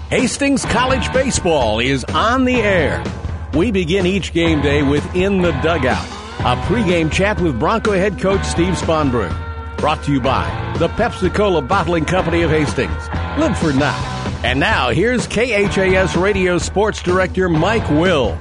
Hastings College Baseball is on the air. We begin each game day with In the Dugout, a pregame chat with Bronco head coach Steve Sponberg. Brought to you by the Pepsi-Cola Bottling Company of Hastings. Live for now. And now, here's KHAS Radio Sports Director Mike Will.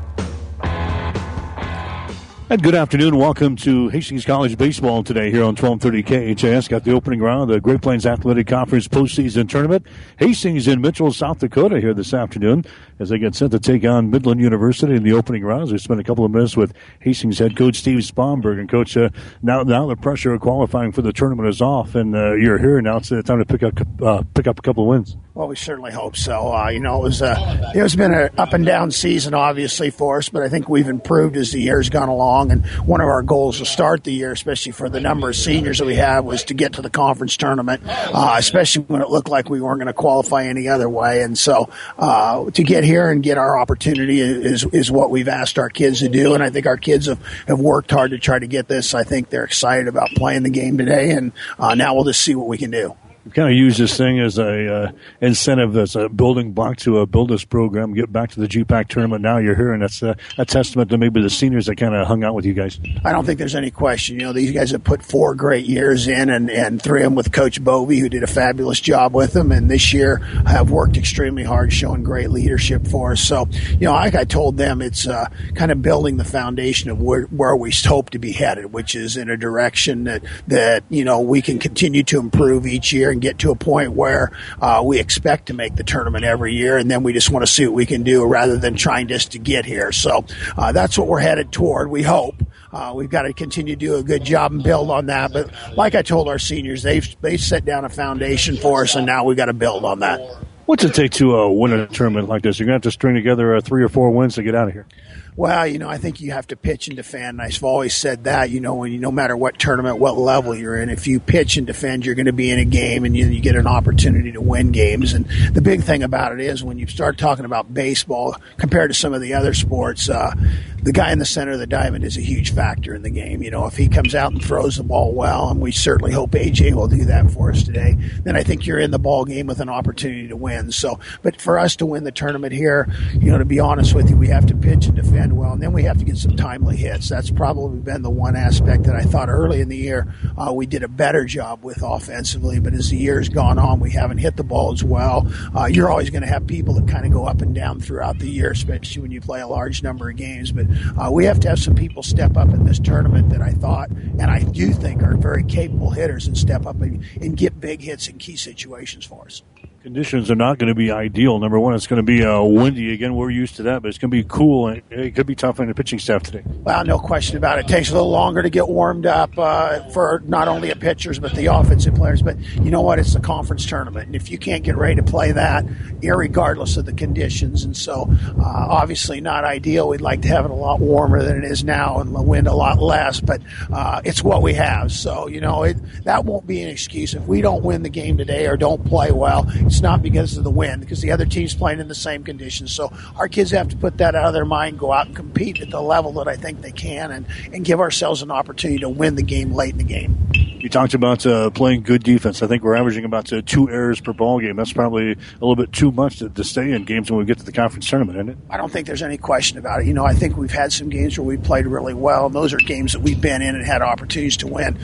And good afternoon. Welcome to Hastings College Baseball today here on 1230 KHAS. Got the opening round of the Great Plains Athletic Conference postseason tournament. Hastings in Mitchell, South Dakota here this afternoon as they get set to take on Midland University in the opening rounds. We spent a couple of minutes with Hastings head coach Steve Sponberg. And coach, now the pressure of qualifying for the tournament is off, and you're here now. It's time to pick up a couple of wins. Well, we certainly hope so. It's been an up and down season, obviously, for us, but I think we've improved as the year's gone along. And one of our goals to start the year, especially for the number of seniors that we have, was to get to the conference tournament, especially when it looked like we weren't going to qualify any other way. And so to get here and get our opportunity is what we've asked our kids to do. And I think our kids have worked hard to try to get this. I think they're excited about playing the game today, and now we'll just see what we can do. We kind of use this thing as a incentive, as a building block to build this program, get back to the GPAC tournament. Now you're here, and that's a testament to maybe the seniors that kind of hung out with you guys. I don't think there's any question. These guys have put 4 great years in, and 3 of them with Coach Bovey, who did a fabulous job with them, and this year have worked extremely hard, showing great leadership for us. So, like I told them, it's kind of building the foundation of where we hope to be headed, which is in a direction that we can continue to improve each year and get to a point where we expect to make the tournament every year, and then we just want to see what we can do rather than trying just to get here. So that's what we're headed toward, we hope. We've got to continue to do a good job and build on that. But like I told our seniors, they've set down a foundation for us, and now we've got to build on that. What's it take to win a tournament like this? You're going to have to string together 3 or 4 wins to get out of here. Well, I think you have to pitch and defend. I've always said that, no matter what tournament, what level you're in, if you pitch and defend, you're going to be in a game, and you get an opportunity to win games. And the big thing about it is when you start talking about baseball compared to some of the other sports, the guy in the center of the diamond is a huge factor in the game. If he comes out and throws the ball well, and we certainly hope AJ will do that for us today, then I think you're in the ball game with an opportunity to win. So, but for us to win the tournament here, to be honest with you, we have to pitch and defend well, and then we have to get some timely hits. That's probably been the one aspect that I thought early in the year we did a better job with offensively, but as the year's gone on, we haven't hit the ball as well. You're always going to have people that kind of go up and down throughout the year, especially when you play a large number of games, but we have to have some people step up in this tournament that I thought, and I do think, are very capable hitters and step up and get big hits in key situations for us. Conditions are not going to be ideal. Number one, it's going to be windy. Again, we're used to that, but it's going to be cool, and it could be tough on the pitching staff today. Well, no question about it. It takes a little longer to get warmed up for not only the pitchers but the offensive players. But you know what? It's a conference tournament, and if you can't get ready to play that, irregardless of the conditions, and so obviously not ideal. We'd like to have it a lot warmer than it is now and the wind a lot less, but it's what we have. So, that won't be an excuse. If we don't win the game today or don't play well, it's not because of the wind, because the other team's playing in the same conditions. So our kids have to put that out of their mind, go out and compete at the level that I think they can, and give ourselves an opportunity to win the game late in the game. You talked about playing good defense. I think we're averaging about 2 errors per ball game. That's probably a little bit too much to stay in games when we get to the conference tournament, isn't it? I don't think there's any question about it. I think we've had some games where we played really well, and those are games that we've been in and had opportunities to win.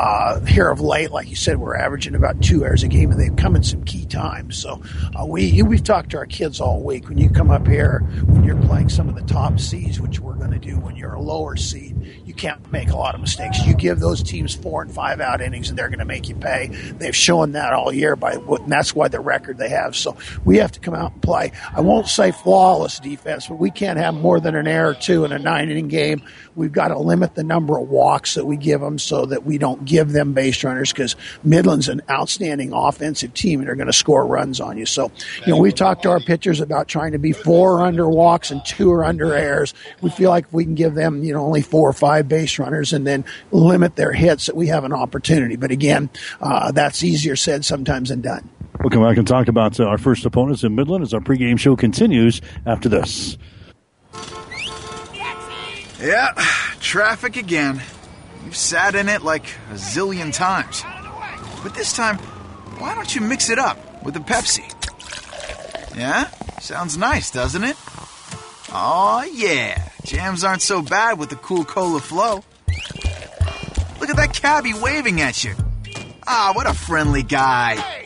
Here of late, like you said, we're averaging about 2 errors a game, and they've come in some key times. So we've talked to our kids all week. When you come up here, when you're playing some of the top seeds, which we're going to do when you're a lower seed, you can't make a lot of mistakes. You give those teams 4 and 5 out innings, and they're going to make you pay. They've shown that all year, and that's why the record they have. So we have to come out and play. I won't say flawless defense, but we can't have more than an error or 2 in a 9-inning game. We've got to limit the number of walks that we give them so that we don't give them base runners, because Midland's an outstanding offensive team, and they're going to score runs on you. So, we talked to our pitchers about trying to be 4 under walks and 2 or under errors. We feel like if we can give them, only 4 or 5 base runners and then limit their hits, that we have an opportunity. But again, that's easier said sometimes than done. We'll come back and talk about our first opponents in Midland as our pregame show continues after this. Yeah, traffic again. You've sat in it like a zillion times. But this time, why don't you mix it up with a Pepsi? Yeah? Sounds nice, doesn't it? Aw, yeah. Jams aren't so bad with the cool cola flow. Look at that cabbie waving at you. Ah, what a friendly guy. Hey,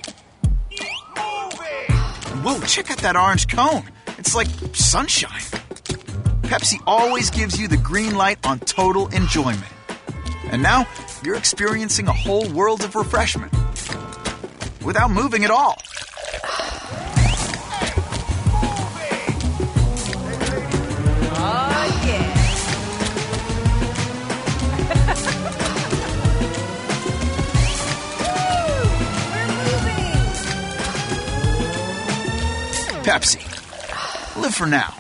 Whoa, check out that orange cone. It's like sunshine. Pepsi always gives you the green light on total enjoyment. And now, you're experiencing a whole world of refreshment without moving at all. Oh, yeah. We're moving. Pepsi. Live for now.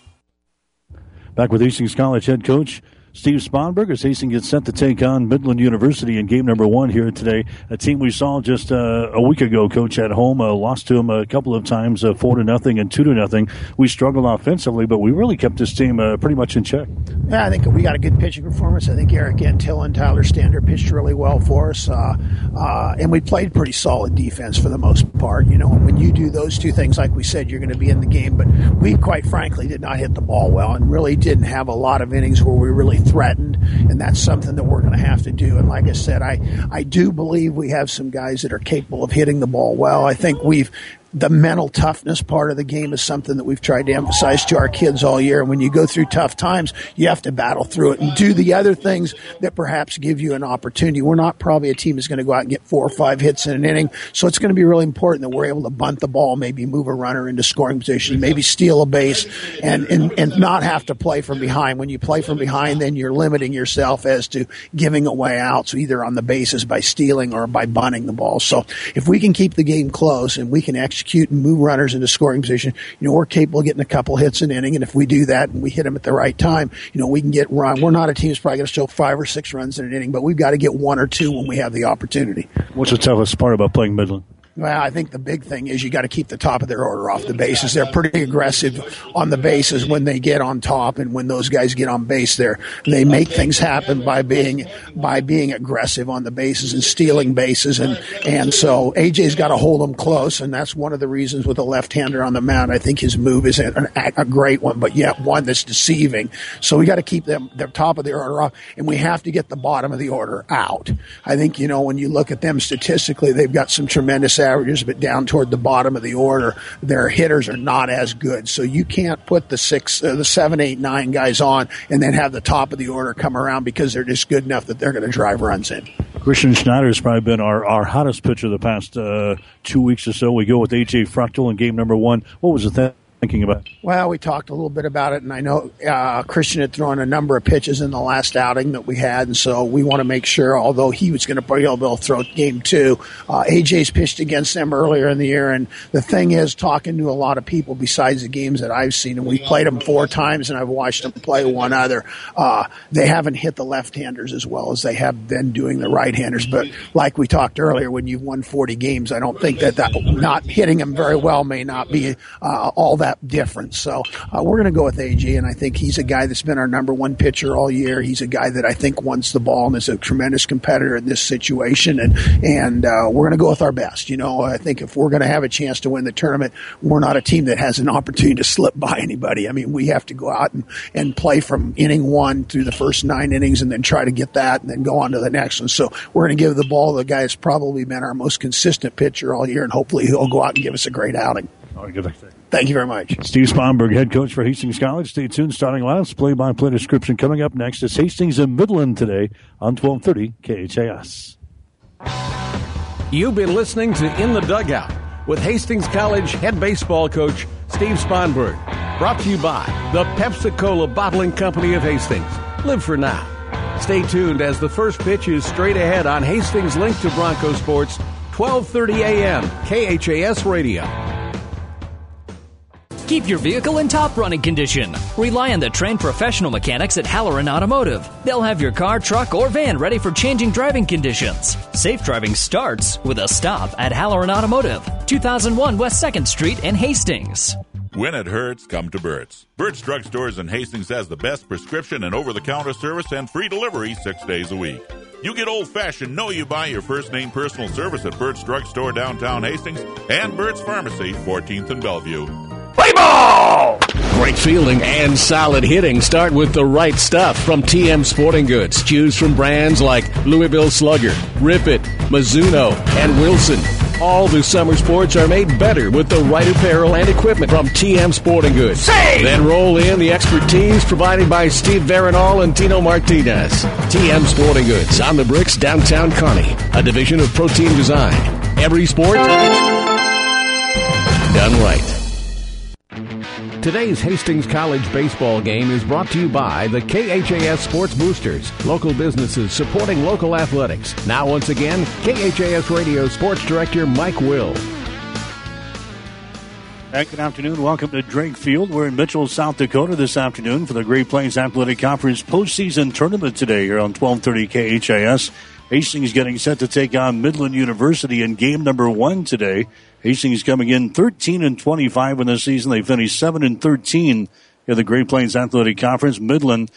Back with Hastings College head coach Steve Sponberg as Hastings gets set to take on Midland University in game number 1 here today. A team we saw just a week ago, Coach, at home. Lost to them a couple of times, 4-0 and 2-0. We struggled offensively, but we really kept this team pretty much in check. Yeah, I think we got a good pitching performance. I think Eric Antill and Tyler Stander pitched really well for us. And we played pretty solid defense for the most part. You know, when you do those two things, like we said, you're going to be in the game. But we, quite frankly, did not hit the ball well and really didn't have a lot of innings where we really threatened, and that's something that we're going to have to do. And like I said, I do believe we have some guys that are capable of hitting the ball well. I think the mental toughness part of the game is something that we've tried to emphasize to our kids all year. And when you go through tough times, you have to battle through it and do the other things that perhaps give you an opportunity. We're not probably a team that's going to go out and get 4 or 5 hits in an inning. So it's going to be really important that we're able to bunt the ball, maybe move a runner into scoring position, maybe steal a base, and not have to play from behind. When you play from behind, then you're limiting yourself as to giving away outs, either on the bases by stealing or by bunting the ball. So if we can keep the game close and we can execute and move runners into scoring position, you know, we're capable of getting a couple hits an inning. And if we do that and we hit them at the right time, you know, we can get run. We're not a team that's probably going to show 5 or 6 runs in an inning, but we've got to get 1 or 2 when we have the opportunity. What's the toughest part about playing Midland? Well, I think the big thing is you got to keep the top of their order off the bases. They're pretty aggressive on the bases when they get on top, and when those guys get on base, they make things happen by being aggressive on the bases and stealing bases, and so AJ's got to hold them close, and that's one of the reasons with a left-hander on the mound. I think his move is a great one, but yet one that's deceiving. So we got to keep them their top of their order off, and we have to get the bottom of the order out. I think, you know, when you look at them statistically, they've got some tremendous averages, but down toward the bottom of the order, their hitters are not as good. So you can't put the 7, 8, 9 guys on and then have the top of the order come around because they're just good enough that they're going to drive runs in. Christian Schneider has probably been our hottest pitcher the past 2 weeks or so. We go with A.J. Fruchtel in game number 1. What was the thinking about? Well, we talked a little bit about it, and I know Christian had thrown a number of pitches in the last outing that we had, and so we want to make sure, although he was going to be able to throw game 2, AJ's pitched against them earlier in the year, and the thing is, talking to a lot of people besides the games that I've seen, and we've played them 4 times, and I've watched them play one other, they haven't hit the left-handers as well as they have been doing the right-handers, but like we talked earlier, when you've won 40 games, I don't think that not hitting them very well may not be all that different. So we're going to go with AJ, and I think he's a guy that's been our number 1 pitcher all year. He's a guy that I think wants the ball and is a tremendous competitor in this situation, and we're going to go with our best. You know, I think if we're going to have a chance to win the tournament, we're not a team that has an opportunity to slip by anybody. I mean, we have to go out and play from inning 1 through the first 9 innings and then try to get that and then go on to the next one. So we're going to give the ball to the guy that's probably been our most consistent pitcher all year, and hopefully he'll go out and give us a great outing. All right, good luck. Thank you very much. Steve Sponberg, head coach for Hastings College. Stay tuned. Starting last, play-by-play description coming up next. It's Hastings and Midland today on 1230 KHAS. You've been listening to In the Dugout with Hastings College head baseball coach Steve Sponberg. Brought to you by the Pepsi-Cola Bottling Company of Hastings. Live for now. Stay tuned as the first pitch is straight ahead on Hastings Link to Bronco Sports, 1230 a.m. KHAS Radio. Keep your vehicle in top running condition. Rely on the trained professional mechanics at Halloran Automotive. They'll have your car, truck, or van ready for changing driving conditions. Safe driving starts with a stop at Halloran Automotive, 2001 West 2nd Street in Hastings. When it hurts, come to Burt's. Burt's Drug Stores in Hastings has the best prescription and over-the-counter service and free delivery 6 days a week. You get old-fashioned know-you-by your first-name personal service at Burt's Drug Store downtown Hastings and Burt's Pharmacy, 14th and Bellevue. Play ball! Great fielding and solid hitting start with the right stuff from TM Sporting Goods. Choose from brands like Louisville Slugger, Rip It, Mizuno, and Wilson. All the summer sports are made better with the right apparel and equipment from TM Sporting Goods. Save! Then roll in the expertise provided by Steve Veronal and Tino Martinez. TM Sporting Goods on the Bricks, downtown Kearney, a division of Protein Design. Every sport done right. Today's Hastings College baseball game is brought to you by the KHAS Sports Boosters, local businesses supporting local athletics. Now, once again, KHAS Radio Sports Director Mike Will. Good afternoon. Welcome to Drake Field. We're in Mitchell, South Dakota this afternoon for the Great Plains Athletic Conference postseason tournament today here on 1230 KHAS. Hastings getting set to take on Midland University in game number 1 today. Hastings coming in 13-25 in the season. They finished 7-13 in the Great Plains Athletic Conference. Midland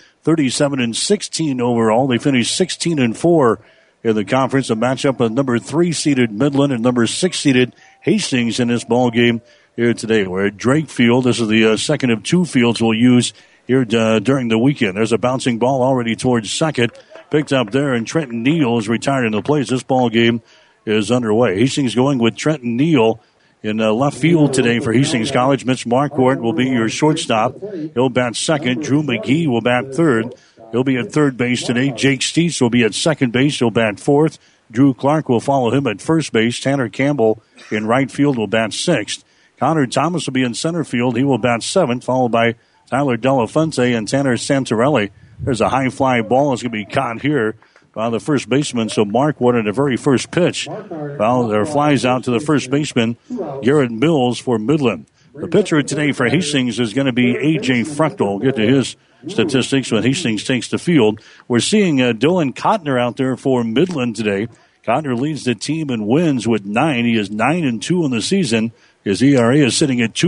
37-16 overall. They finished 16-4 in the conference. A matchup of number 3-seeded Midland and number 6-seeded Hastings in this ball game here today. We're at Drake Field. This is the second of 2 fields we'll use here during the weekend. There's a bouncing ball already towards second. Picked up there, and Trenton Neal is retired in the place. This ball game is underway. Hastings going with Trenton Neal in left field today for Hastings College. Mitch Marquardt will be your shortstop. He'll bat second. Drew McGee will bat third. He'll be at third base today. Jake Steitz will be at second base. He'll bat fourth. Drew Clark will follow him at first base. Tanner Campbell in right field will bat sixth. Connor Thomas will be in center field. He will bat seventh, followed by Tyler Delafonte and Tanner Santarelli. There's a high fly ball. It's going to be caught here by the first baseman. So Mark wanted the very first pitch. Well, there flies out to the first baseman, Garrett Mills for Midland. The pitcher today for Hastings is going to be A.J. Frechtel. We'll get to his statistics when Hastings takes the field. We're seeing Dylan Cotner out there for Midland today. Cotner leads the team in wins with 9. He is 9-2 in the season. His ERA is sitting at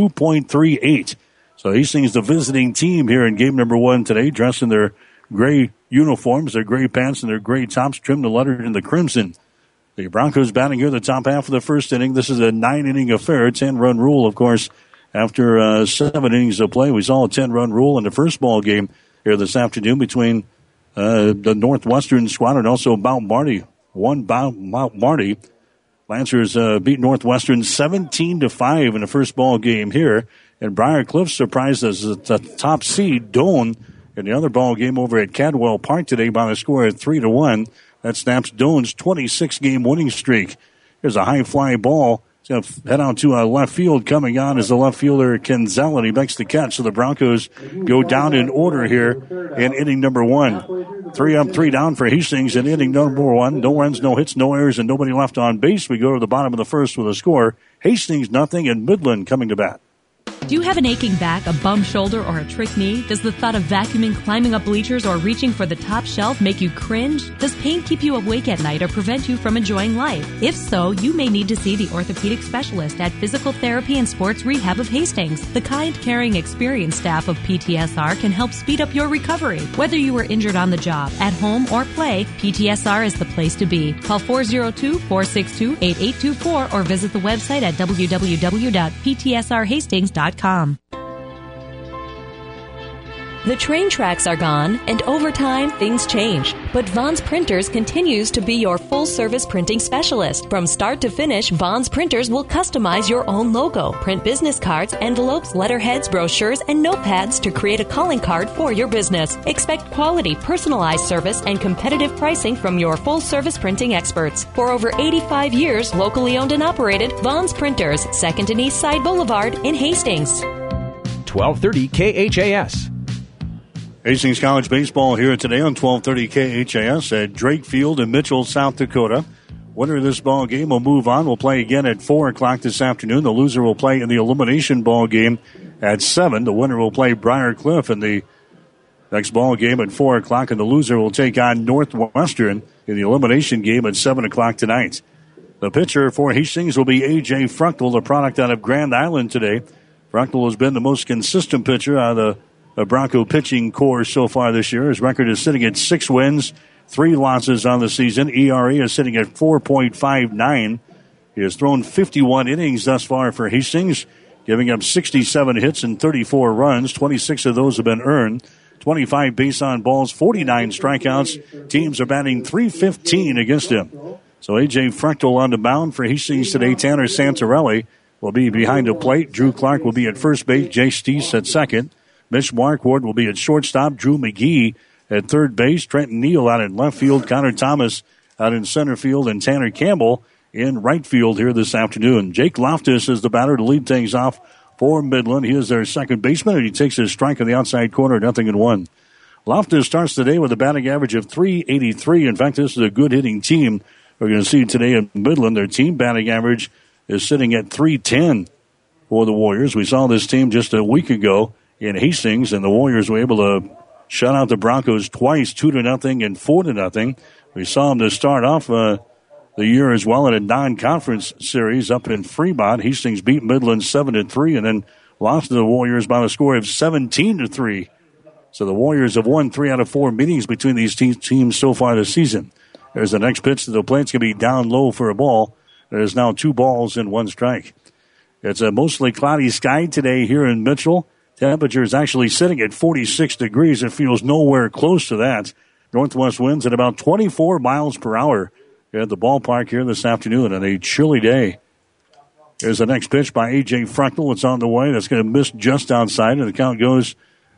2.38. So Hastings, the visiting team here in game number 1 today, dressed in their gray uniforms, their gray pants, and their gray tops, trimmed the letter in the crimson. The Broncos batting here the top half of the first inning. This is a 9-inning affair. 10-run rule, of course, after 7 innings of play. We saw a 10-run rule in the first ball game here this afternoon between the Northwestern squad and also Mount Marty. Mount Marty. Lancers beat Northwestern 17-5 in the first ball game here. And Briar Cliff surprised us at the top seed, Doane, in the other ball game over at Cadwell Park today by the score of 3-1. That snaps Doane's 26-game winning streak. Here's a high fly ball. It's going to head out to left field. Coming on is the left fielder, Kenzel, and he makes the catch. So the Broncos go down in order here in inning number 1. 3 up, 3 down for Hastings in inning number 1. No runs, no hits, no errors, and nobody left on base. We go to the bottom of the first with a score. Hastings nothing, and Midland coming to bat. Do you have an aching back, a bum shoulder, or a trick knee? Does the thought of vacuuming, climbing up bleachers, or reaching for the top shelf make you cringe? Does pain keep you awake at night or prevent you from enjoying life? If so, you may need to see the orthopedic specialist at Physical Therapy and Sports Rehab of Hastings. The kind, caring, experienced staff of PTSR can help speed up your recovery. Whether you were injured on the job, at home, or play, PTSR is the place to be. Call 402-462-8824 or visit the website at www.ptsrhastings.com. The train tracks are gone, and over time, things change. But Vaughn's Printers continues to be your full-service printing specialist. From start to finish, Vaughn's Printers will customize your own logo, print business cards, envelopes, letterheads, brochures, and notepads to create a calling card for your business. Expect quality, personalized service and competitive pricing from your full-service printing experts. For over 85 years, locally owned and operated, Vaughn's Printers, 2nd and East Side Boulevard in Hastings. 1230 KHAS. Hastings College baseball here today on 1230 KHAS at Drake Field in Mitchell, South Dakota. Winner of this ball game will move on. We'll play again at 4 o'clock this afternoon. The loser will play in the elimination ball game at 7. The winner will play Briar Cliff in the next ball game at 4 o'clock, and the loser will take on Northwestern in the elimination game at 7 o'clock tonight. The pitcher for Hastings will be A.J. Frechtel, the product out of Grand Island today. Frechtel has been the most consistent pitcher out of the Bronco pitching core so far this year. His record is sitting at 6 wins, 3 losses on the season. ERA is sitting at 4.59. He has thrown 51 innings thus far for Hastings, giving up 67 hits and 34 runs. 26 of those have been earned. 25 base on balls, 49 strikeouts. Teams are batting .315 against him. So A.J. Frechtel on the mound for Hastings today. Tanner Santarelli will be behind the plate. Drew Clark will be at first base. Jay Steese at second. Mitch Marquardt will be at shortstop. Drew McGee at third base. Trenton Neal out in left field. Connor Thomas out in center field. And Tanner Campbell in right field here this afternoon. Jake Loftus is the batter to lead things off for Midland. He is their second baseman, and he takes his strike on the outside corner, 0-1. Loftus starts today with a batting average of .383. In fact, this is a good hitting team we're going to see today in Midland. Their team batting average is sitting at .310 for the Warriors. We saw this team just a week ago in Hastings, and the Warriors were able to shut out the Broncos twice, 2-0 and 4-0. We saw them to start off the year as well in a non-conference series up in Fremont. Hastings beat Midland 7-3 and then lost to the Warriors by a score of 17-3. So the Warriors have won 3 out of 4 meetings between these teams so far this season. There's the next pitch to the plate. It's going to be down low for a ball. There's now 2 balls and 1 strike. It's a mostly cloudy sky today here in Mitchell. Temperature is actually sitting at 46 degrees. It feels nowhere close to that. Northwest winds at about 24 miles per hour at the ballpark here this afternoon on a chilly day. There's the next pitch by A.J. Frechtel. It's on the way. That's going to miss just outside, and the count goes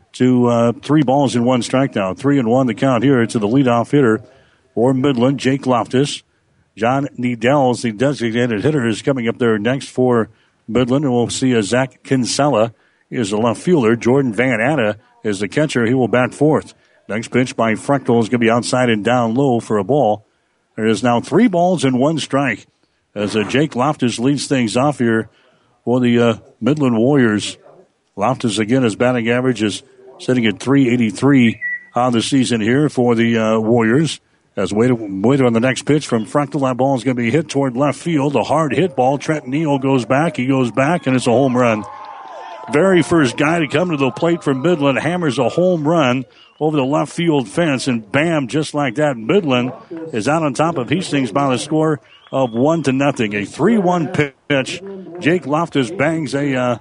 to 3 balls and 1 strike now. 3-1 the count here to the leadoff hitter for Midland, Jake Loftus. John Needles, the designated hitter, is coming up there next for Midland, and we'll see Zach Kinsella is the left fielder. Jordan Van Atta is the catcher. He will bat fourth. Next pitch by Frechtel is going to be outside and down low for a ball. There is now 3 balls and 1 strike as Jake Loftus leads things off here for the Midland Warriors. Loftus, again, his batting average is sitting at .383 on the season here for the Warriors. As wait on the next pitch from Frechtel, that ball is going to be hit toward left field. A hard hit ball. Trenton Neal goes back. He goes back, and it's a home run. Very first guy to come to the plate from Midland hammers a home run over the left field fence, and bam, just like that, Midland is out on top of Hastings by the score of 1-0. A 3-1 pitch. Jake Loftus bangs a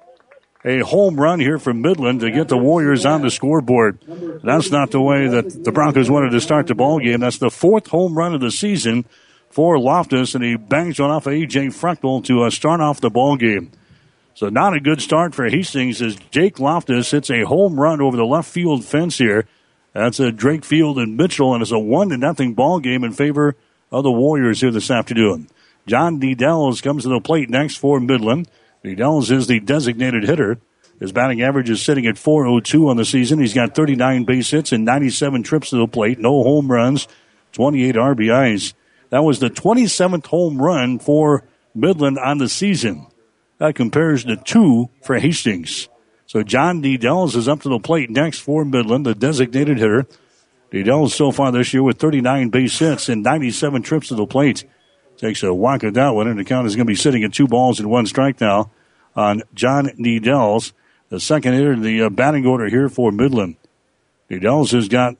home run here from Midland to get the Warriors on the scoreboard. That's not the way that the Broncos wanted to start the ball game. That's the 4th home run of the season for Loftus, and he bangs one off of A.J. Frechtel to start off the ball game. So not a good start for Hastings as Jake Loftus hits a home run over the left field fence here. That's Drake Field in Mitchell, and it's a 1-0 ball game in favor of the Warriors here this afternoon. John Needles comes to the plate next for Midland. Needles is the designated hitter. His batting average is sitting at .402 on the season. He's got 39 base hits and 97 trips to the plate. No home runs, 28 RBIs. That was the 27th home run for Midland on the season. That compares to 2 for Hastings. So John Needles is up to the plate next for Midland, the designated hitter. Needles so far this year with 39 base hits and 97 trips to the plate. Takes a whack at that one, and the count is going to be sitting at 2 balls and 1 strike now on John Needles, the second hitter in the batting order here for Midland. Needles has got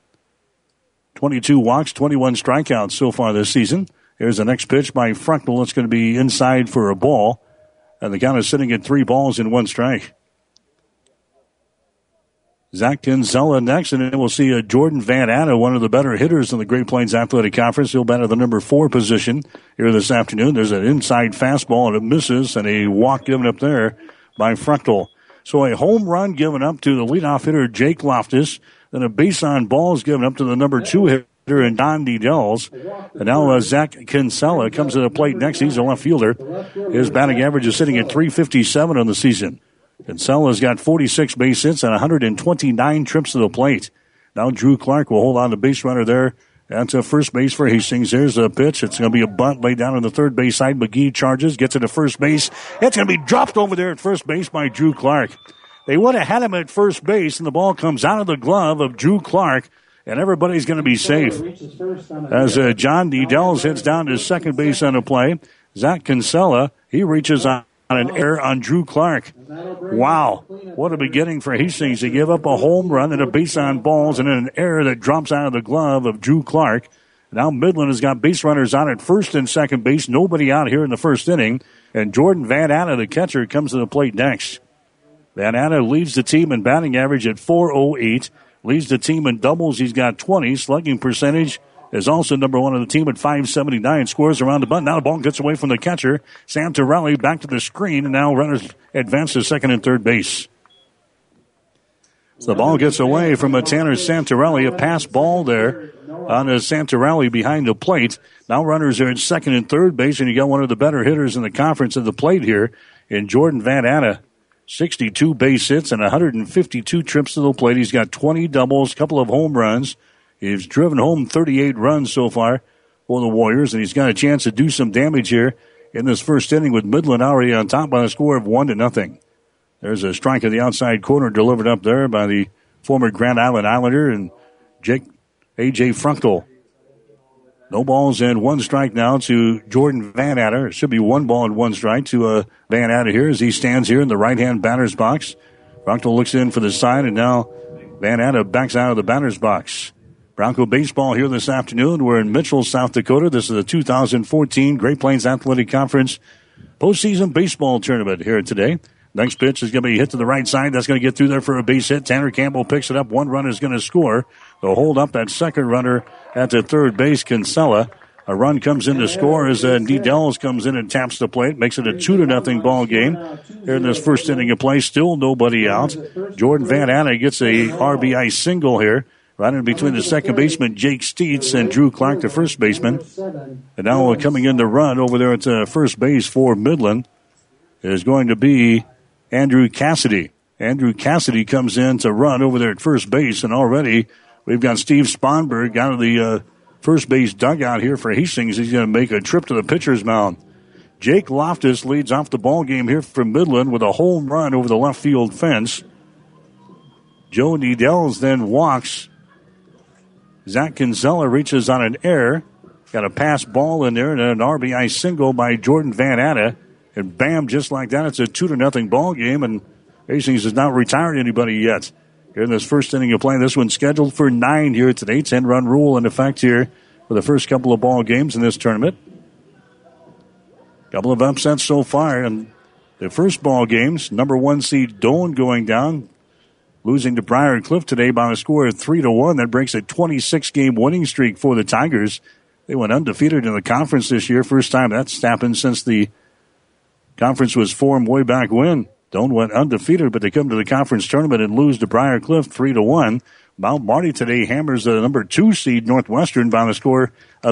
22 walks, 21 strikeouts so far this season. Here's the next pitch by Frechtel. It's going to be inside for a ball. And the count is sitting at 3 balls and 1 strike. Zach Kinsella next, and then we'll see Jordan Van Atta, one of the better hitters in the Great Plains Athletic Conference. He'll bat at the number 4 position here this afternoon. There's an inside fastball, and it misses, and a walk given up there by Frechtel. So a home run given up to the leadoff hitter, Jake Loftus. Then a base on ball is given up to the number 2 hitter, and Don Needles. And now Zach Kinsella comes to the plate next. He's a left fielder. His batting average is sitting at .357 on the season. Kinsella's got 46 base hits and 129 trips to the plate. Now Drew Clark will hold on to base runner there. That's a first base for Hastings. There's a pitch. It's going to be a bunt laid down on the third base side. McGee charges, gets it to first base. It's going to be dropped over there at first base by Drew Clark. They would have had him at first base, and the ball comes out of the glove of Drew Clark, and everybody's going to be safe. As John Needles heads down to second base on the play, Zach Kinsella, he reaches on an error on Drew Clark. Wow, what a beginning for Hastings. They give up a home run and a base on balls and then an error that drops out of the glove of Drew Clark. Now Midland has got base runners on at first and second base. Nobody out here in the first inning. And Jordan Van Atta, the catcher, comes to the plate next. Van Atta leads the team in batting average at .408. Leads the team in doubles. He's got 20. Slugging percentage is also number one on the team at .579. Scores around the bunt. Now the ball gets away from the catcher. Santorelli back to the screen. And now runners advance to second and third base. So the ball gets away from a Tanner Santorelli. A pass ball there on a Santorelli behind the plate. Now runners are at second and third base, and you got one of the better hitters in the conference at the plate here in Jordan Van Atta. 62 base hits and 152 trips to the plate. He's got 20 doubles, a couple of home runs. He's driven home 38 runs so far for the Warriors, and he's got a chance to do some damage here in this first inning with Midland already on top by a score of 1-0. There's a strike at the outside corner delivered up there by the former Grand Island Islander and A.J. Fruchtel. No balls and one strike now to Jordan Van Atta. It should be 1 ball and 1 strike to Van Atta here as he stands here in the right-hand batter's box. Fruchtel looks in for the side, and now Van Atta backs out of the batter's box. Bronco baseball here this afternoon. We're in Mitchell, South Dakota. This is the 2014 Great Plains Athletic Conference postseason baseball tournament here today. Next pitch is going to be hit to the right side. That's going to get through there for a base hit. Tanner Campbell picks it up. 1 run is going to score. They'll hold up that second runner at the third base, Kinsella. A run comes in to score as Needles comes in and taps the plate. Makes it a 2-0 ball game here in this first inning of play. Still nobody out. Jordan Van Atta gets a RBI single here. Right in between the second baseman, Jake Steets, and Drew Clark, the first baseman. And now coming in to run over there at first base for Midland is going to be Andrew Cassidy. Andrew Cassidy comes in to run over there at first base, and already we've got Steve Sponberg out of the first base dugout here for Hastings. He's going to make a trip to the pitcher's mound. Jake Loftus leads off the ball game here for Midland with a home run over the left field fence. Joe Needles then walks. Zach Kinsella reaches on an error. Got a pass ball in there and an RBI single by Jordan Van Atta. And bam, just like that, it's a 2-0 ball game, and Hastings has not retired anybody yet. Here in this first inning of play, this one's scheduled for 9 here today. 10-run rule in effect here for the first couple of ball games in this tournament. Couple of upsets so far in the first ball games. Number 1 seed Doane going down, losing to Briar Cliff today by a score of 3-1. That breaks a 26-game winning streak for the Tigers. They went undefeated in the conference this year. First time that's happened since the conference was formed way back when. Doane went undefeated, but they come to the conference tournament and lose to Briar Cliff 3-1. Mount Marty today hammers the number 2 seed Northwestern by a score of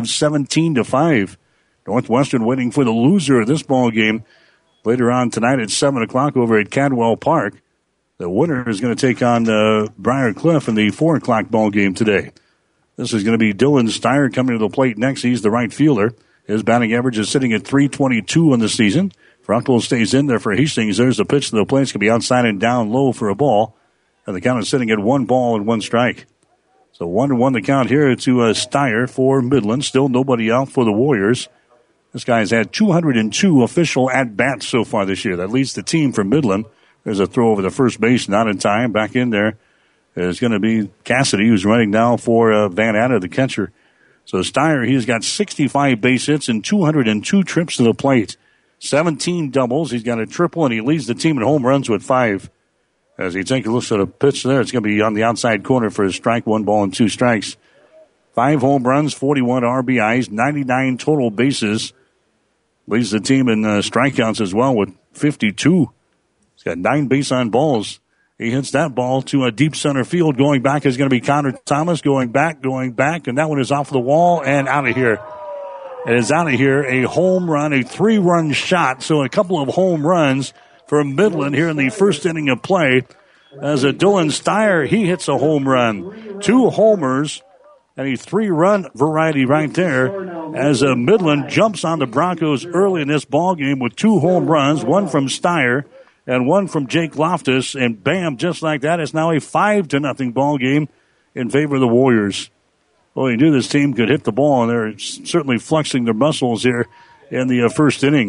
17-5. Northwestern waiting for the loser of this ball game later on tonight at 7 o'clock over at Cadwell Park. The winner is going to take on Briar Cliff in the 4 o'clock ball game today. This is going to be Dylan Steyer coming to the plate next. He's the right fielder. His batting average is sitting at .322 in the season. Fruchtel stays in there for Hastings. There's the pitch to the plate. It's going to be outside and down low for a ball. And the count is sitting at 1 ball and 1 strike. So 1-1 the count here to Steyer for Midland. Still nobody out for the Warriors. This guy's had 202 official at-bats so far this year. That leads the team for Midland. There's a throw over the first base, not in time. Back in there is going to be Cassidy, who's running now for Van Atta, the catcher. So Steyer, he's got 65 base hits and 202 trips to the plate. 17 doubles. He's got a triple, and he leads the team in home runs with 5. As he takes a look at a pitch there, it's going to be on the outside corner for a strike, 1 ball and 2 strikes. 5 home runs, 41 RBIs, 99 total bases. Leads the team in strikeouts as well with 52. He's got 9 base on balls. He hits that ball to a deep center field. Going back is going to be Connor Thomas. Going back, and that one is off the wall and out of here. It is out of here. A home run, a 3-run shot. So a couple of home runs for Midland here in the first inning of play. As a Dylan Steyer, he hits a home run. 2 homers and a 3-run variety right there. As Midland jumps on the Broncos early in this ball game with 2 home runs, one from Steyer and one from Jake Loftus. And bam, just like that, it's now a 5-0 ball game in favor of the Warriors. Well, you knew this team could hit the ball, and they're certainly flexing their muscles here in the first inning.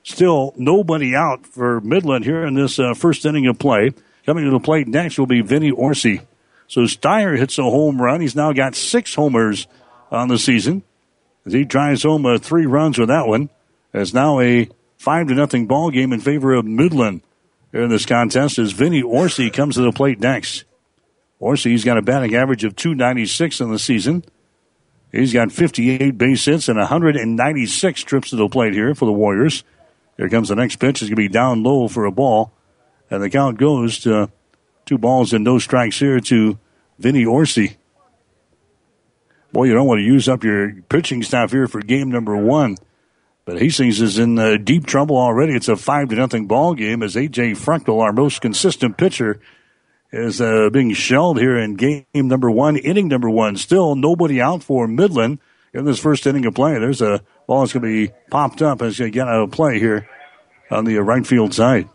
Still nobody out for Midland here in this first inning of play. Coming to the plate next will be Vinny Orsi. So Steyer hits a home run. He's now got 6 homers on the season as he drives home 3 runs with that one. It's now a 5-0 ball game in favor of Midland in this contest as Vinny Orsi comes to the plate next. Orsi's got a batting average of .296 in the season. He's got 58 base hits and 196 trips to the plate here for the Warriors. Here comes the next pitch. It's going to be down low for a ball. And the count goes to 2 balls and no strikes here to Vinny Orsi. Boy, you don't want to use up your pitching staff here for game number 1. But Hastings is in deep trouble already. It's a 5-0 ball game as A.J. Frechtel, our most consistent pitcher, is being shelled here in game number 1, inning number 1. Still nobody out for Midland in this first inning of play. There's a ball that's going to be popped up as they get out of play here on the right field side.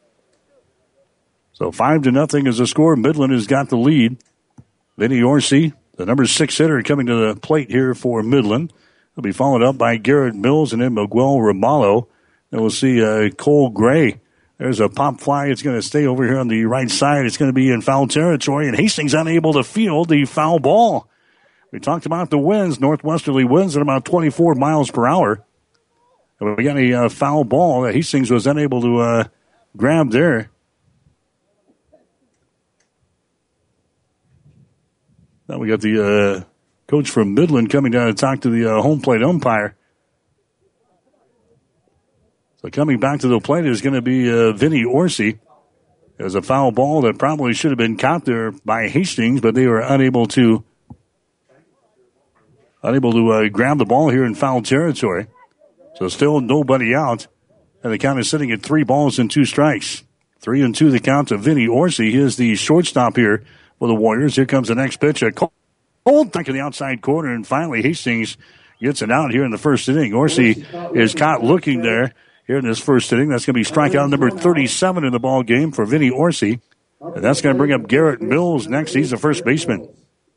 So 5-0 is the score. Midland has got the lead. Vinny Orsi, the number 6 hitter, coming to the plate here for Midland. He'll be followed up by Garrett Mills and then Miguel Ramallo. And we'll see Cole Gray. There's a pop fly. It's going to stay over here on the right side. It's going to be in foul territory, and Hastings unable to field the foul ball. We talked about the winds, northwesterly winds at about 24 miles per hour. And we got a foul ball that Hastings was unable to grab there. Now we got the coach from Midland coming down to talk to the home plate umpire. So coming back to the plate is going to be Vinny Orsi. There's a foul ball that probably should have been caught there by Hastings, but they were unable to grab the ball here in foul territory. So still nobody out, and the count is sitting at 3 balls and 2 strikes. 3-2 the count to Vinny Orsi. He is the shortstop here for the Warriors. Here comes the next pitch. A cold back to the outside corner, and finally Hastings gets it out here in the first inning. Orsi is caught looking there here in this first inning. That's going to be strikeout number 37 in the ball game for Vinny Orsi. And that's going to bring up Garrett Mills next. He's the first baseman.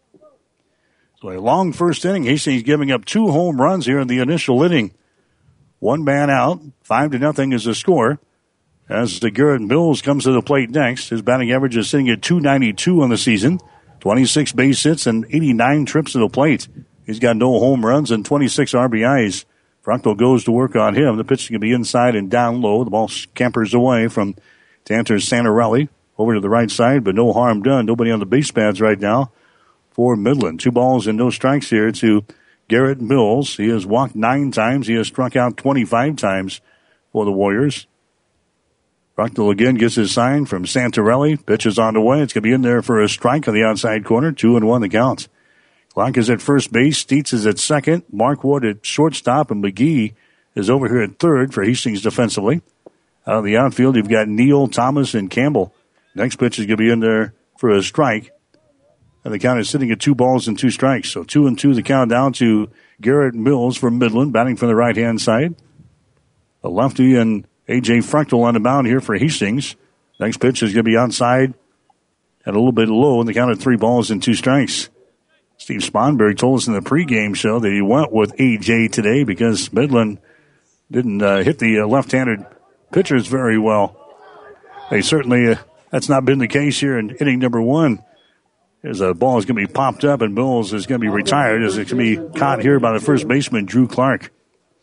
So a long first inning. Hastings giving up 2 home runs here in the initial inning. 1 man out. 5-0 is the score. As the Garrett Mills comes to the plate next. His batting average is sitting at .292 on the season. 26 base hits and 89 trips to the plate. He's got no home runs and 26 RBIs. Frechtel goes to work on him. The pitch is going to be inside and down low. The ball scampers away from Tanter Santarelli over to the right side, but no harm done. Nobody on the base pads right now for Midland. 2 balls and no strikes here to Garrett Mills. He has walked 9 times. He has struck out 25 times for the Warriors. Frechtel again gets his sign from Santarelli. Pitch is on the way. It's going to be in there for a strike on the outside corner. 2-1 the count. Clock is at first base. Steitz is at second. Mark Wood at shortstop. And McGee is over here at third for Hastings defensively. Out of the outfield, you've got Neal, Thomas, and Campbell. Next pitch is going to be in there for a strike. And the count is sitting at 2 balls and 2 strikes. So 2-2 the count down to Garrett Mills from Midland, batting from the right-hand side. The lefty and A.J. Frechtel on the mound here for Hastings. Next pitch is going to be outside and a little bit low, and the count at 3 balls and 2 strikes. Steve Sponberg told us in the pregame show that he went with A.J. today because Midland didn't hit the left-handed pitchers very well. They certainly, that's not been the case here in inning number 1. As a ball is going to be popped up, and Mills is going to be retired as it's going to be caught here by the first baseman, Drew Clark.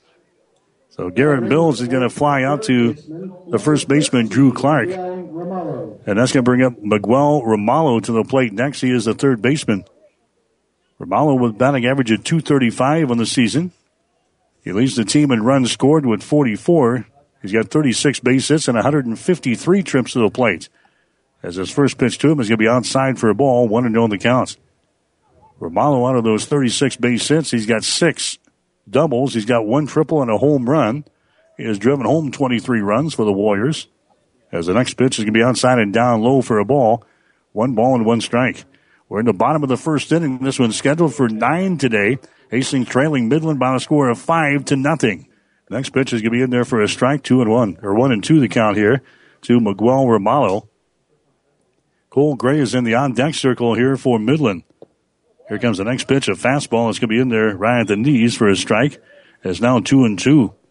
So Garrett Mills is going to fly out to the first baseman, Drew Clark. And that's going to bring up Miguel Ramallo to the plate next. He is the third baseman. Ramallo with batting average of .235 on the season. He leads the team in runs scored with 44. He's got 36 base hits and 153 trips to the plate. As his first pitch to him is going to be outside for a ball, 1-0 the count. Ramallo, out of those 36 base hits, he's got 6 doubles. He's got 1 triple and a home run. He has driven home 23 runs for the Warriors. As the next pitch is going to be outside and down low for a ball. 1 ball and 1 strike. We're in the bottom of the first inning. This one's scheduled for 9 today. Hastings trailing Midland by a score of 5-0. Next pitch is going to be in there for a strike, 2-1, or 1-2 the count here to Miguel Ramallo. Cole Gray is in the on-deck circle here for Midland. Here comes the next pitch, a fastball. It's going to be in there right at the knees for a strike. It's now 2-2.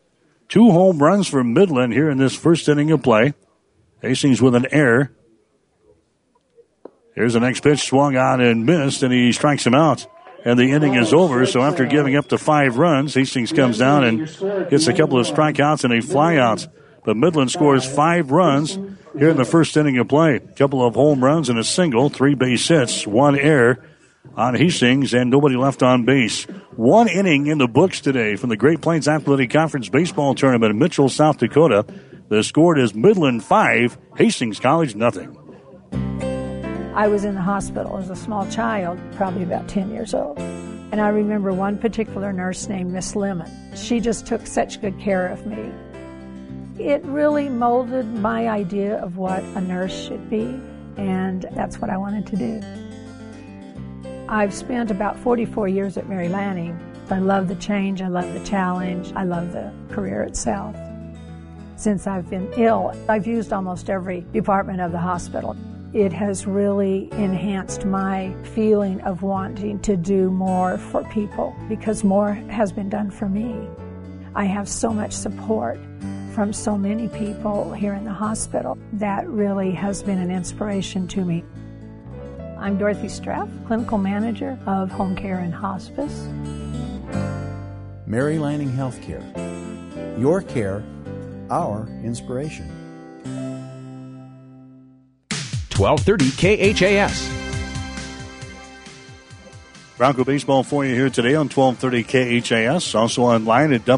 2 home runs for Midland here in this first inning of play. Hastings with an error. Here's the next pitch, swung on and missed, and he strikes him out. And the inning is over, so after giving up the 5 runs, Hastings comes down and gets a couple of strikeouts and a flyout. But Midland scores 5 runs here in the first inning of play. A couple of home runs and a single, 3 base hits, 1 error on Hastings, and nobody left on base. 1 inning in the books today from the Great Plains Athletic Conference Baseball Tournament in Mitchell, South Dakota. The score is Midland 5, Hastings College nothing. I was in the hospital as a small child, probably about 10 years old. And I remember one particular nurse named Miss Lemon. She just took such good care of me. It really molded my idea of what a nurse should be, and that's what I wanted to do. I've spent about 44 years at Mary Lanning. I love the change, I love the challenge, I love the career itself. Since I've been ill, I've used almost every department of the hospital. It has really enhanced my feeling of wanting to do more for people because more has been done for me. I have so much support from so many people here in the hospital that really has been an inspiration to me. I'm Dorothy Straff, Clinical Manager of Home Care and Hospice. Mary Lanning Healthcare. Your care, our inspiration. 1230 KHAS. Bronco Baseball for you here today on 1230 KHAS. Also online at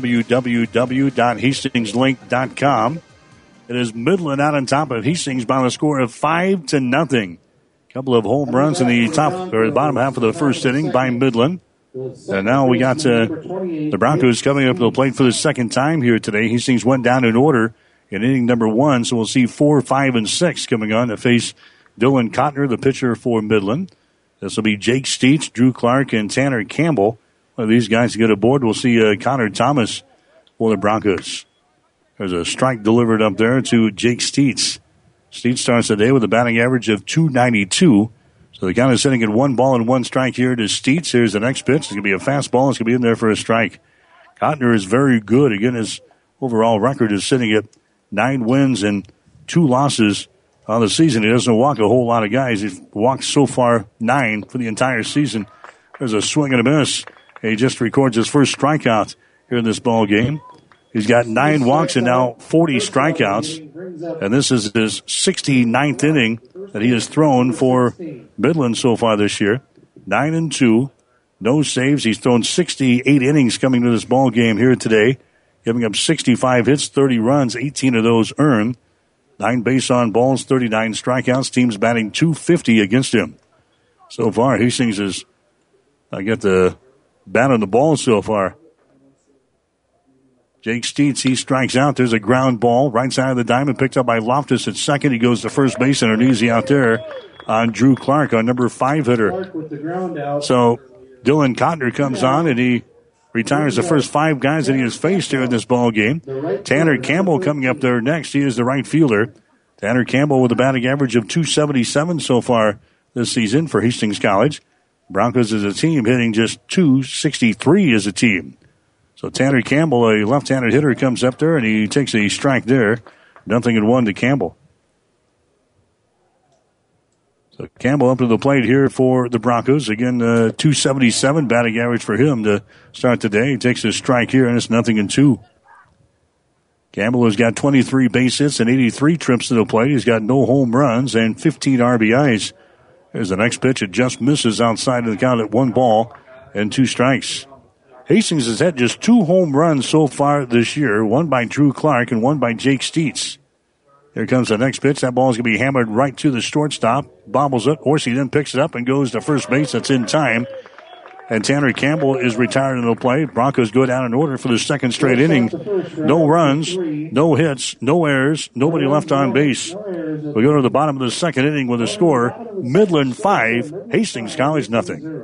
www.hastingslink.com. It is Midland out on top of Hastings by the score of 5-0. Couple of home runs in the top or the bottom half of the first inning by Midland. And now we got the Broncos coming up to the plate for the second time here today. Hastings went down in order in inning number 1, so we'll see 4, 5, and 6 coming on to face Dylan Cotner, the pitcher for Midland. This will be Jake Steets, Drew Clark, and Tanner Campbell. One of these guys to get aboard. We'll see Connor Thomas for the Broncos. There's a strike delivered up there to Jake Steets. Steets starts the day with a batting average of .292. So the count is sitting at 1 ball and 1 strike here to Steets. Here's the next pitch. It's going to be a fastball. It's going to be in there for a strike. Cotner is very good. Again, his overall record is sitting at 9 wins and 2 losses on the season. He doesn't walk a whole lot of guys. He's walked so far 9 for the entire season. There's a swing and a miss. He just records his first strikeout here in this ball game. He's got 9 walks and now 40 strikeouts. And this is his 69th inning that he has thrown for Midland so far this year. 9-2. No saves. He's thrown 68 innings coming to this ball game here today, giving up 65 hits, 30 runs, 18 of those earned. 9 base on balls, 39 strikeouts. Team's batting .250 against him. So far, Hastings has got the bat on the ball so far. Jake Steets, he strikes out. There's a ground ball right side of the diamond, picked up by Loftus at second. He goes to first base and an easy out there on Drew Clark, on number 5 hitter. So Dylan Cotner comes on and he retires the first 5 guys that he has faced here in this ball game. Tanner Campbell coming up there next. He is the right fielder. Tanner Campbell with a batting average of .277 so far this season for Hastings College. Broncos as a team hitting just .263 as a team. So Tanner Campbell, a left-handed hitter, comes up there and he takes a strike there. 0-1 to Campbell. So Campbell up to the plate here for the Broncos. Again, .277 batting average for him to start the day. He takes a strike here and it's 0-2. Campbell has got 23 base hits and 83 trips to the plate. He's got no home runs and 15 RBIs. There's the next pitch. It just misses outside of the count at 1 ball and 2 strikes. Hastings has had just 2 home runs so far this year, one by Drew Clark and one by Jake Steets. Here comes the next pitch. That ball is going to be hammered right to the shortstop. Bobbles it. Horsey then picks it up and goes to first base. That's in time. And Tanner Campbell is retired in the play. Broncos go down in order for the second straight inning. No runs, no hits, no errors, nobody left on base. We go to the bottom of the second inning with a score. Midland 5, Hastings College nothing.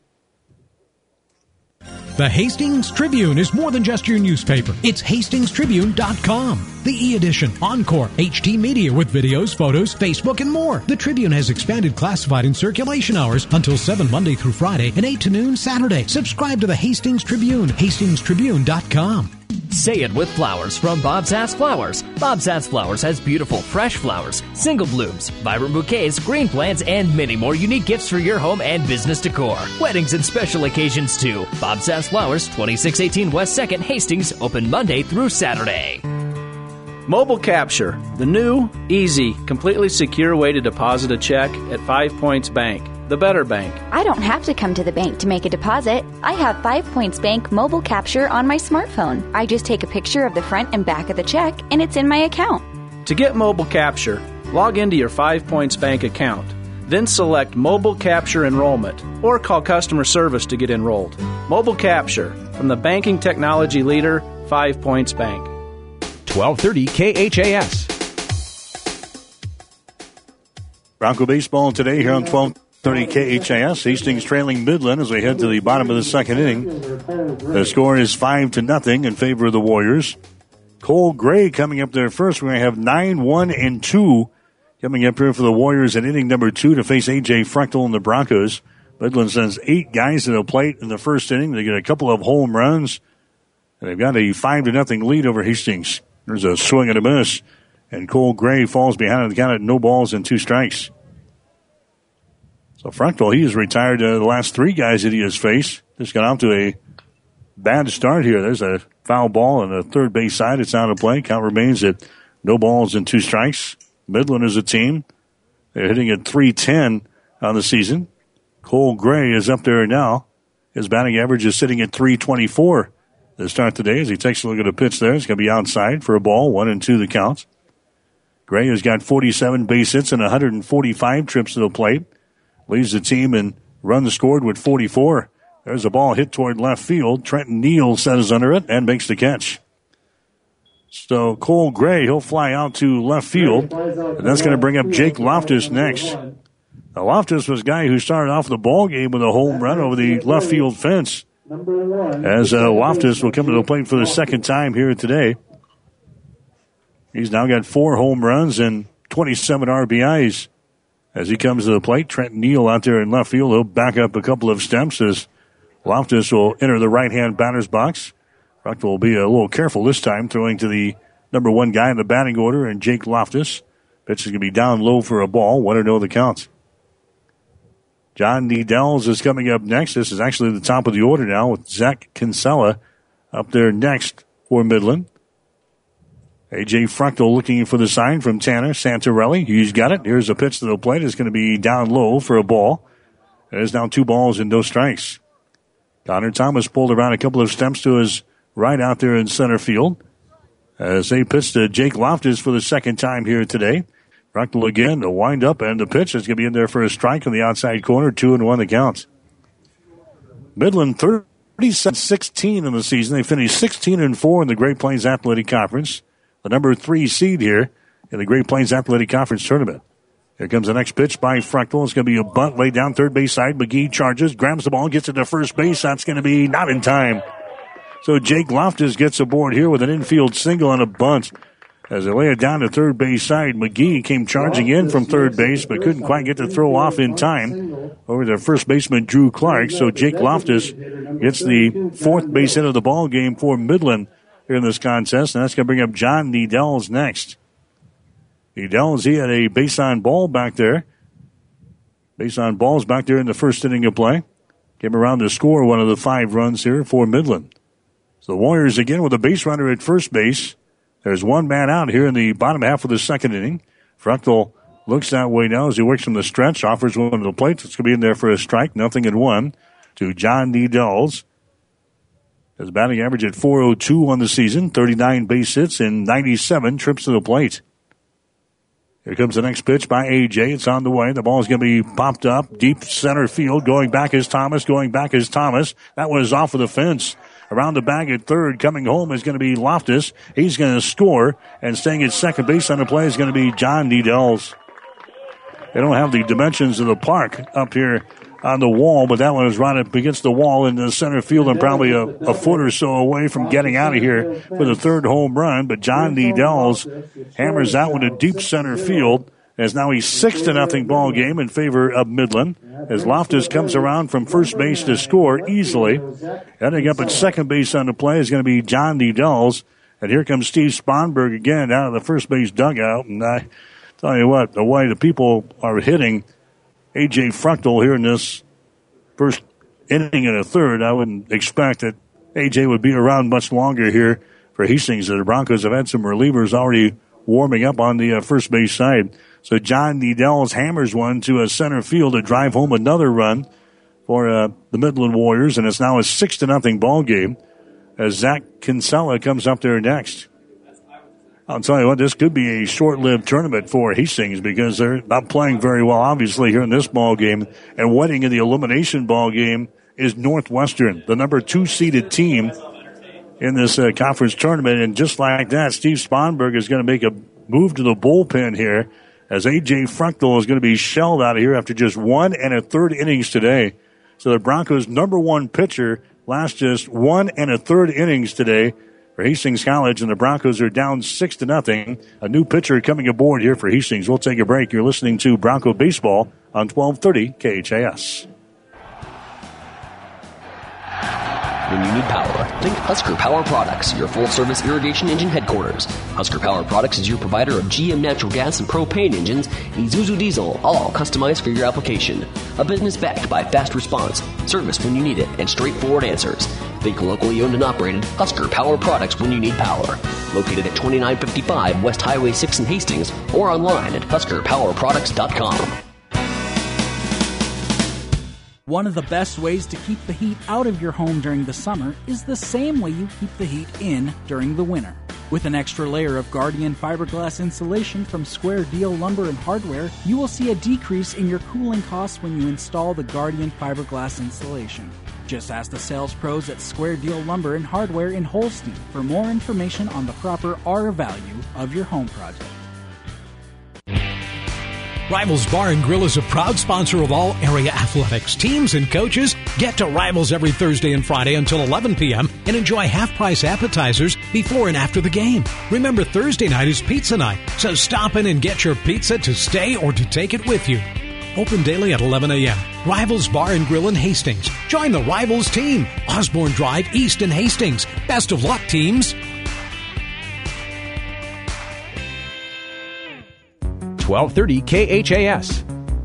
The Hastings Tribune is more than just your newspaper. It's hastingstribune.com. The e-edition, Encore, HT Media with videos, photos, Facebook, and more. The Tribune has expanded classified and circulation hours until 7 Monday through Friday and 8 to noon Saturday. Subscribe to the Hastings Tribune, hastingstribune.com. Say it with flowers from Bob Sass Flowers. Bob Sass Flowers has beautiful fresh flowers, single blooms, vibrant bouquets, green plants, and many more unique gifts for your home and business decor. Weddings and special occasions too. Bob Sass Flowers, 2618 West 2nd, Hastings, open Monday through Saturday. Mobile Capture, the new, easy, completely secure way to deposit a check at 5 Points Bank, the better bank. I don't have to come to the bank to make a deposit. I have 5 Points Bank Mobile Capture on my smartphone. I just take a picture of the front and back of the check, and it's in my account. To get Mobile Capture, log into your 5 Points Bank account. Then select Mobile Capture Enrollment, or call customer service to get enrolled. Mobile Capture, from the banking technology leader, 5 Points Bank. 1230 KHAS. Bronco baseball today here on 1230 KHAS. Hastings trailing Midland as we head to the bottom of the second inning. The score is 5-0 in favor of the Warriors. Cole Gray coming up there first. We're going to have 9-1-2 coming up here for the Warriors in inning number 2 to face A.J. Frechtel and the Broncos. Midland sends 8 guys to the plate in the first inning. They get a couple of home runs. And they've got a 5-0 lead over Hastings. There's a swing and a miss. And Cole Gray falls behind on the count at no balls and 2 strikes. So Frechtel, he has retired the last 3 guys that he has faced. Just got out to a bad start here. There's a foul ball on the third base side. It's out of play. Count remains at no balls and 2 strikes. Midland is a team. They're hitting at .310 on the season. Cole Gray is up there now. His batting average is sitting at .324 to start today as he takes a look at a pitch there. It's going to be outside for a ball. 1-2 the count. Gray has got 47 base hits and 145 trips to the plate. Leads the team in runs scored with 44. There's a ball hit toward left field. Trenton Neal settles under it and makes the catch. So Cole Gray, he'll fly out to left field. And that's going to bring up Jake Loftus next. Now, Loftus was a guy who started off the ball game with a home run over the left field fence. As Loftus will come to the plate for the second time here today. He's now got 4 home runs and 27 RBIs. As he comes to the plate, Trenton Neal out there in left field. He'll back up a couple of steps as Loftus will enter the right-hand batter's box. Frechtel will be a little careful this time, throwing to the number 1 guy in the batting order, and Jake Loftus. Pitch is going to be down low for a ball. 1-0 the count. John Needles is coming up next. This is actually the top of the order now with Zach Kinsella up there next for Midland. A.J. Frechtel looking for the sign from Tanner Santarelli. He's got it. Here's a pitch to the plate. It's going to be down low for a ball. There's now 2 balls and no strikes. Connor Thomas pulled around a couple of steps to his right out there in center field. As they pitch to Jake Loftus for the second time here today. Frechtel again, the wind up and the pitch is going to be in there for a strike on the outside corner. 2-1 the count. Midland 37-16 in the season. They finished 16-4 in the Great Plains Athletic Conference. The number 3 seed here in the Great Plains Athletic Conference tournament. Here comes the next pitch by Frechtel. It's going to be a bunt laid down third base side. McGee charges, grabs the ball, gets it to first base. That's going to be not in time. So Jake Loftus gets aboard here with an infield single and a bunt. As they lay it down to third base side, McGee came charging in from third base, but couldn't quite get the throw off in time over the first baseman, Drew Clark. So Jake Loftus gets the 4th base hit of the ball game for Midland here in this contest, and that's going to bring up John Needles next. Needles, he had a base on ball back there. Base on balls back there in the first inning of play. Came around to score one of the 5 runs here for Midland. So the Warriors again with a base runner at first base. There's 1 man out here in the bottom half of the second inning. Frechtel looks that way now as he works from the stretch, offers one to the plate. It's going to be in there for a strike. 0-1 to John Needles. His batting average at .402 on the season, 39 base hits and 97 trips to the plate. Here comes the next pitch by A.J. It's on the way. The ball is going to be popped up deep center field. Going back is Thomas. That one is off of the fence. Around the bag at third. Coming home is going to be Loftus. He's going to score. And staying at second base on the play is going to be John Needles. They don't have the dimensions of the park up here on the wall, but that one is right up against the wall in the center field and probably a foot or so away from getting out of here for the 3rd home run. But John Needles hammers that one to deep center field, As now a 6-0 ball game in favor of Midland. As Loftus comes around from first base to score easily. Ending up at second base on the play is going to be John Needles. And here comes Steve Sponberg again out of the first base dugout. And I tell you what, the way the people are hitting A.J. Fruchtel here in this first inning and a third, I wouldn't expect that A.J. would be around much longer here for Hastings. The Broncos have had some relievers already warming up on the first base side. So John Needles hammers one to a center field to drive home another run for the Midland Warriors, and it's now a 6-0 ball game as Zach Kinsella comes up there next. I'll tell you what, this could be a short-lived tournament for Hastings because they're not playing very well, obviously, here in this ball game. And waiting in the elimination ball game is Northwestern, the number 2 seeded team in this conference tournament. And just like that, Steve Sponberg is going to make a move to the bullpen here as A.J. Fruchtel is going to be shelled out of here after just 1 1/3 innings today. So the Broncos' number 1 pitcher lasts just 1 1/3 innings today for Hastings College, and the Broncos are down 6-0. A new pitcher coming aboard here for Hastings. We'll take a break. You're listening to Bronco Baseball on 1230 KHAS. When you need power, think Husker Power Products, your full-service irrigation engine headquarters. Husker Power Products is your provider of GM natural gas and propane engines, Isuzu diesel, all customized for your application. A business backed by fast response, service when you need it, and straightforward answers. Think locally owned and operated Husker Power Products when you need power. Located at 2955 West Highway 6 in Hastings, or online at HuskerPowerProducts.com. One of the best ways to keep the heat out of your home during the summer is the same way you keep the heat in during the winter. With an extra layer of Guardian fiberglass insulation from Square Deal Lumber and Hardware, you will see a decrease in your cooling costs when you install the Guardian fiberglass insulation. Just ask the sales pros at Square Deal Lumber and Hardware in Holstein for more information on the proper R value of your home project. Rivals Bar and Grill is a proud sponsor of all area athletics. Teams and coaches get to Rivals every Thursday and Friday until 11 p.m. and enjoy half-price appetizers before and after the game. Remember, Thursday night is pizza night, so stop in and get your pizza to stay or to take it with you. Open daily at 11 a.m. Rivals Bar and Grill in Hastings. Join the Rivals team. Osborne Drive East in Hastings. Best of luck, teams. 1230 KHAS.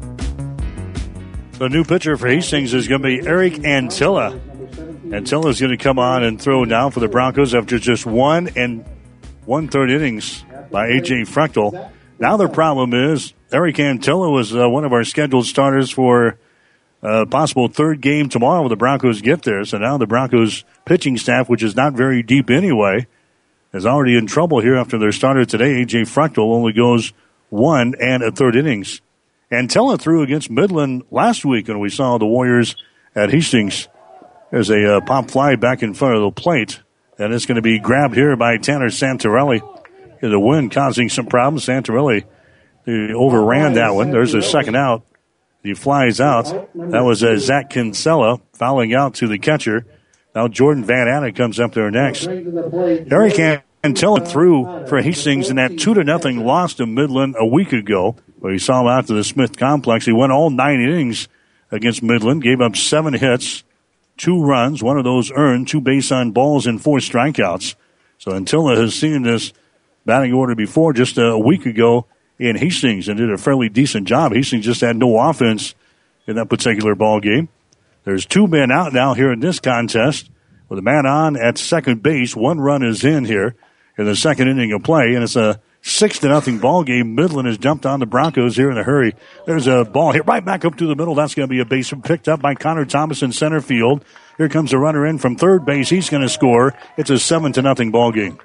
The new pitcher for Hastings is going to be Eric Antilla. Antilla is going to come on and throw down for the Broncos after just 1 1/3 innings by A.J. Fruchtel. Now their problem is Eric Antilla was one of our scheduled starters for a possible third game tomorrow when the Broncos get there. So now the Broncos pitching staff, which is not very deep anyway, is already in trouble here after their starter today. A.J. Fruchtel only goes 1 1/3 innings. Antilla threw against Midland last week when we saw the Warriors at Hastings. There's a pop fly back in front of the plate, and it's going to be grabbed here by Tanner Santarelli. The wind causing some problems. Santarelli overran that one. There's a second out. He flies out. That was Zach Kinsella fouling out to the catcher. Now Jordan Van Anna comes up there next. Eric Antilla threw for Hastings in that 2-0 loss to Midland a week ago. But he saw him out to the Smith Complex. He went all 9 innings against Midland, gave up 7 hits, 2 runs, one of those earned, 2 base on balls, and 4 strikeouts. So Antilla has seen this batting order before just a week ago in Hastings and did a fairly decent job. Hastings just had no offense in that particular ball game. There's 2 men out now here in this contest with a man on at second base. 1 run is in here in the second inning of play, and it's a 6-0 ball game. Midland has jumped on the Broncos here in a hurry. There's a ball here right back up to the middle. That's going to be a base picked up by Connor Thomas in center field. Here comes a runner in from third base. He's going to score. It's a 7-0 ball game.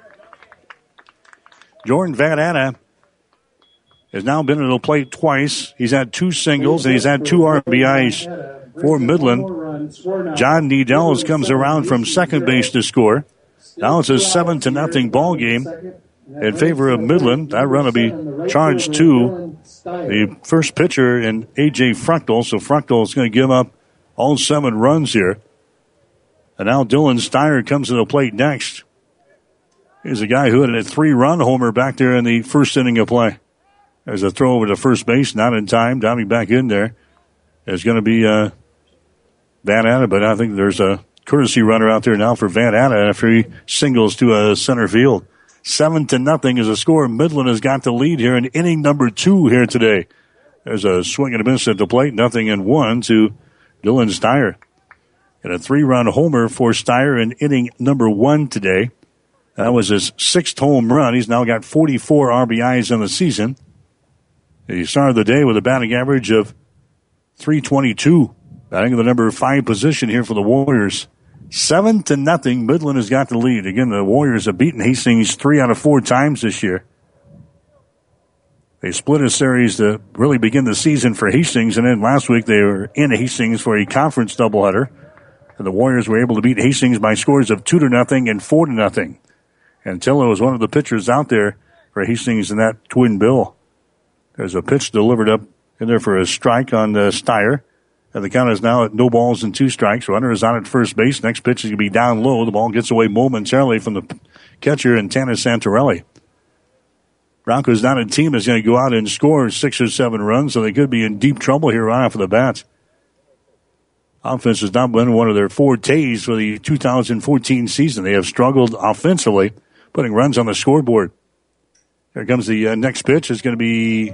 Jordan Van Anna has now been at the plate twice. He's had 2 singles, and he's had 2 RBIs for Midland. John Needles comes around from second base to score. Now it's a 7-0 ball game in favor of Midland. That run will be charged to the first pitcher in A.J. Fruchtel. So Fruchtel is going to give up all 7 runs here. And now Dylan Steyer comes to the plate next. He's a guy who had a 3-run homer back there in the first inning of play. There's a throw over to first base, not in time. Diving back in there is going to be Van Atta, but I think there's a courtesy runner out there now for Van Atta after he singles to center field. 7-0 is a score. Midland has got the lead here in inning number 2 here today. There's a swing and a miss at the plate. 0-1 to Dylan Steyer. And a 3-run homer for Steyer in inning number 1 today. That was his 6th home run. He's now got 44 RBIs in the season. He started the day with a batting average of .322. Batting in the number 5 position here for the Warriors. 7-0. Midland has got the lead. Again, the Warriors have beaten Hastings 3 out of 4 times this year. They split a series to really begin the season for Hastings, and then last week they were in Hastings for a conference doubleheader. And the Warriors were able to beat Hastings by scores of 2-0 and 4-0. And Tillo was one of the pitchers out there for Hastings in that twin bill. There's a pitch delivered up in there for a strike on Steyer. And the count is now at 0-2 strikes. Runner is on at first base. Next pitch is going to be down low. The ball gets away momentarily from the catcher and Tanis Santorelli. Broncos not a team that's going to go out and score 6 or 7 runs, so they could be in deep trouble here right off of the bat. Offense has not been one of their fortes for the 2014 season. They have struggled offensively, putting runs on the scoreboard. Here comes the next pitch. It's going to be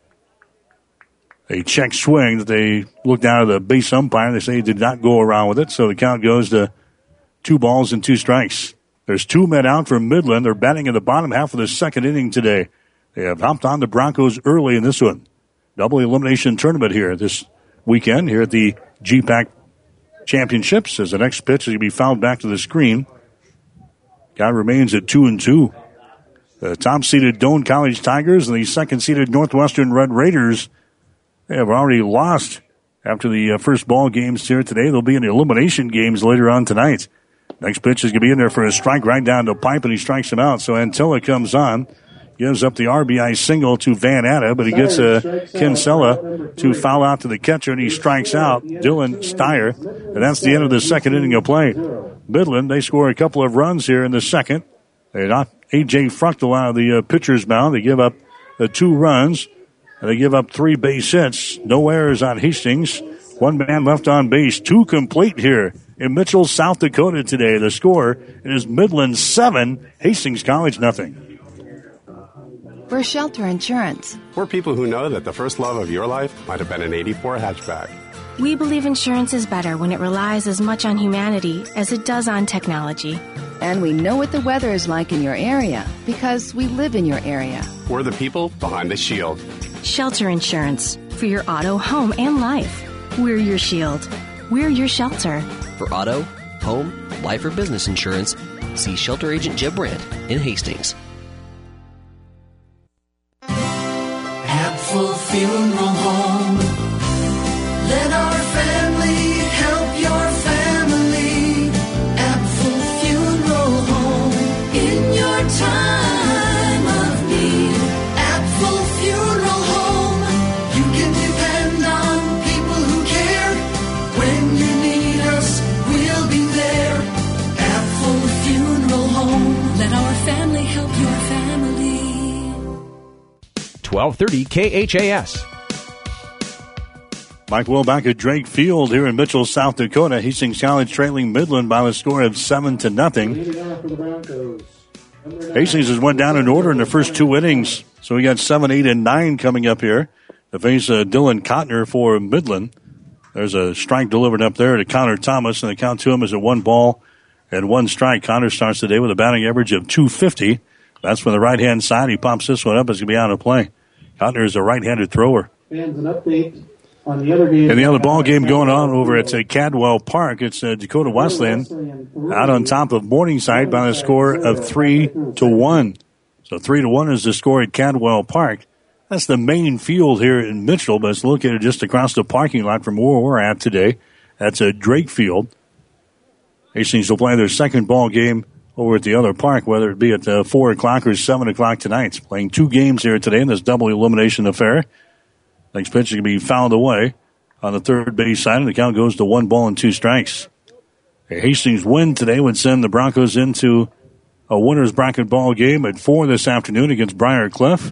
a check swing that they looked down at the base umpire. They say he did not go around with it, so the count goes to 2-2 strikes. There's 2 men out for Midland. They're batting in the bottom half of the second inning today. They have hopped on the Broncos early in this one. Double elimination tournament here this weekend here at the GPAC Championships, as the next pitch is going to be fouled back to the screen. Count remains at 2-2. The top-seeded Doane College Tigers and the second-seeded Northwestern Red Raiders, they have already lost after the first ball games here today. They'll be in the elimination games later on tonight. Next pitch is going to be in there for a strike right down the pipe, and he strikes him out. So Antilla comes on, gives up the RBI single to Van Atta, but he gets Kinsella to foul out to the catcher, and he strikes out Dylan Steyer. And that's the end of the second inning of play. Midland, they score a couple of runs here in the second. They knock A.J. Fruchtel out of the pitcher's mound. They give up 2 runs, and they give up 3 base hits. No errors on Hastings. 1 man left on base. 2 complete here in Mitchell, South Dakota today. The score is Midland 7, Hastings College nothing. We're Shelter Insurance. We're people who know that the first love of your life might have been an 84 hatchback. We believe insurance is better when it relies as much on humanity as it does on technology. And we know what the weather is like in your area because we live in your area. We're the people behind the shield. Shelter Insurance. For your auto, home, and life. We're your shield. We're your shelter. For auto, home, life, or business insurance, see Shelter Agent Jeb Brandt in Hastings. Apfel Funeral Home. Let our family help your family. Apfel Funeral Home. In your time of need. Apfel Funeral Home. You can depend on people who care. When you need us, we'll be there. Apfel Funeral Home. Let our family help your family. 1230 KHAS. Mike Will back at Drake Field here in Mitchell, South Dakota. Hastings College trailing Midland by the score of 7-0. Hastings has went down in order in the first 2 innings. So we got 7, 8, and 9 coming up here to face Dylan Cotner for Midland. There's a strike delivered up there to Connor Thomas, and the count to him is at 1-1 strike. Connor starts the day with a batting average of .250. That's from the right-hand side. He pops this one up. It's going to be out of play. Cotner is a right-handed thrower. Fans, an update on the other game. And the other ball game going on over at Cadwell Park. It's Dakota Wesleyan out on top of Morningside by a score of 3-1. So 3-1 is the score at Cadwell Park. That's the main field here in Mitchell, but it's located just across the parking lot from where we're at today. That's Drake Field. Hastings will play their second ball game over at the other park, whether it be at 4 o'clock or 7 o'clock tonight. Playing 2 games here today in this double elimination affair. Next pitch is going to be fouled away on the third base side, and the count goes to 1-2 strikes. A Hastings win today would send the Broncos into a winner's bracket ball game at 4 this afternoon against Briar Cliff.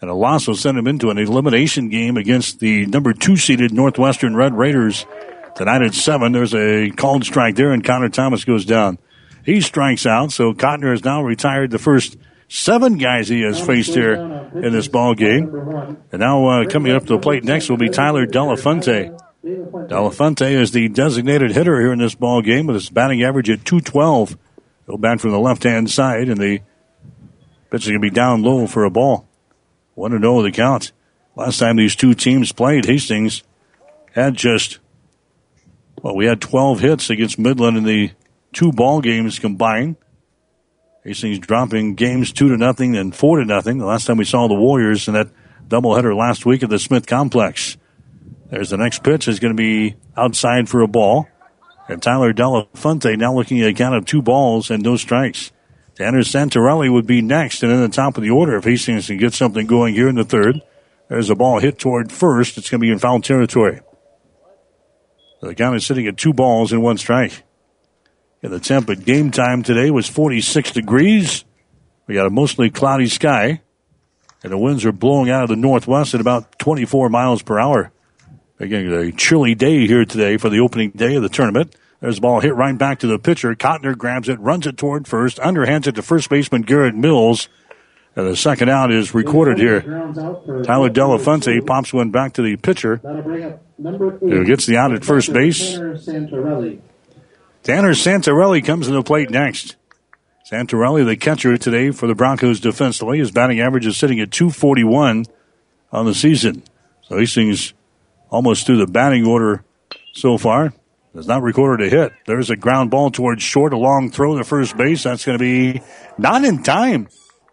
And a loss will send him into an elimination game against the number 2-seeded Northwestern Red Raiders tonight at 7. There's a called strike there, and Connor Thomas goes down. He strikes out, so Cotner has now retired the first 7 guys he has faced here in this ball game. And now coming up to the plate next will be Tyler Delafonte. Delafonte is the designated hitter here in this ball game with his batting average at .212. He'll bat from the left-hand side, and the pitch is going to be down low for a ball. 1-0 the count. Last time these two teams played, Hastings had we had 12 hits against Midland in the 2 ball games combined. Hastings dropping games 2-0 and 4-0. The last time we saw the Warriors in that doubleheader last week at the Smith Complex. There's the next pitch. Is going to be outside for a ball. And Tyler Delafonte now looking at a count of 2 balls and no strikes. Tanner Santarelli would be next and in the top of the order if Hastings can get something going here in the third. There's a ball hit toward first. It's going to be in foul territory. So the count is sitting at 2 balls and 1 strike. And the temp at game time today was 46 degrees. We got a mostly cloudy sky. And the winds are blowing out of the northwest at about 24 miles per hour. Again, a chilly day here today for the opening day of the tournament. There's a ball hit right back to the pitcher. Cotner grabs it, runs it toward first, underhands it to first baseman Garrett Mills. And the second out is recorded here. Tyler Delafonte pops one back to the pitcher, who gets the out at first base. Tanner Santarelli comes to the plate next. Santarelli, the catcher today for the Broncos defensively. His batting average is sitting at .241 on the season. So Hastings almost through the batting order so far. Has not recorded a hit. There's a ground ball towards short, a long throw to first base. That's going to be not in time.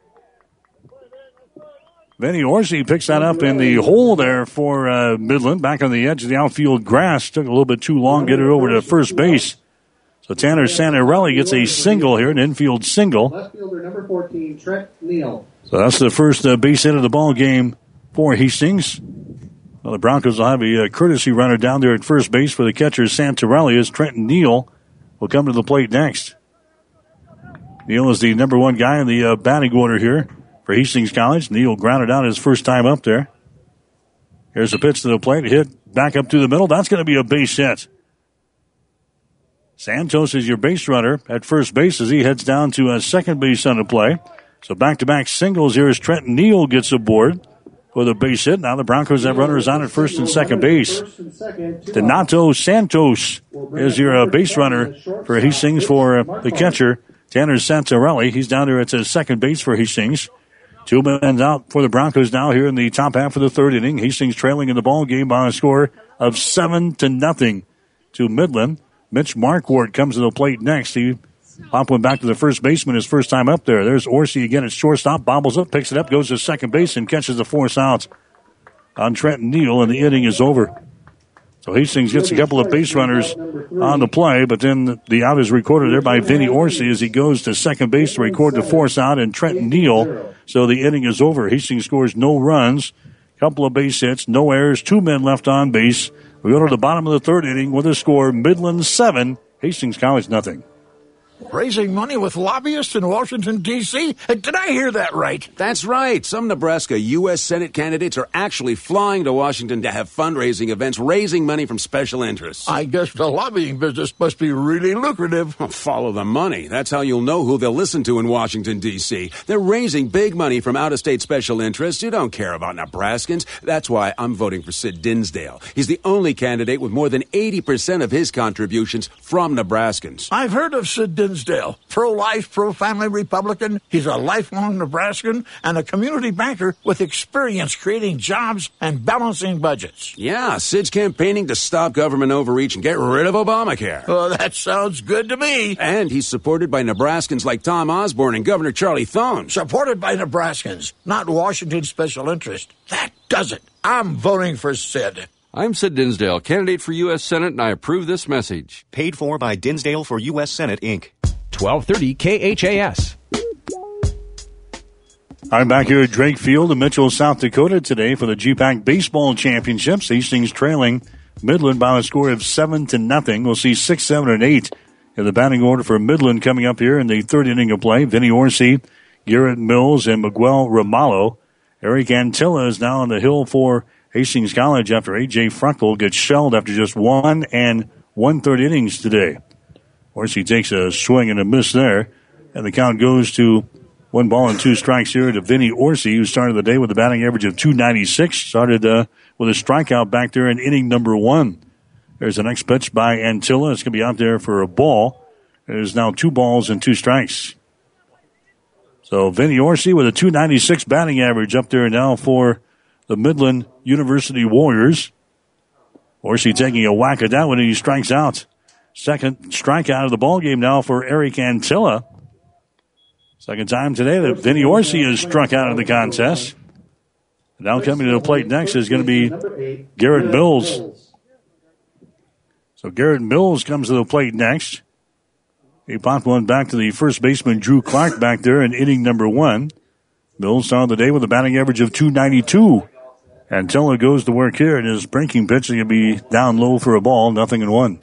Vinny Orsi picks that up in the hole there for Midland. Back on the edge of the outfield grass. Took a little bit too long to get it over to first base. So Tanner Santarelli gets a single here, an infield single. Left fielder number 14, Trent Neal. So that's the first base hit of the ball game for Hastings. Well, the Broncos will have a courtesy runner down there at first base for the catcher Santarelli as Trenton Neal will come to the plate next. Neal is the number 1 guy in the batting order here for Hastings College. Neal grounded out his first time up there. Here's a pitch to the plate, hit back up to the middle. That's going to be a base hit. Santos is your base runner at first base as he heads down to second base on the play. So back-to-back singles here as Trenton Neal gets aboard with a base hit. Now the Broncos have runners on at first and second base. Donato Santos is your base runner for Hastings for the catcher, Tanner Santarelli. He's down there at second base for Hastings. 2 men out for the Broncos now here in the top half of the third inning. Hastings trailing in the ball game by a score of 7-0 to Midland. Mitch Marquardt comes to the plate next. He popped one back to the first baseman his first time up there. There's Orsi again at shortstop, bobbles up, picks it up, goes to second base, and catches the force out on Trenton Neal, and the inning is over. So Hastings gets a couple of base runners on the play, but then the out is recorded there by Vinny Orsi as he goes to second base to record the force out, and Trenton Neal. So the inning is over. Hastings scores no runs, couple of base hits, no errors, 2 men left on base. We go to the bottom of the third inning with a score, Midland 7, Hastings College nothing. Raising money with lobbyists in Washington, D.C.? Did I hear that right? That's right. Some Nebraska U.S. Senate candidates are actually flying to Washington to have fundraising events, raising money from special interests. I guess the lobbying business must be really lucrative. Well, follow the money. That's how you'll know who they'll listen to in Washington, D.C. They're raising big money from out-of-state special interests who don't care about Nebraskans. That's why I'm voting for Sid Dinsdale. He's the only candidate with more than 80% of his contributions from Nebraskans. I've heard of Sid Dinsdale. Pro-life, pro-family Republican. He's a lifelong Nebraskan and a community banker with experience creating jobs and balancing budgets. Yeah, Sid's campaigning to stop government overreach and get rid of Obamacare. Oh, that sounds good to me. And he's supported by Nebraskans like Tom Osborne and Governor Charlie Thone. Supported by Nebraskans, not Washington special interest. That does it. I'm voting for Sid. I'm Sid Dinsdale, candidate for U.S. Senate, and I approve this message. Paid for by Dinsdale for U.S. Senate, Inc. 1230 KHAS. I'm back here at Drake Field in Mitchell, South Dakota today for the GPAC Baseball Championships. Hastings trailing Midland by a score of 7-0. We'll see 6, 7, and 8 in the batting order for Midland coming up here in the third inning of play. Vinny Orsi, Garrett Mills, and Miguel Ramallo. Eric Antilla is now on the hill for Hastings College after A.J. Fruchtel gets shelled after just 1 1/3 innings today. Of course, he takes a swing and a miss there, and the count goes to 1 ball and 2 strikes here to Vinny Orsi, who started the day with a batting average of .296. Started with a strikeout back there in inning number 1. There's the next pitch by Antilla. It's going to be out there for a ball. There's now 2 balls and 2 strikes. So Vinny Orsi with a .296 batting average up there now for the Midland University Warriors. Orsi taking a whack at that one, and he strikes out. Second strikeout of the ballgame now for Eric Antilla. Second time today that Vinny Orsi is struck out of the contest. Now coming to the plate next is going to be Garrett Mills. So Garrett Mills comes to the plate next. He popped one back to the first baseman, Drew Clark, back there in inning number 1. Mills started the day with a batting average of .292. Antilla goes to work here, and his breaking pitch is going to be down low for a ball, 0-1.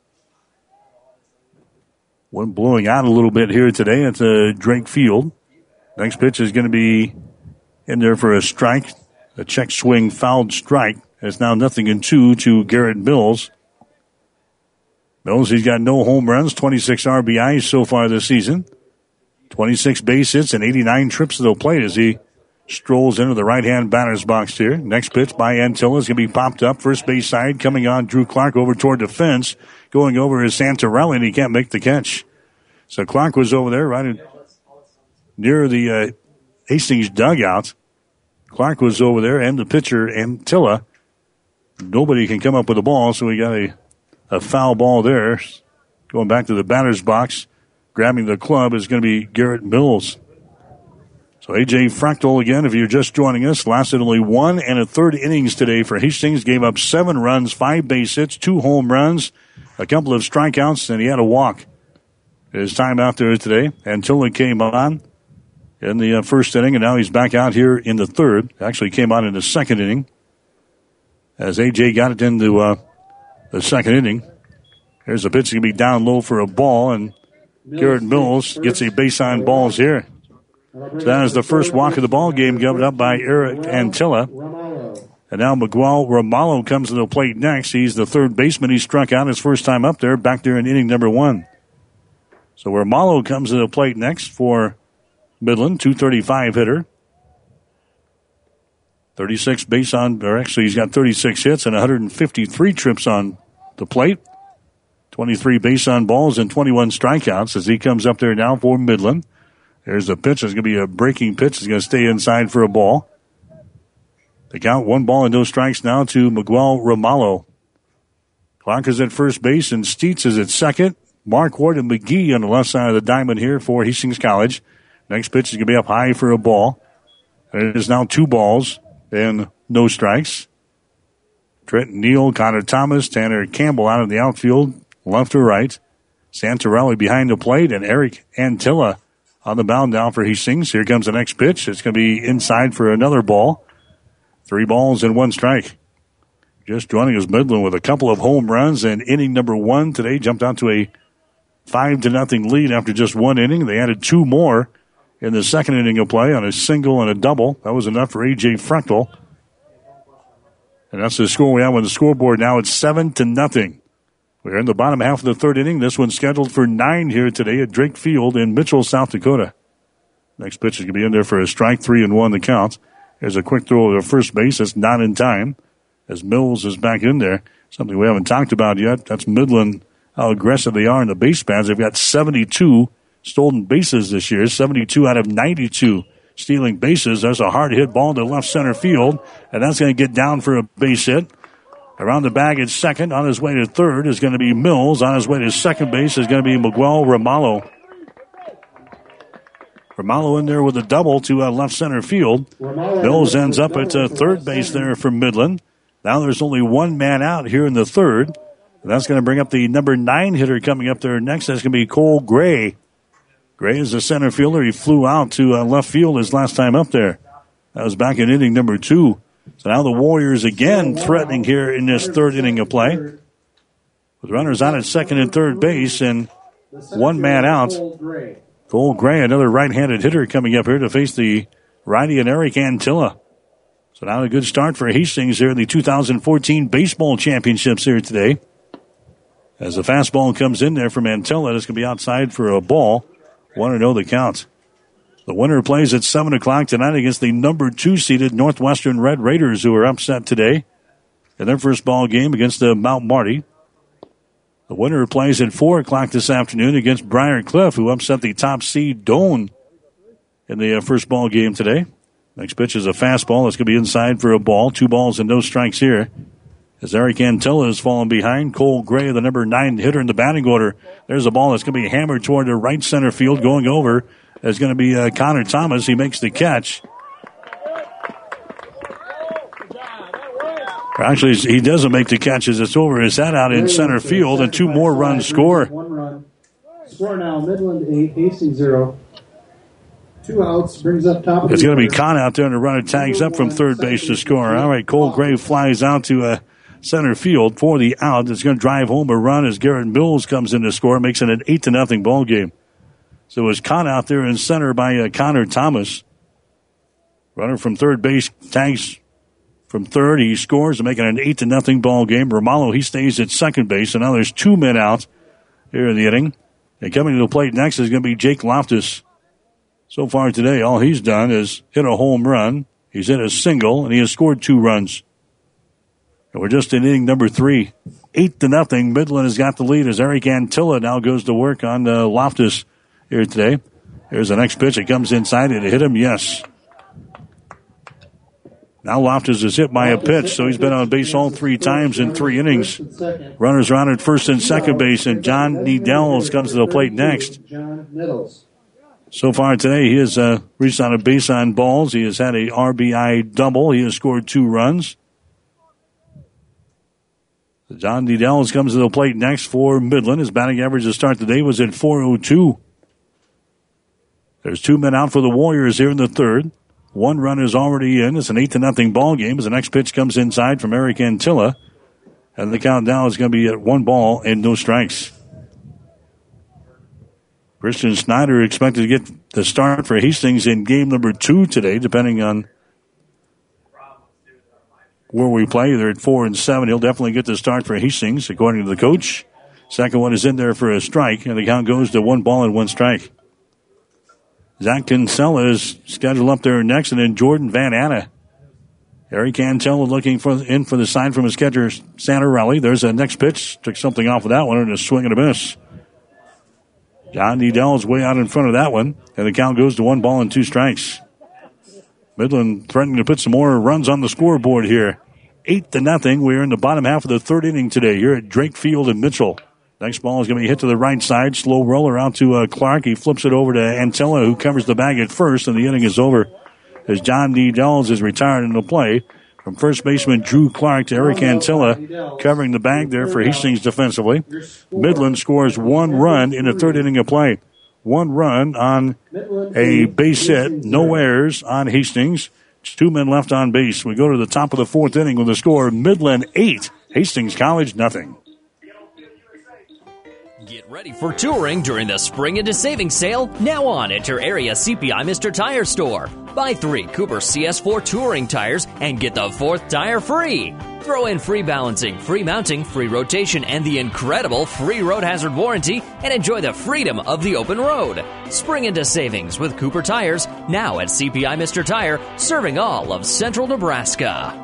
One blowing out a little bit here today at Drake Field. Next pitch is going to be in there for a strike. A check swing fouled strike. It's now 0-2 to Garrett Mills. Mills, he's got no home runs, 26 RBIs so far this season. 26 base hits and 89 trips to the plate as he strolls into the right-hand batter's box here. Next pitch by Antilla is going to be popped up. First base side coming on Drew Clark over toward the fence. Going over is Santorelli, and he can't make the catch. So Clark was over there right near the Hastings dugout. Clark was over there, and the pitcher, Antilla. Nobody can come up with a ball, so we got a foul ball there. Going back to the batter's box, grabbing the club is going to be Garrett Mills. So A.J. Fruchtel again, if you're just joining us, lasted only 1 1/3 innings today for Hastings. Gave up 7 runs, 5 base hits, 2 home runs, a couple of strikeouts, and he had a walk. His time out there today. Antilla came on in the first inning, and now he's back out here in the third. Actually came on in the second inning as A.J. got it into the second inning. Here's a pitch going to be down low for a ball, and Garrett Mills gets a base on balls here. So that is the first walk of the ball game given up by Eric Antilla. And now Miguel Ramallo comes to the plate next. He's the third baseman. He struck out his first time up there, back there in inning number 1. So Ramallo comes to the plate next for Midland, .235 hitter. 36 base on, or actually he's got 36 hits and 153 trips on the plate. 23 base on balls and 21 strikeouts as he comes up there now for Midland. There's the pitch. It's going to be a breaking pitch. It's going to stay inside for a ball. The count, 1 ball and no strikes now to Miguel Ramallo. Clark is at first base and Steets is at second. Mark Ward and McGee on the left side of the diamond here for Hastings College. Next pitch is going to be up high for a ball. And it is now 2 balls and no strikes. Trent Neal, Connor Thomas, Tanner Campbell out of the outfield, left or right. Santorelli behind the plate, and Eric Antilla on the mound now for Hastings. Here comes the next pitch. It's going to be inside for another ball. 3 balls and 1 strike. Just joining us, Midland with a couple of home runs, and inning number 1 today jumped out to a 5-0 lead after just 1 inning. They added 2 more in the second inning of play on a single and a double. That was enough for A.J. Fruchtel. And that's the score we have on the scoreboard now. It's 7-0. We're in the bottom half of the third inning. This one's scheduled for 9 here today at Drake Field in Mitchell, South Dakota. Next pitch is going to be in there for a strike, 3-1 the count. There's a quick throw to first base. That's not in time as Mills is back in there. Something we haven't talked about yet. That's Midland, how aggressive they are in the base paths. They've got 72 stolen bases this year, 72 out of 92 stealing bases. There's a hard hit ball to left center field, and that's going to get down for a base hit. Around the bag at second, on his way to third is going to be Mills. On his way to second base is going to be Miguel Ramallo. Ramallo in there with a double to left center field. Mills ends up at third base there for Midland. Now there's only 1 man out here in the third. And that's going to bring up the number 9 hitter coming up there next. That's going to be Cole Gray. Gray is the center fielder. He flew out to left field his last time up there. That was back in inning number 2. So now the Warriors again threatening here in this third inning of play. With runners on at second and third base and 1 man out. Cole Gray, another right-handed hitter coming up here to face the righty and Eric Antilla. So now a good start for Hastings here in the 2014 baseball championships here today. As the fastball comes in there from Antilla, it's going to be outside for a ball. 1-0 the count. The winner plays at 7 o'clock tonight against the number 2 seeded Northwestern Red Raiders, who are upset today in their first ball game against the Mount Marty. The winner plays at 4 o'clock this afternoon against Briar Cliff, who upset the top seed Doane in the first ball game today. Next pitch is a fastball. That's going to be inside for a ball. 2 balls and no strikes here. As Eric Antilla is falling behind, Cole Gray, the number 9 hitter in the batting order. There's a ball that's going to be hammered toward the right center field. Going over is going to be Connor Thomas. He makes the catch. Actually, he doesn't make the catch as it's over his head out in center field, and 2 more runs score. 1 run. Score now, Midland 8, Hastings 0. 2 outs, brings up top. It's going to be Con out there, and the runner tags up from third base to score. All right, Cole Gray flies out to center field for the out. It's going to drive home a run as Garrett Mills comes in to score, makes it an 8-0 ball game. So it was Con out there in center by Connor Thomas. Runner from third base tags from third. He scores to make it an 8-0 ball game. Romalo, he stays at second base, and now there's 2 men out here in the inning. And coming to the plate next is going to be Jake Loftus. So far today, all he's done is hit a home run. He's hit a single, and he has scored 2 runs. And we're just in inning number 3. 8-0. Midland has got the lead as Eric Antilla now goes to work on Loftus here today. Here's the next pitch. It comes inside. It hit him, yes. Now Loftus is hit by a pitch, so he's been on base all 3 times in 3 innings. Runners are on at first and second base, and John Needles comes to the plate next. So far today, he has reached on a base on balls. He has had a RBI double. He has scored 2 runs. John Needles comes to the plate next for Midland. His batting average to start the day was at .402. There's 2 men out for the Warriors here in the third. 1 run is already in. It's an 8-0 ball game as the next pitch comes inside from Eric Antilla. And the count now is going to be at 1 ball and no strikes. Christian Snyder expected to get the start for Hastings in game number 2 today, depending on where we play. They're at 4 and 7. He'll definitely get the start for Hastings, according to the coach. Second one is in there for a strike, and the count goes to 1 ball and 1 strike. Zach Kinsella is scheduled up there next, and then Jordan Van Anna. Eric Antilla looking for the sign from his catcher, Santarelli. There's a next pitch. Took something off of that one, and a swing and a miss. John Needell's way out in front of that one, and the count goes to 1 ball and 2 strikes. Midland threatening to put some more runs on the scoreboard here. 8-0. We're in the bottom half of the third inning today here at Drake Field in Mitchell. Next ball is going to be hit to the right side. Slow roller out to Clark. He flips it over to Antilla, who covers the bag at first, and the inning is over as John Needles is retired into play. From first baseman Drew Clark to Eric Antilla covering the bag there for Hastings defensively. Midland scores 1 run in the third inning of play. 1 run on a base hit. No errors on Hastings. 2 men left on base. We go to the top of the 4th inning with the score Midland 8, Hastings College nothing. Get ready for touring during the Spring into Savings Sale now on at your area CPI Mr. Tire store. Buy 3 Cooper CS4 touring tires and get the 4th tire free. Throw in free balancing, free mounting, free rotation, and the incredible free road hazard warranty, and enjoy the freedom of the open road. Spring into savings with Cooper Tires now at CPI Mr. Tire, serving all of central Nebraska.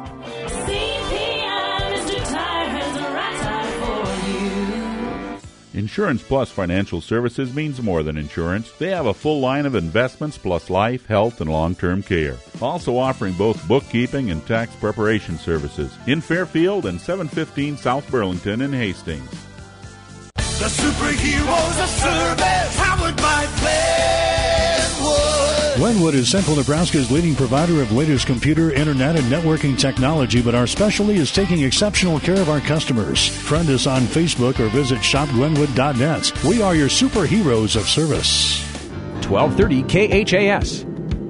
Insurance Plus Financial Services means more than insurance. They have a full line of investments plus life, health, and long-term care. Also offering both bookkeeping and tax preparation services in Fairfield and 715 South Burlington in Hastings. The superheroes of service, powered by Glenwood. Glenwood is Central Nebraska's leading provider of latest computer, internet, and networking technology, but our specialty is taking exceptional care of our customers. Friend us on Facebook or visit shopglenwood.net. We are your superheroes of service. 1230 KHAS.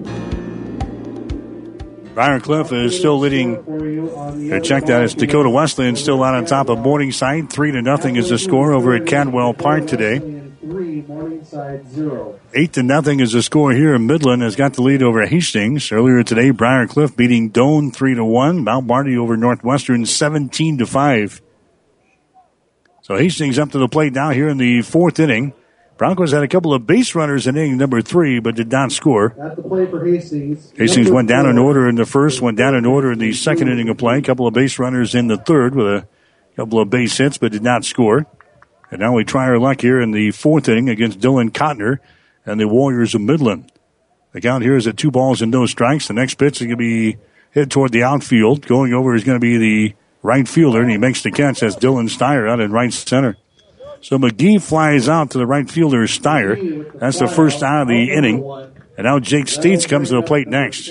Briar Cliff is still leading. Check that. It's Dakota Wesleyan still out on top of Morningside. 3-0 is the score over at Cadwell Park today. Morningside 0. 8-0 is the score here. Midland has got the lead over Hastings. Earlier today, Briarcliff beating Doane 3-1. Mount Marty over Northwestern 17-5. So Hastings up to the plate now here in the fourth inning. Broncos had a couple of base runners in inning number 3, but did not score. At the plate for Hastings. Hastings went down in order in the first, went down in order in the second inning of play. A couple of base runners in the third with a couple of base hits, but did not score. And now we try our luck here in the fourth inning against Dylan Cotner and the Warriors of Midland. The count here is at 2 balls and no strikes. The next pitch is going to be hit toward the outfield. Going over is going to be the right fielder, and he makes the catch. That's Dylan Steyer out in right center. So McGee flies out to the right fielder, Steyer. That's the first out of the inning. And now Jake Steitz comes to the plate next.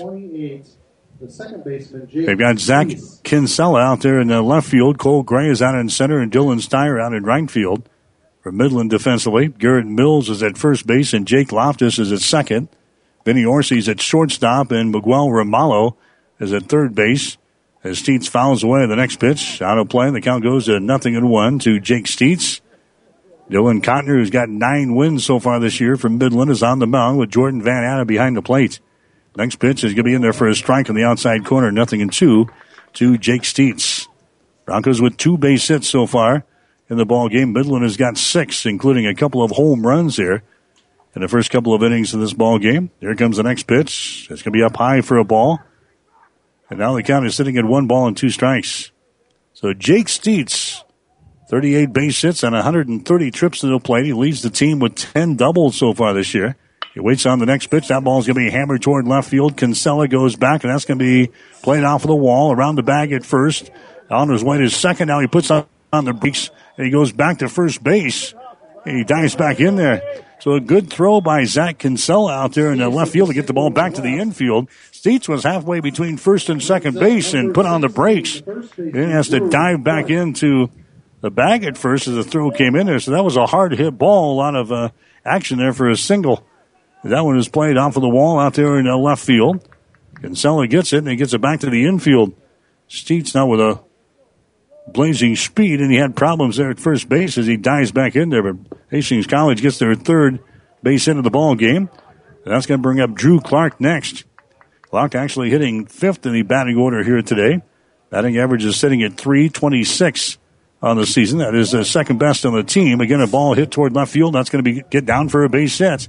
They've got Zach Kinsella out there in the left field. Cole Gray is out in center, and Dylan Steyer out in right field. For Midland defensively, Garrett Mills is at first base, and Jake Loftus is at second. Vinny Orsi's at shortstop, and Miguel Ramallo is at third base. As Steitz fouls away the next pitch, out of play, the count goes to 0-1 to Jake Steitz. Dylan Cotner, who's got 9 wins so far this year from Midland, is on the mound with Jordan Van Atta behind the plate. Next pitch is going to be in there for a strike on the outside corner, 0-2 to Jake Steitz. Broncos with 2 base hits so far in the ball game. Midland has got 6, including a couple of home runs here in the first couple of innings of this ball game. Here comes the next pitch. It's going to be up high for a ball. And now the count is sitting at 1 ball and 2 strikes. So Jake Steitz, 38 base hits and 130 trips to the plate. He leads the team with 10 doubles so far this year. He waits on the next pitch. That ball's going to be hammered toward left field. Kinsella goes back, and that's going to be played off of the wall around the bag at first. On his way to second. Now he puts on the brakes, and he goes back to first base. And he dives back in there. So a good throw by Zach Kinsella out there in the left field to get the ball back to the infield. Steitz was halfway between first and second base and put on the brakes. Then has to dive back into the bag at first as the throw came in there. So that was a hard hit ball. A lot of action there for a single. That one is played off of the wall out there in the left field. Kinsella gets it, and he gets it back to the infield. Steitz now with a blazing speed, and he had problems there at first base as he dives back in there. But Hastings College gets their third base hit of the ball game. And that's going to bring up Drew Clark next. Clark actually hitting 5th in the batting order here today. Batting average is sitting at .326 on the season. That is the second best on the team. Again, a ball hit toward left field. That's going to get down for a base hit.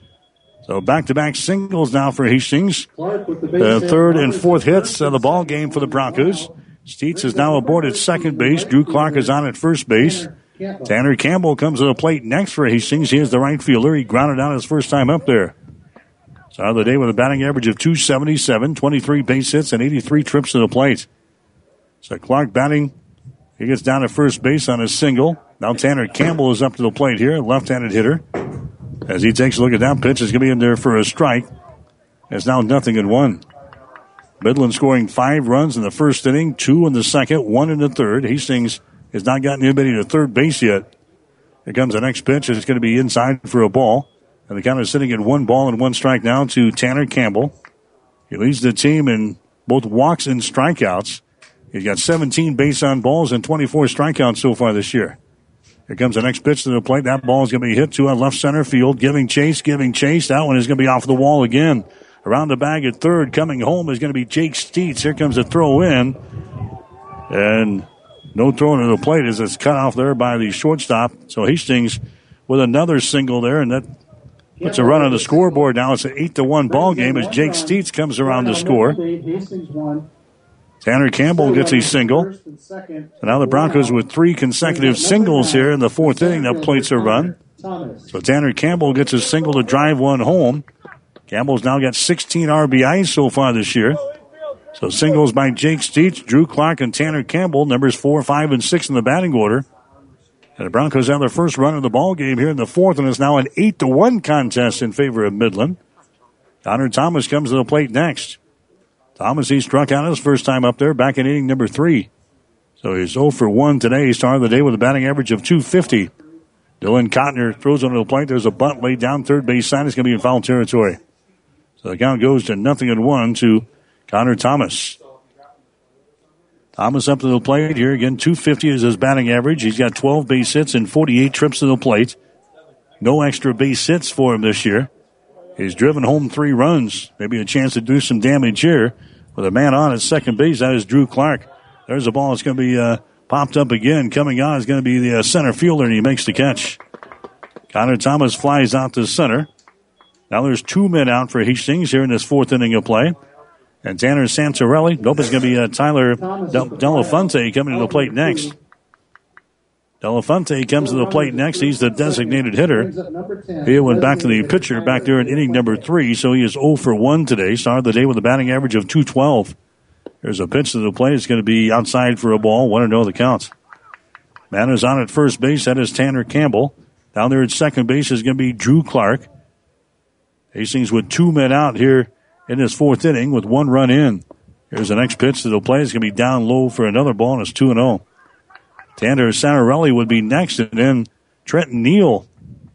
So back-to-back singles now for Hastings. The third and fourth hits of the ball game for the Broncos. Steitz is now aboard at second base. Drew Clark is on at first base. Tanner Campbell comes to the plate next for Hastings. He is the right fielder. He grounded out his first time up there. Start of the day with a batting average of .277, 23 base hits, and 83 trips to the plate. So Clark batting. He gets down at first base on a single. Now Tanner Campbell is up to the plate here, left-handed hitter. As he takes a look at that pitch, it's going to be in there for a strike. It's now 0-1. Midland scoring 5 runs in the first inning, 2 in the second, 1 in the third. Hastings has not gotten anybody to third base yet. Here comes the next pitch. It's going to be inside for a ball. And the count is sitting at 1 ball and 1 strike now to Tanner Campbell. He leads the team in both walks and strikeouts. He's got 17 base on balls and 24 strikeouts so far this year. Here comes the next pitch to the plate. That ball is going to be hit to left center field. Giving chase. That one is going to be off the wall again. Around the bag at third. Coming home is going to be Jake Steitz. Here comes a throw in. And no throwing to the plate as it's cut off there by the shortstop. So Hastings with another single there. And that puts a run on the scoreboard now. It's an 8-1 ball game as Jake Steitz comes around to score. Tanner Campbell gets a single. So now the Broncos with 3 consecutive singles here in the fourth inning. That plates a run. So Tanner Campbell gets a single to drive one home. Campbell's now got 16 RBIs so far this year. So singles by Jake Steitz, Drew Clark, and Tanner Campbell, numbers 4, 5, and 6 in the batting order. And the Broncos have their first run of the ball game here in the fourth, and it's now an 8-1 contest in favor of Midland. Connor Thomas comes to the plate next. Thomas, he struck out his first time up there back in inning number 3. So he's 0 for 1 today. He started the day with a batting average of .250. Dylan Cotner throws onto the plate. There's a bunt laid down third base side. It's going to be in foul territory. So the count goes to 0-1 to Connor Thomas. Thomas up to the plate here again. .250 is his batting average. He's got 12 base hits and 48 trips to the plate. No extra base hits for him this year. He's driven home 3 runs. Maybe a chance to do some damage here. With a man on at second base, that is Drew Clark. There's a ball that's going to be popped up again. Coming on is going to be the center fielder, and he makes the catch. Connor Thomas flies out to center. Now there's 2 men out for Hastings here in this 4th inning of play. And Tanner Santarelli. Nope, it's going to be Tyler Delafonte coming to the plate next. Delafonte comes to the plate next. He's the designated hitter. He went back to the pitcher back there in inning number 3, so he is 0 for 1 today. Started the day with a batting average of .212. There's a pitch to the plate. It's going to be outside for a ball. 1-0 the count. Man is on at first base. That is Tanner Campbell. Down there at second base is going to be Drew Clark. Hastings with 2 men out here in this 4th inning with 1 run in. Here's the next pitch to the plate. It's going to be down low for another ball, and it's 2-0. Tanner Santarelli would be next, and then Trenton Neal.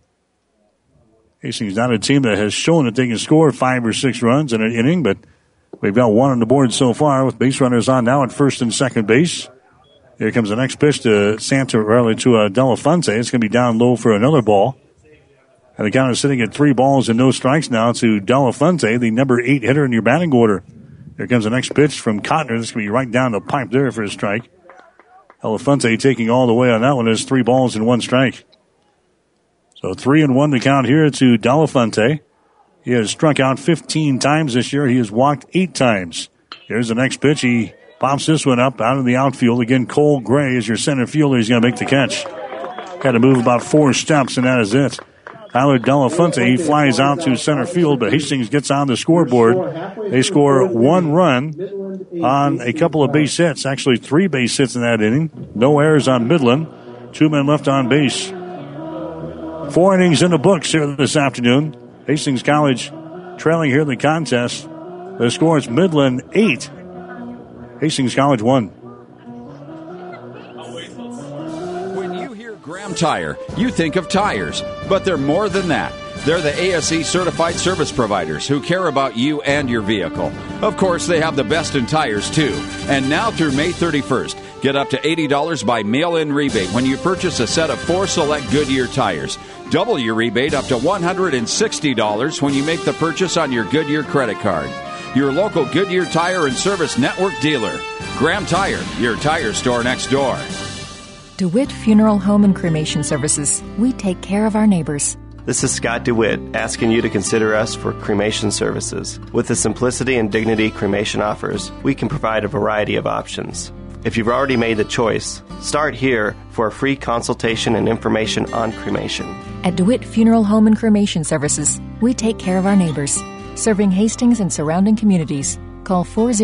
Hastings not a team that has shown that they can score 5 or 6 runs in an inning, but we've got 1 on the board so far with base runners on now at first and second base. Here comes the next pitch to Santarelli to Delafonte. It's going to be down low for another ball. And the count is sitting at 3 balls and no strikes now to Delafonte, the number 8 hitter in your batting order. Here comes the next pitch from Cotner. This going to be right down the pipe there for a strike. Delafonte taking all the way on that one is 3 balls and 1 strike. So 3-1 the count here to Delafonte. He has struck out 15 times this year. He has walked 8 times. Here's the next pitch. He pops this one up out of the outfield. Again, Cole Gray is your center fielder. He's going to make the catch. Got to move about 4 steps, and that is it. Tyler Delafonte, he flies out to center field, but Hastings gets on the scoreboard. They score 1 run on a couple of base hits. Actually, 3 base hits in that inning. No errors on Midland. 2 men left on base. 4 innings in the books here this afternoon. Hastings College trailing here in the contest. The score is Midland 8. Hastings College 1. Graham Tire, you think of tires, but they're more than that. They're the ASE certified service providers who care about you and your vehicle. Of course, they have the best in tires, too. And now through May 31st, get up to $80 by mail-in rebate when you purchase a set of 4 select Goodyear tires. Double your rebate up to $160 when you make the purchase on your Goodyear credit card. Your local Goodyear Tire and Service Network dealer. Graham Tire, your tire store next door. DeWitt Funeral Home and Cremation Services. We take care of our neighbors. This is Scott DeWitt, asking you to consider us for cremation services. With the simplicity and dignity cremation offers, we can provide a variety of options. If you've already made the choice, start here for a free consultation and information on cremation. At DeWitt Funeral Home and Cremation Services, we take care of our neighbors. Serving Hastings and surrounding communities. Call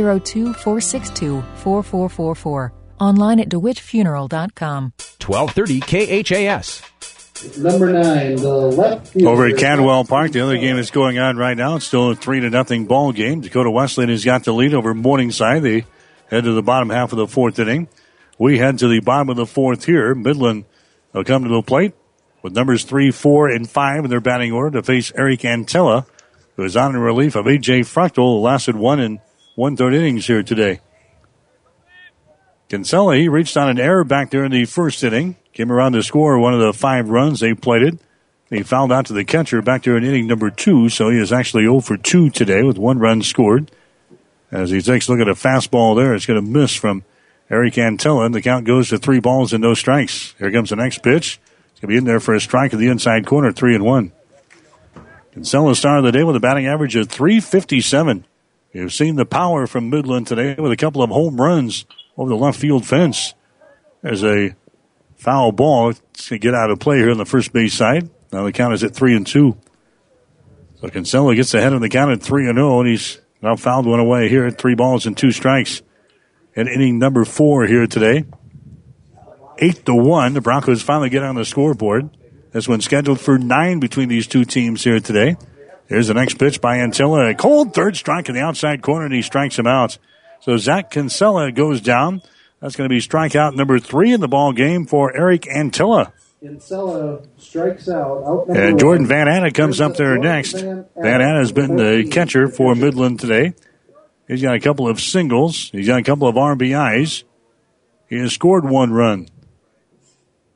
402-462-4444. Online at DeWittFuneral.com. 1230 KHAS. Number 9, the left fielder. Over at Cadwell Park, the other game is going on right now. It's still a 3-0 ball game. Dakota Wesleyan has got the lead over Morningside. They head to the bottom half of the 4th inning. We head to the bottom of the 4th here. Midland will come to the plate with numbers 3, 4, and 5 in their batting order to face Eric Antilla, who is on in relief of A.J. Frechtel, who lasted 1 1/3 innings here today. Kinsella, he reached on an error back there in the 1st inning. Came around to score one of the 5 runs they plated. He fouled out to the catcher back there in inning number 2, so he is actually 0 for 2 today with 1 run scored. As he takes a look at a fastball there, it's going to miss from Eric Antilla, and the count goes to 3 balls and no strikes. Here comes the next pitch. It's going to be in there for a strike at the inside corner, 3-1. Kinsella started the day with a batting average of .357. You've seen the power from Midland today with a couple of home runs over the left field fence. There's a foul ball. It's going to get out of play here on the first base side. Now the count is at 3-2. So Kinsella gets ahead of the count at 3-0, and he's now fouled one away here at 3 balls and 2 strikes. In inning number 4 here today. 8-1. The Broncos finally get on the scoreboard. This one's scheduled for 9 between these 2 teams here today. Here's the next pitch by Antilla. A cold third strike in the outside corner, and he strikes him out. So Zach Kinsella goes down. That's going to be strikeout number 3 in the ball game for Eric Antilla. Kinsella strikes out. And Jordan Van Anna comes up there next. Van Anna has been the catcher for Midland today. He's got a couple of singles. He's got a couple of RBIs. He has scored 1 run.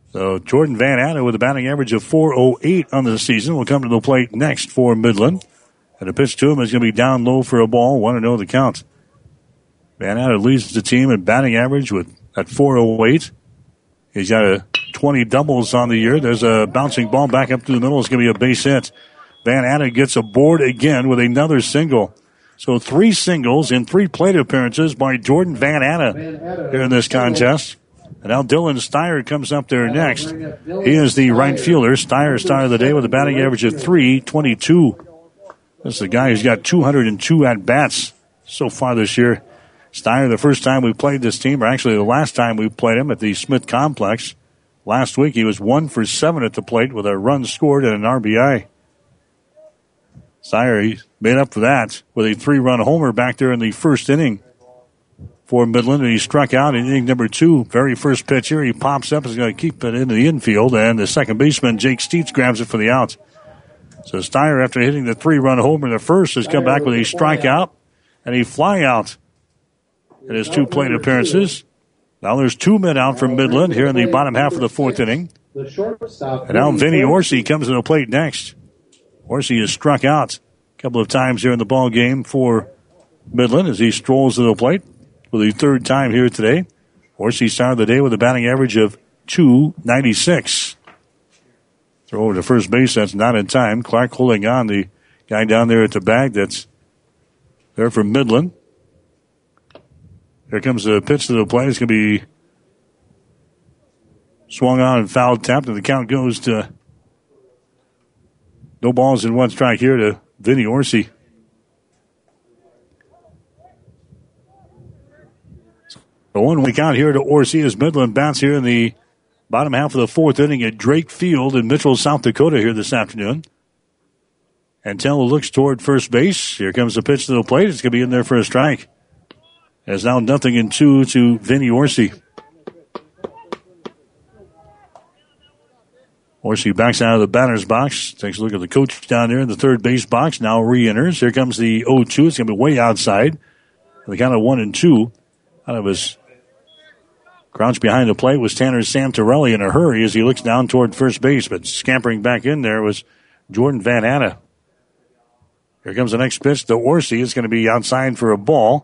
So Jordan Van Atta with a batting average of .408 on the season will come to the plate next for Midland. And the pitch to him is going to be down low for a ball. 1-0 the count. Van Atta leads the team in batting average at .408. He's got 20 doubles on the year. There's a bouncing ball back up to the middle. It's going to be a base hit. Van Atta gets aboard again with another single. So 3 singles in 3 plate appearances by Jordan Van Atta here in this contest. And now Dylan Steyer comes up there next. He is the right fielder. Steyer started the day with a batting average of .322. This is a guy who's got 202 at-bats so far this year. Steyer, the first time we played this team, or actually the last time we played him at the Smith Complex, last week he was 1 for 7 at the plate with a run scored and an RBI. Steyer, he made up for that with a 3-run homer back there in the first inning for Midland, and he struck out in inning number 2. Very first pitch here, he pops up, is going to keep it into the infield, and the second baseman, Jake Steitz, grabs it for the out. So Steyer, after hitting the 3-run homer in the first, has come back with a strikeout and a fly out in his 2 plate appearances. Now there's 2 men out from Midland here in the bottom half of the 4th inning. And now Vinny Orsi comes to the plate next. Orsi has struck out a couple of times here in the ball game for Midland as he strolls to the plate for the 3rd time here today. Orsi started the day with a batting average of .296. Throw over to first base, that's not in time. Clark holding on, the guy down there at the bag that's there for Midland. Here comes the pitch to the plate. It's going to be swung on and foul tapped, and the count goes to no balls in 1 strike here to Vinny Orsi. The 1-1 count here to Orsi as Midland bats here in the bottom half of the 4th inning at Drake Field in Mitchell, South Dakota here this afternoon. Antella looks toward first base. Here comes the pitch to the plate. It's going to be in there for a strike. It's now 0-2 to Vinny Orsi. Orsi backs out of the batter's box. Takes a look at the coach down there in the third base box. Now re-enters. Here comes the 0-2. It's going to be way outside. The count of 1-2. Out of his crouch behind the plate was Tanner Santorelli in a hurry as he looks down toward first base. But scampering back in there was Jordan Van Atta. Here comes the next pitch to Orsi. It's going to be outside for a ball.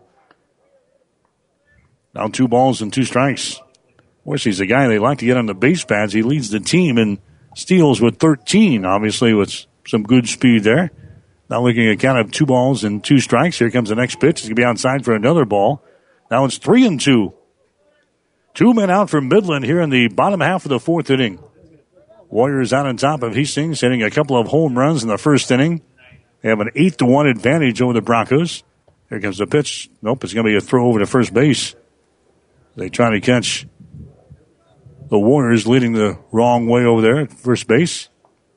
Now 2 balls and 2 strikes. Orsi's a guy they like to get on the base pads. He leads the team in steals with 13, obviously with some good speed there. Now looking at a count of 2 balls and 2 strikes. Here comes the next pitch. It's going to be outside for another ball. Now it's 3-2. 2 men out for Midland here in the bottom half of the 4th inning. Warriors out on top of Hastings, hitting a couple of home runs in the first inning. They have an 8-1 advantage over the Broncos. Here comes the pitch. Nope, it's going to be a throw over to first base. They try to catch the Warriors leading the wrong way over there at first base.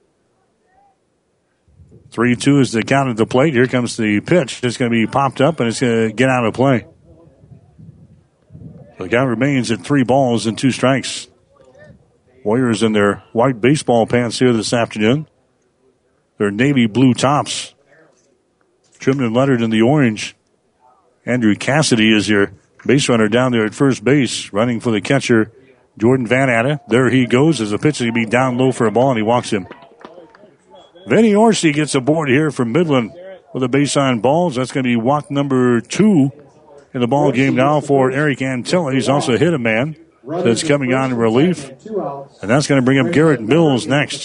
3-2 is the count at the plate. Here comes the pitch. It's going to be popped up, and it's going to get out of play. So the count remains at 3 balls and 2 strikes. Warriors in their white baseball pants here this afternoon. Their navy blue tops, trimmed and lettered in the orange. Andrew Cassidy is your base runner down there at first base, running for the catcher, Jordan Van Atta. There he goes as the pitch is going to be down low for a ball, and he walks him. Vinny Orsi gets aboard here from Midland with a base on balls. That's going to be walk number 2 in the ball game now for Eric Antilla. He's also hit a man that's coming on in relief. And that's going to bring up Garrett Mills next.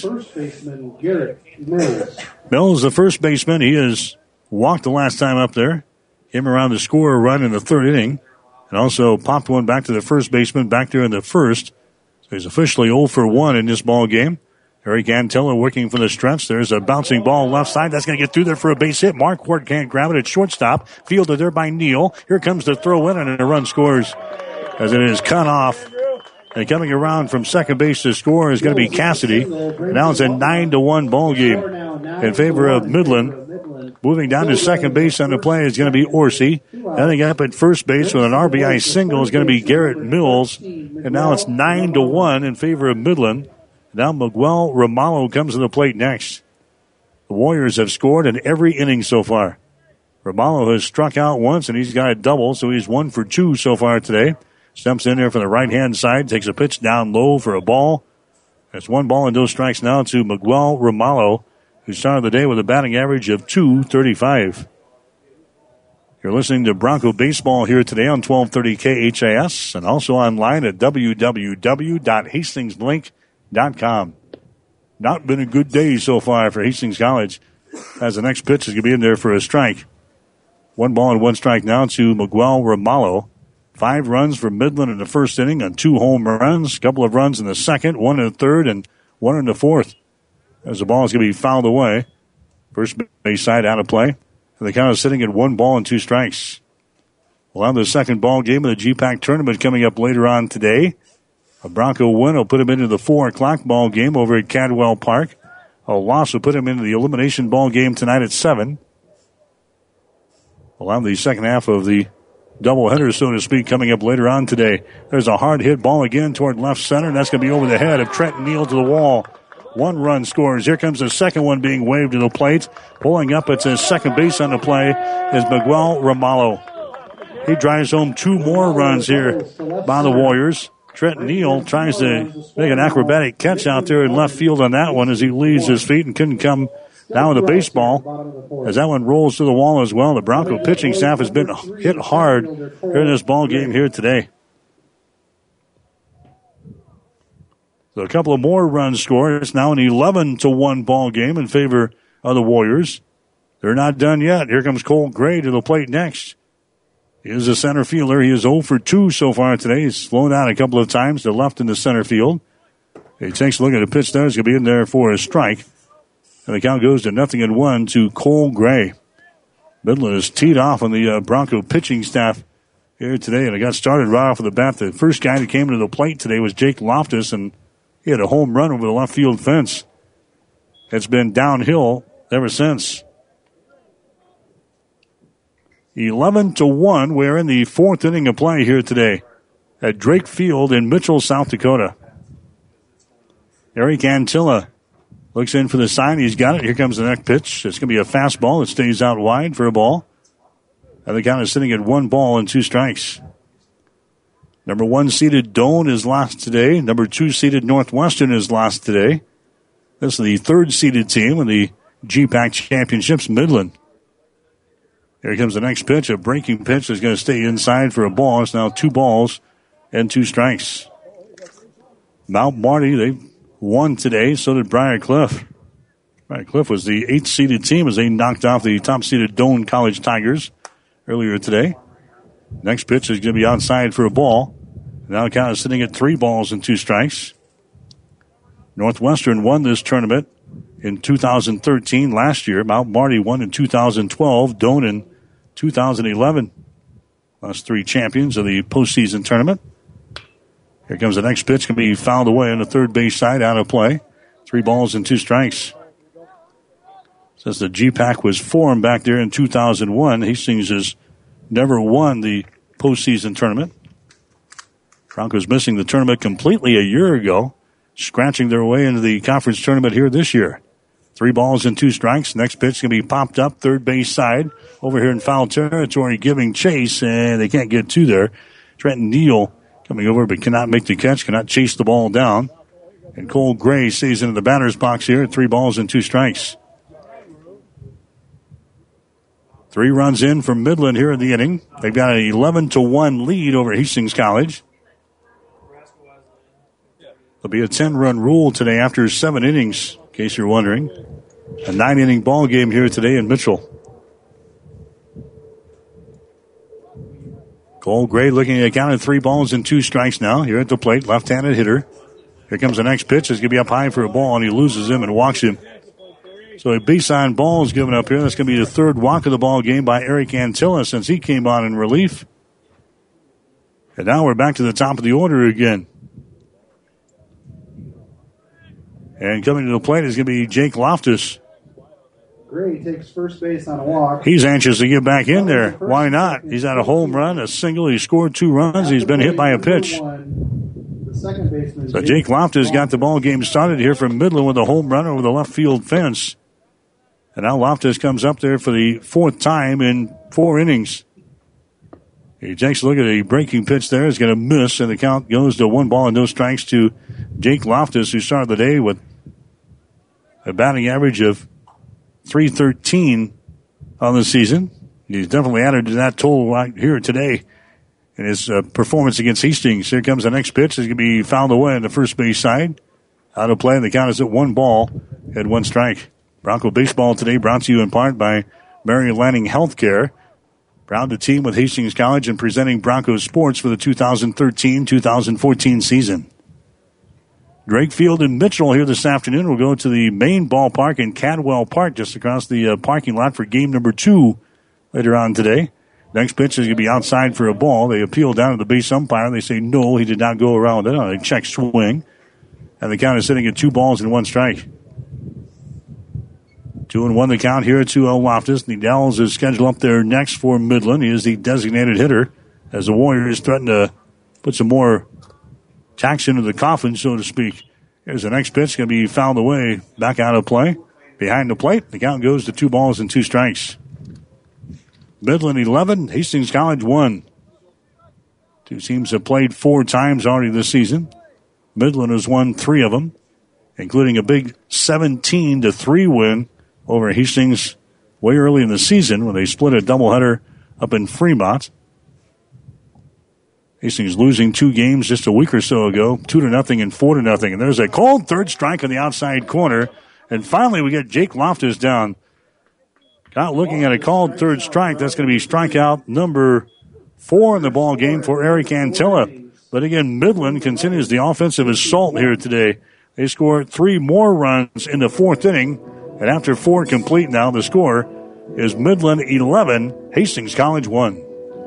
Mills, the first baseman, he has walked the last time up there. Came around to score a run in the 3rd inning. And also popped one back to the first baseman back there in the 1st. So he's officially 0 for 1 in this ball game. Eric Antilla working for the stretch. There's a bouncing ball left side. That's going to get through there for a base hit. Marquardt can't grab it at shortstop. Fielded there by Neal. Here comes the throw in, and a run scores as it is cut off. And coming around from second base to score is going to be Cassidy. Now it's a 9-1 ball game in favor of Midland. Moving down to second base on the play is going to be Orsi. Ending up at first base with an RBI single is going to be Garrett Mills. And now it's 9-1 in favor of Midland. Now Miguel Romalo comes to the plate next. The Warriors have scored in every inning so far. Romalo has struck out once, and he's got a double, so he's 1 for 2 so far today. Steps in there from the right-hand side, takes a pitch down low for a ball. That's 1 ball and no strikes now to Miguel Romalo, who started the day with a batting average of .235. You're listening to Bronco Baseball here today on 1230 KHAS and also online at www.hastingslink.com. Not been a good day so far for Hastings College, as the next pitch is going to be in there for a strike. 1 ball and 1 strike now to Miguel Romalo. 5 runs for Midland in the first inning on 2 home runs. A couple of runs in the second, 1 in the third, and 1 in the fourth. As the ball is going to be fouled away. First base side out of play. And the count is sitting at 1 ball and 2 strikes. We'll have the second ball game of the GPAC tournament coming up later on today. A Bronco win will put him into the 4 o'clock ball game over at Cadwell Park. A loss will put him into the elimination ball game tonight at 7. We'll have the second half of the doubleheader, so to speak, coming up later on today. There's a hard hit ball again toward left center, and that's going to be over the head of Trenton Neal to the wall. 1 run scores. Here comes the second one being waved to the plate. Pulling up at his second base on the play is Miguel Romalo. He drives home 2 more runs here by the Warriors. Trenton Neal tries to make an acrobatic catch out there in left field on that one as he leaves his feet and couldn't come down with the baseball as that one rolls to the wall as well. The Bronco pitching staff has been hit hard here in this ball game here today. So a couple of more runs scored. It's now an 11-1 ball game in favor of the Warriors. They're not done yet. Here comes Cole Gray to the plate next. He is a center fielder. He is 0 for 2 so far today. He's slowed down a couple of times to left in the center field. He takes a look at the pitch there. He's going to be in there for a strike. And the count goes to 0-1 to Cole Gray. Midland is teed off on the Bronco pitching staff here today. And it got started right off of the bat. The first guy that came to the plate today was Jake Loftus, and he had a home run over the left field fence. It's been downhill ever since. 11-1. We're in the 4th inning of play here today at Drake Field in Mitchell, South Dakota. Eric Antilla looks in for the sign. He's got it. Here comes the next pitch. It's going to be a fastball. It stays out wide for a ball. And the count is sitting at 1 ball and 2 strikes. Number 1 seeded Doane is lost today. Number 2 seeded Northwestern is lost today. This is the 3rd seeded team in the GPAC Championships, Midland. Here comes the next pitch. A breaking pitch is going to stay inside for a ball. It's now 2 balls and 2 strikes. Mount Marty, they won today. So did Briar Cliff. Briar Cliff was the 8th seeded team as they knocked off the top seeded Doane College Tigers earlier today. Next pitch is going to be outside for a ball. Now the count is sitting at 3 balls and 2 strikes. Northwestern won this tournament in 2013 last year. Mount Marty won in 2012. Doane in 2011. Last 3 champions of the postseason tournament. Here comes the next pitch. Going to be fouled away on the third base side, out of play. 3 balls and 2 strikes. Says the GPAC was formed back there in 2001. Hastings has never won the postseason tournament. Broncos missing the tournament completely a year ago, scratching their way into the conference tournament here this year. 3 balls and 2 strikes. Next pitch can be popped up third base side over here in foul territory, giving chase, and they can't get to there. Trenton Neal coming over but cannot make the catch, cannot chase the ball down. And Cole Gray stays into the batter's box here at 3 balls and 2 strikes. 3 runs in from Midland here in the inning. They've got an 11-1 lead over Hastings College. There'll be a 10-run rule today after 7 innings, in case you're wondering. A 9-inning ball game here today in Mitchell. Cole Gray looking at a count of 3 balls and 2 strikes now here at the plate. Left-handed hitter. Here comes the next pitch. It's going to be up high for a ball, and he loses him and walks him. So a base on ball is given up here. That's going to be the 3rd walk of the ball game by Eric Antilla since he came on in relief. And now we're back to the top of the order again. And coming to the plate is going to be Jake Loftus. Gray takes first base on a walk. He's anxious to get back in there. Why not? He's had a home run, a single. He scored 2 runs. He's been hit by a pitch. So Jake Loftus got the ball game started here from Midland with a home run over the left field fence. And now Loftus comes up there for the 4th time in 4 innings. He takes a look at a breaking pitch there. He's going to miss, and the count goes to 1 ball and no strikes to Jake Loftus, who started the day with a batting average of .313 on the season. He's definitely added to that total right here today in his performance against Hastings. Here comes the next pitch. It's going to be fouled away on the first base side. Out of play, and the count is at 1 ball and 1 strike. Bronco Baseball today brought to you in part by Marion Lanning Healthcare. Proud to team with Hastings College and presenting Bronco Sports for the 2013-2014 season. Drake Field and Mitchell here this afternoon. We'll go to the main ballpark in Cadwell Park, just across the parking lot for game number 2 later on today. Next pitch is going to be outside for a ball. They appeal down to the base umpire. They say no, he did not go around it on a check swing. And the count is sitting at 2 balls and 1 strike. 2-1 the count here to Loftus. Needles is scheduled up there next for Midland. He is the designated hitter as the Warriors threaten to put some more tacks into the coffin, so to speak. Here's the next pitch. Going to be fouled away. Back out of play. Behind the plate. The count goes to 2 balls and 2 strikes. Midland 11. Hastings College 1. Two teams have played 4 times already this season. Midland has won 3 of them, including a big 17-3 win over Hastings way early in the season when they split a doubleheader up in Fremont. Hastings losing 2 games just a week or so ago, 2-0 and 4-0. And there's a called third strike on the outside corner. And finally we get Jake Loftus down. Not looking at a called third strike. That's going to be strikeout number 4 in the ball game for Eric Antilla. But again, Midland continues the offensive assault here today. They scored 3 more runs in the 4th inning. And after 4 complete now, the score is Midland 11, Hastings College 1.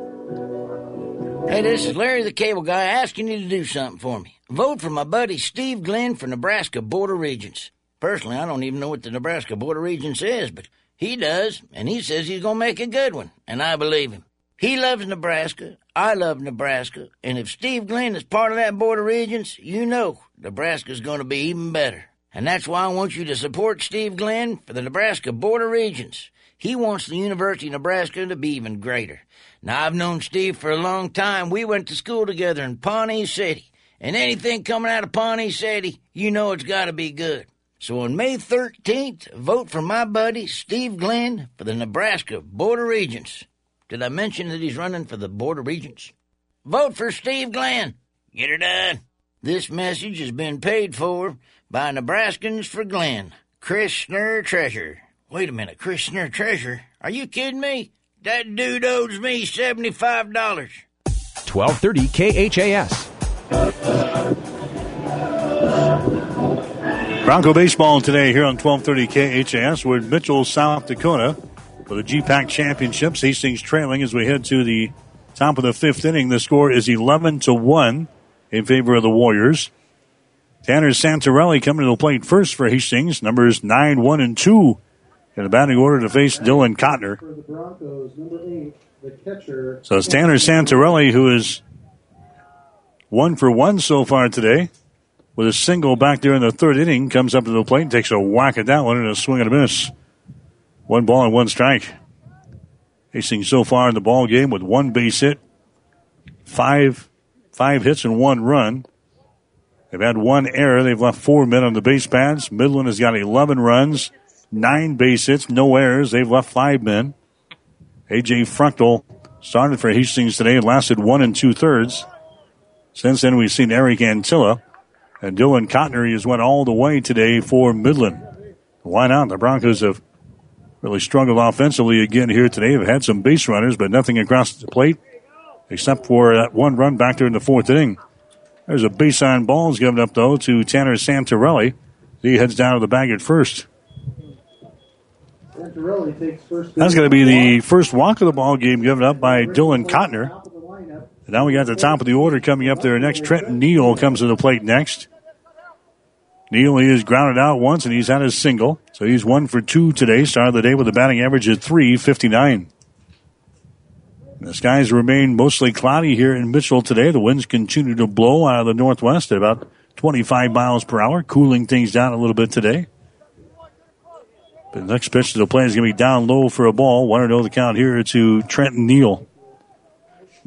Hey, this is Larry the Cable Guy asking you to do something for me. Vote for my buddy Steve Glenn for Nebraska Board of Regents. Personally, I don't even know what the Nebraska Board of Regents is, but he does, and he says he's going to make a good one, and I believe him. He loves Nebraska, I love Nebraska, and if Steve Glenn is part of that Board of Regents, you know Nebraska's going to be even better. And that's why I want you to support Steve Glenn for the Nebraska Board of Regents. He wants the University of Nebraska to be even greater. Now, I've known Steve for a long time. We went to school together in Pawnee City. And anything coming out of Pawnee City, you know it's got to be good. So on May 13th, vote for my buddy Steve Glenn for the Nebraska Board of Regents. Did I mention that he's running for the Board of Regents? Vote for Steve Glenn. Get her done. This message has been paid for by Nebraskans for Glenn, Chris Snur Treasurer. Wait a minute, Chris Snur Treasurer? Are you kidding me? That dude owes me $75. 1230 KHAS. Bronco Baseball today here on 1230 KHAS. We're in Mitchell, South Dakota for the GPAC Championships. Hastings trailing as we head to the top of the 5th inning. The score is 11-1 in favor of the Warriors. Tanner Santarelli coming to the plate first for Hastings. Numbers 9, 1, and 2 in the batting order to face Dylan Cotner. For the Broncos, number 8, the catcher. So it's Tanner Santarelli, who is 1 for 1 so far today, with a single back there in the 3rd inning. Comes up to the plate, takes a whack at that one, and a swing and a miss. 1 ball and 1 strike. Hastings so far in the ball game with 1 base hit, 5 hits and 1 run. They've had 1 error. They've left 4 men on the base paths. Midland has got 11 runs, 9 base hits, no errors. They've left 5 men. A.J. Fruchtel started for Hastings today and lasted 1 2/3. Since then, we've seen Eric Antilla. And Dylan Cotner has went all the way today for Midland. Why not? The Broncos have really struggled offensively again here today. They've had some base runners, but nothing across the plate except for that 1 run back there in the 4th inning. There's a base on balls given up, though, to Tanner Santarelli. He heads down to the bag at first. Santarelli takes first. That's going to be the first walk of the ball game given up by Dylan Cotner. And now we got the top of the order coming up there next. Trenton Neal comes to the plate next. Neal, he has grounded out once, and he's had his single. So he's 1 for 2 today. Started the day with a batting average of .359. The skies remain mostly cloudy here in Mitchell today. The winds continue to blow out of the northwest at about 25 miles per hour, cooling things down a little bit today. But the next pitch to the plate is going to be down low for a ball. 1-0 the count here to Trenton Neal.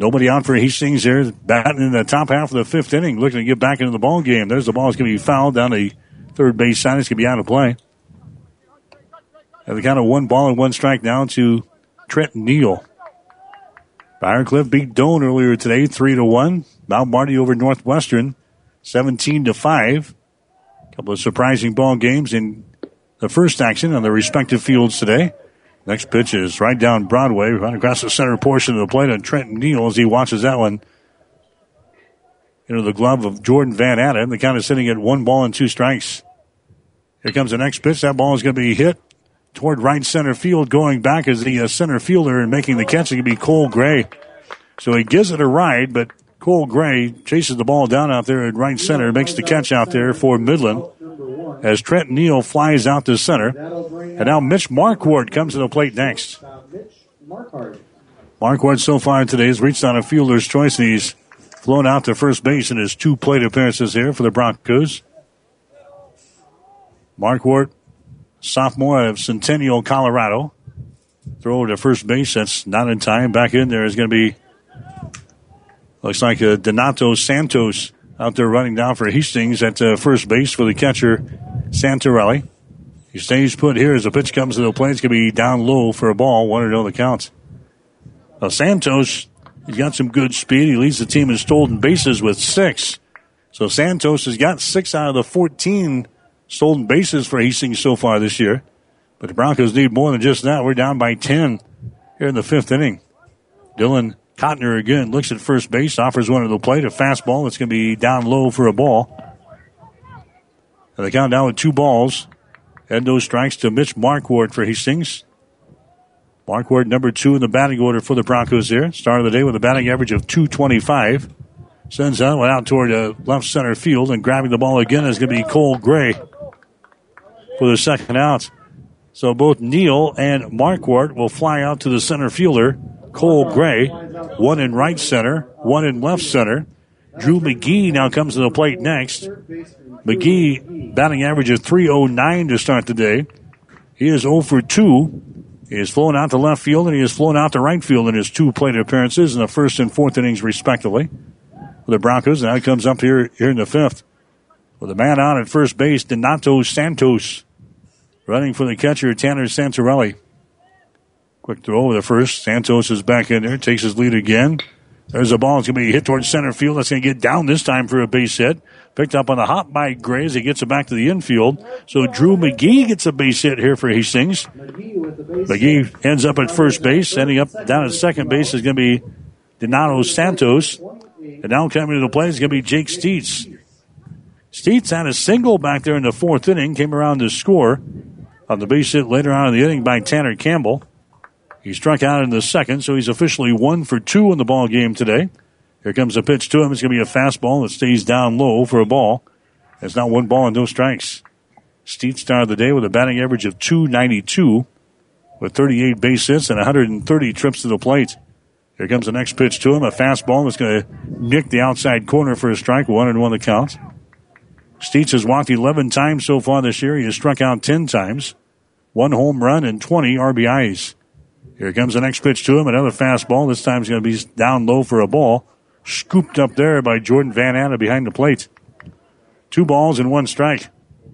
Nobody out for Hastings there. Batting in the top half of the fifth inning, looking to get back into the ball game. There's the ball. It's going to be fouled down the third base side. It's going to be out of play. And the count of 1 ball and 1 strike now to Trent Neal. Briarcliff beat Doane earlier today, 3-1. Mount Marty over Northwestern, 17-5. A couple of surprising ball games in the first action on the respective fields today. Next pitch is right down Broadway, right across the center portion of the plate on Trent Neal as he watches that one into the glove of Jordan Van Atten. The count is sitting at 1 ball and 2 strikes. Here comes the next pitch. That ball is going to be hit toward right center field. Going back as the center fielder and making the catch, it can be Cole Gray. So he gives it a ride, but Cole Gray chases the ball down out there at right center, makes the catch out there for Midland as Trent Neal flies out to center. And now Mitch Marquardt comes to the plate next. Marquardt so far today has reached on a fielder's choice, and he's flown out to first base in his 2 plate appearances here for the Broncos. Marquardt, sophomore out of Centennial, Colorado. Throw to first base. That's not in time. Back in there is going to be, looks like Donato Santos out there running down for Hastings at first base for the catcher, Santorelli. He stays put here as the pitch comes to the plate. It's going to be down low for a ball. 1-0 the count. Now Santos, he's got some good speed. He leads the team in stolen bases with 6. So Santos has got 6 out of the 14 stolen bases for Hastings so far this year. But the Broncos need more than just that. We're down by 10 here in the 5th inning. Dylan Cotner again looks at first base, offers one to the plate, a fastball that's going to be down low for a ball. And they count down with 2 balls. And those strikes to Mitch Marquardt for Hastings. Marquardt, number 2 in the batting order for the Broncos here. Start of the day with a batting average of .225. Sends that one out toward left center field, and grabbing the ball again is going to be Cole Gray for the second out. So both Neal and Marquardt will fly out to the center fielder, Cole Gray. 1 in right center, 1 in left center. Drew McGee now comes to the plate next. McGee, batting average of .309 to start the day. He is 0 for 2. He has flown out to left field, and he has flown out to right field in his 2 plate appearances in the 1st and 4th innings, respectively, for the Broncos. And that comes up here in the 5th. With a man out at first base, Donato Santos running for the catcher, Tanner Santorelli. Quick throw over the first. Santos is back in there, takes his lead again. There's a ball. It's going to be hit towards center field. That's going to get down this time for a base hit. Picked up on the hop by Gray as he gets it back to the infield. So Drew McGee gets a base hit here for Hastings. McGee ends up at first base. Ending up down at second base is going to be Donato Santos. And now coming to the plate is going to be Jake Steets. Steets had a single back there in the 4th inning. Came around to score on the base hit later on in the inning by Tanner Campbell. He struck out in the 2nd, so he's officially 1 for 2 in the ball game today. Here comes a pitch to him. It's going to be a fastball that stays down low for a ball. It's now 1 ball and no strikes. Steets started the day with a batting average of .292 with 38 base hits and 130 trips to the plate. Here comes the next pitch to him, a fastball that's going to nick the outside corner for a strike, 1-1 the count. Steets has walked 11 times so far this year. He has struck out 10 times. 1 home run and 20 RBIs. Here comes the next pitch to him, another fastball. This time it's going to be down low for a ball. Scooped up there by Jordan Van Atten behind the plate. 2 balls and 1 strike.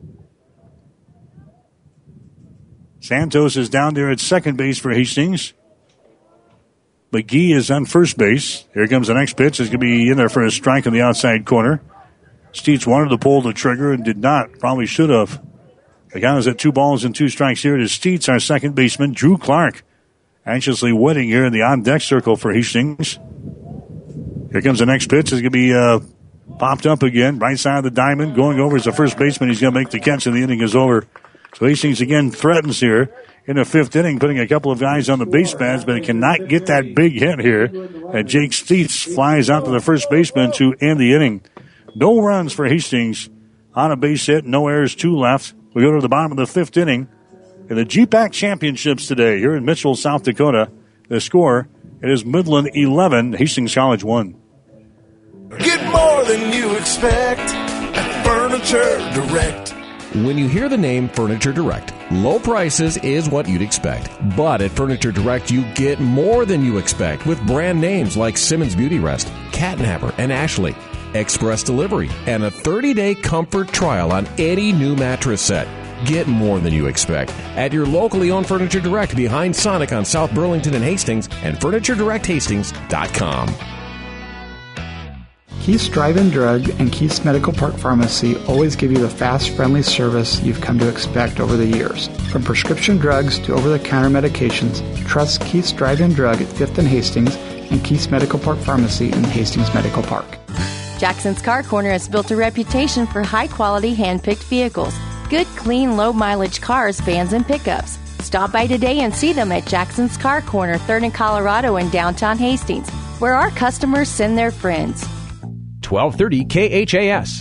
Santos is down there at second base for Hastings. McGee is on first base. Here comes the next pitch. It's going to be in there for a strike on the outside corner. Steets wanted to pull the trigger and did not. Probably should have. The count is at 2 balls and 2 strikes here. It is Steets, our second baseman. Drew Clark anxiously waiting here in the on-deck circle for Hastings. Here comes the next pitch. It's going to be popped up again. Right side of the diamond. Going over as the first baseman. He's going to make the catch, and the inning is over. So Hastings again threatens here in the 5th inning, putting a couple of guys on the base pads, but it cannot get that big hit here. And Jake Steets flies out to the first baseman to end the inning. No runs for Hastings on a base hit. No errors, 2 left. We go to the bottom of the 5th inning. In the GPAC Championships today here in Mitchell, South Dakota, the score, it is Midland 11, Hastings College 1. Get more than you expect at Furniture Direct. When you hear the name Furniture Direct, low prices is what you'd expect. But at Furniture Direct, you get more than you expect with brand names like Simmons Beauty Rest, Catnapper, and Ashley. Express delivery, and a 30-day comfort trial on any new mattress set. Get more than you expect at your locally owned Furniture Direct behind Sonic on South Burlington and Hastings and FurnitureDirectHastings.com. Keith's Drive-In Drug and Keith's Medical Park Pharmacy always give you the fast, friendly service you've come to expect over the years. From prescription drugs to over-the-counter medications, trust Keith's Drive-In Drug at 5th and Hastings and Keith's Medical Park Pharmacy in Hastings Medical Park. Jackson's Car Corner has built a reputation for high-quality, hand-picked vehicles. Good, clean, low-mileage cars, vans, and pickups. Stop by today and see them at Jackson's Car Corner, 3rd and Colorado in downtown Hastings, where our customers send their friends. 1230 KHAS.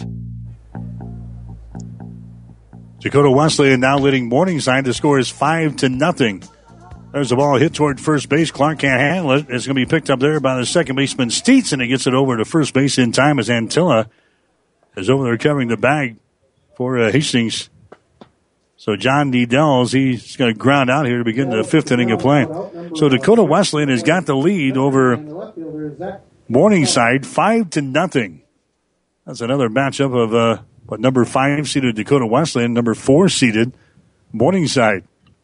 Dakota Wesleyan now leading Morningside. The score is 5-0. There's the ball hit toward first base. Clark can't handle it. It's going to be picked up there by the second baseman, Steets, and he gets it over to first base in time as Antilla is over there covering the bag for Hastings. So John Needles, he's going to ground out here to begin the fifth inning of play. So Dakota Wesleyan has got the lead over Morningside, 5-0. That's another matchup of number 5 seeded Dakota Wesleyan, number 4 seeded Morningside.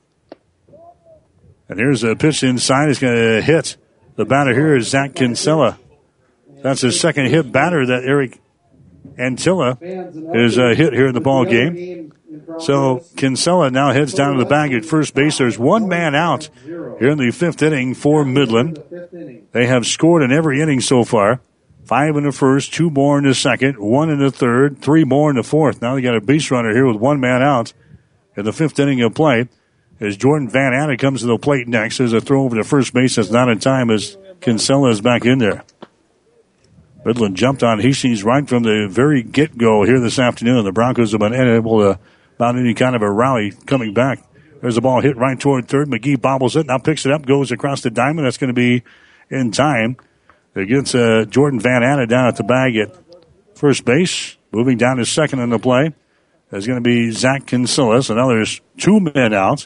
And here's a pitch inside. It's going to hit. The batter here is Zach Kinsella. That's his second hit batter that Eric Antilla is hit here in the ball game. So Kinsella now heads down to the bag at first base. There's one man out here in the fifth inning for Midland. They have scored in every inning so far. 5 in the first, 2 more in the second, 1 in the third, 3 more in the fourth. Now they got a base runner here with one man out in the fifth inning of play. As Jordan Van Anna comes to the plate next, there's a throw over to first base that's not in time as Kinsella is back in there. Midland jumped on Hastings right from the very get-go here this afternoon. The Broncos have been unable to mount any kind of a rally coming back. There's a ball hit right toward third. McGee bobbles it, now picks it up, goes across the diamond. That's going to be in time. It gets Jordan Van Anna down at the bag at first base. Moving down to second in the play. There's going to be Zach Kinsella. So now there's 2 men out.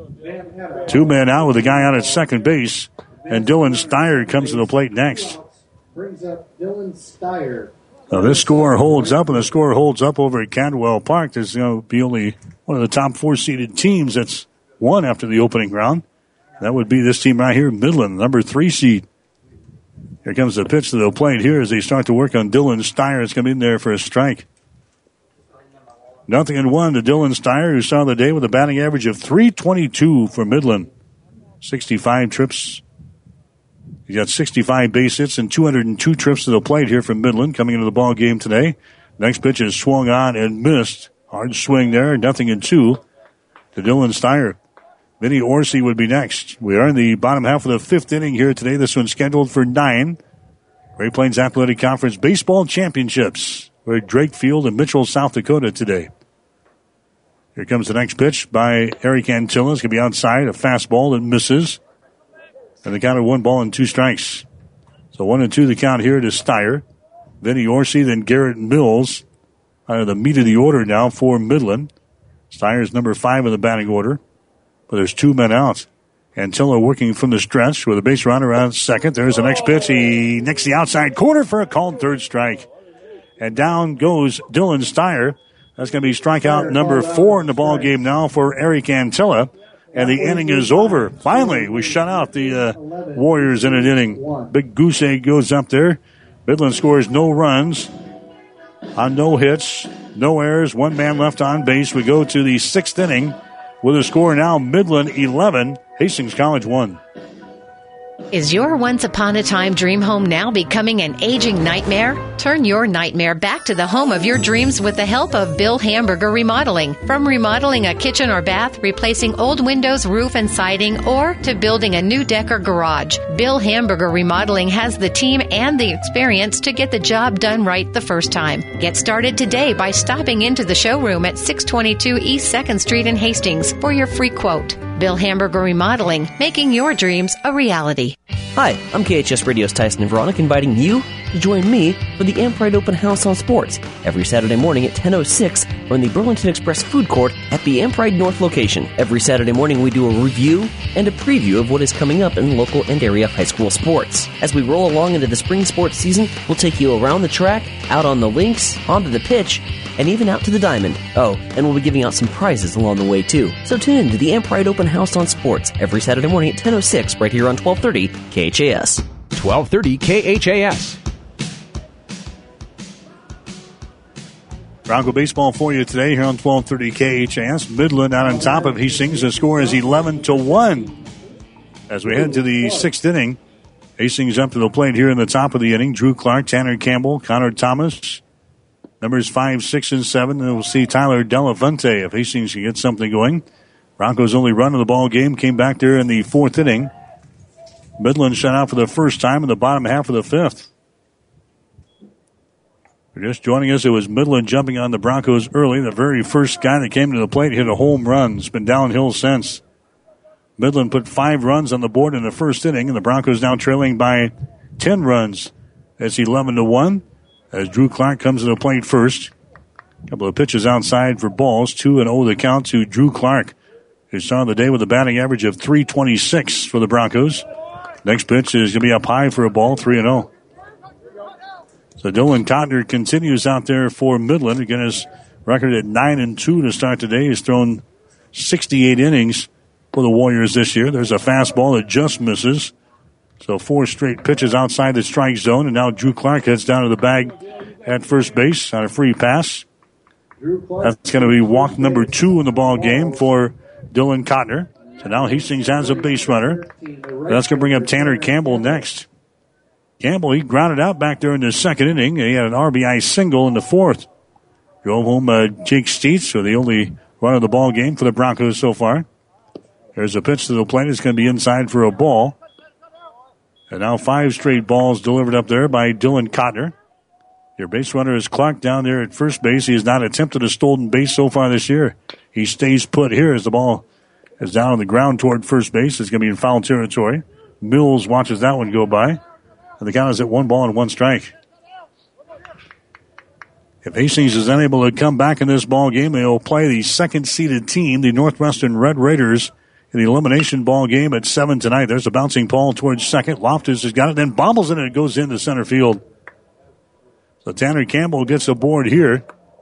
2 men out with a guy out at second base. And Dylan Steyer comes to the plate next. Brings up Dylan Steyer. Now this score holds up, and the score holds up over at Cadwell Park. There's going to be only one of the top 4 seeded teams that's won after the opening round. That would be this team right here, Midland, number 3 seed. Here comes the pitch to the plate here as they start to work on Dylan Steyer. It's going to be in there for a strike. 0-1 to Dylan Steyer, who saw the day with a batting average of .322 for Midland. 65 trips. He got 65 base hits and 202 trips to the plate here from Midland coming into the ball game today. Next pitch is swung on and missed. Hard swing there, 0-2 to Dylan Steyer. Vinny Orsi would be next. We are in the bottom half of the fifth inning here today. This one's scheduled for 9. Great Plains Athletic Conference Baseball Championships. We're at Drake Field in Mitchell, South Dakota today. Here comes the next pitch by Eric Antilla. It's going to be outside, a fastball that misses. And the count of 1 ball and 2 strikes. So 1-2 the count here to Steyer. Vinny Orsi, then Garrett Mills. The meat of the order now for Midland. Steyer's number 5 in the batting order. But there's 2 men out. Antilla working from the stretch with a base runner around second. There's the next pitch. He nicks the outside corner for a called third strike. And down goes Dylan Steyer. That's going to be strikeout number 4 in the ball game now for Eric Antilla. And the inning is over. Finally, we shut out the Warriors in an inning. Big goose egg goes up there. Midland scores no runs on no hits, no errors, 1 man left on base. We go to the 6th inning with a score now Midland 11, Hastings College 1. Is your once-upon-a-time dream home now becoming an aging nightmare? Turn your nightmare back to the home of your dreams with the help of Bill Hamburger Remodeling. From remodeling a kitchen or bath, replacing old windows, roof, and siding, or to building a new deck or garage, Bill Hamburger Remodeling has the team and the experience to get the job done right the first time. Get started today by stopping into the showroom at 622 East 2nd Street in Hastings for your free quote. Bill Hamburger Remodeling, making your dreams a reality. Hi, I'm KHS Radio's Tyson and Veronica, inviting you, to join me for the Ampride Open House on Sports every Saturday morning at 10:06 or in the Burlington Express Food Court at the Ampride North location. Every Saturday morning we do a review and a preview of what is coming up in local and area high school sports. As we roll along into the spring sports season, we'll take you around the track, out on the links, onto the pitch, and even out to the diamond. Oh, and we'll be giving out some prizes along the way too. So tune in to the Ampride Open House on Sports every Saturday morning at 10:06 right here on 1230 KHAS. 1230 KHAS. Bronco baseball for you today here on 1230 KHAS. Midland out on top of Hastings. The score is 11-1. As we head to the sixth inning, Hastings up to the plate here in the top of the inning. Drew Clark, Tanner Campbell, Connor Thomas, numbers 5, 6, and 7. And we'll see Tyler Delafonte if Hastings can get something going. Broncos' only run of the ball game came back there in the fourth inning. Midland shut out for the first time in the bottom half of the fifth. If you're just joining us, it was Midland jumping on the Broncos early. The very first guy that came to the plate hit a home run. It's been downhill since. Midland put 5 runs on the board in the first inning, and the Broncos now trailing by 10 runs. It's 11-1 as Drew Clark comes to the plate first. A couple of pitches outside for balls. 2-0 the count to Drew Clark, who started the day with a batting average of .326 for the Broncos. Next pitch is going to be up high for a ball, 3-0. So Dylan Cotner continues out there for Midland. Again, his record at 9-2 to start today. He's thrown 68 innings for the Warriors this year. There's a fastball that just misses. So 4 straight pitches outside the strike zone. And now Drew Clark heads down to the bag at first base on a free pass. That's going to be walk number 2 in the ball game for Dylan Cotner. So now Hastings has a base runner. That's going to bring up Tanner Campbell next. Campbell, he grounded out back there in the second inning. He had an RBI single in the fourth. Drove home Jake Steets, so the only run of the ball game for the Broncos so far. There's a pitch to the plate. It's going to be inside for a ball. And now 5 straight balls delivered up there by Dylan Cotner. Your base runner is Clark down there at first base. He has not attempted a stolen base so far this year. He stays put here as the ball is down on the ground toward first base. It's going to be in foul territory. Mills watches that one go by. And the count is at 1 ball and 1 strike. If Hastings is unable to come back in this ball game, they will play the second-seeded team, the Northwestern Red Raiders, in the elimination ball game at 7 tonight. There's a bouncing ball towards second. Loftus has got it, then bobbles it, and it goes into center field. So Tanner Campbell gets aboard here.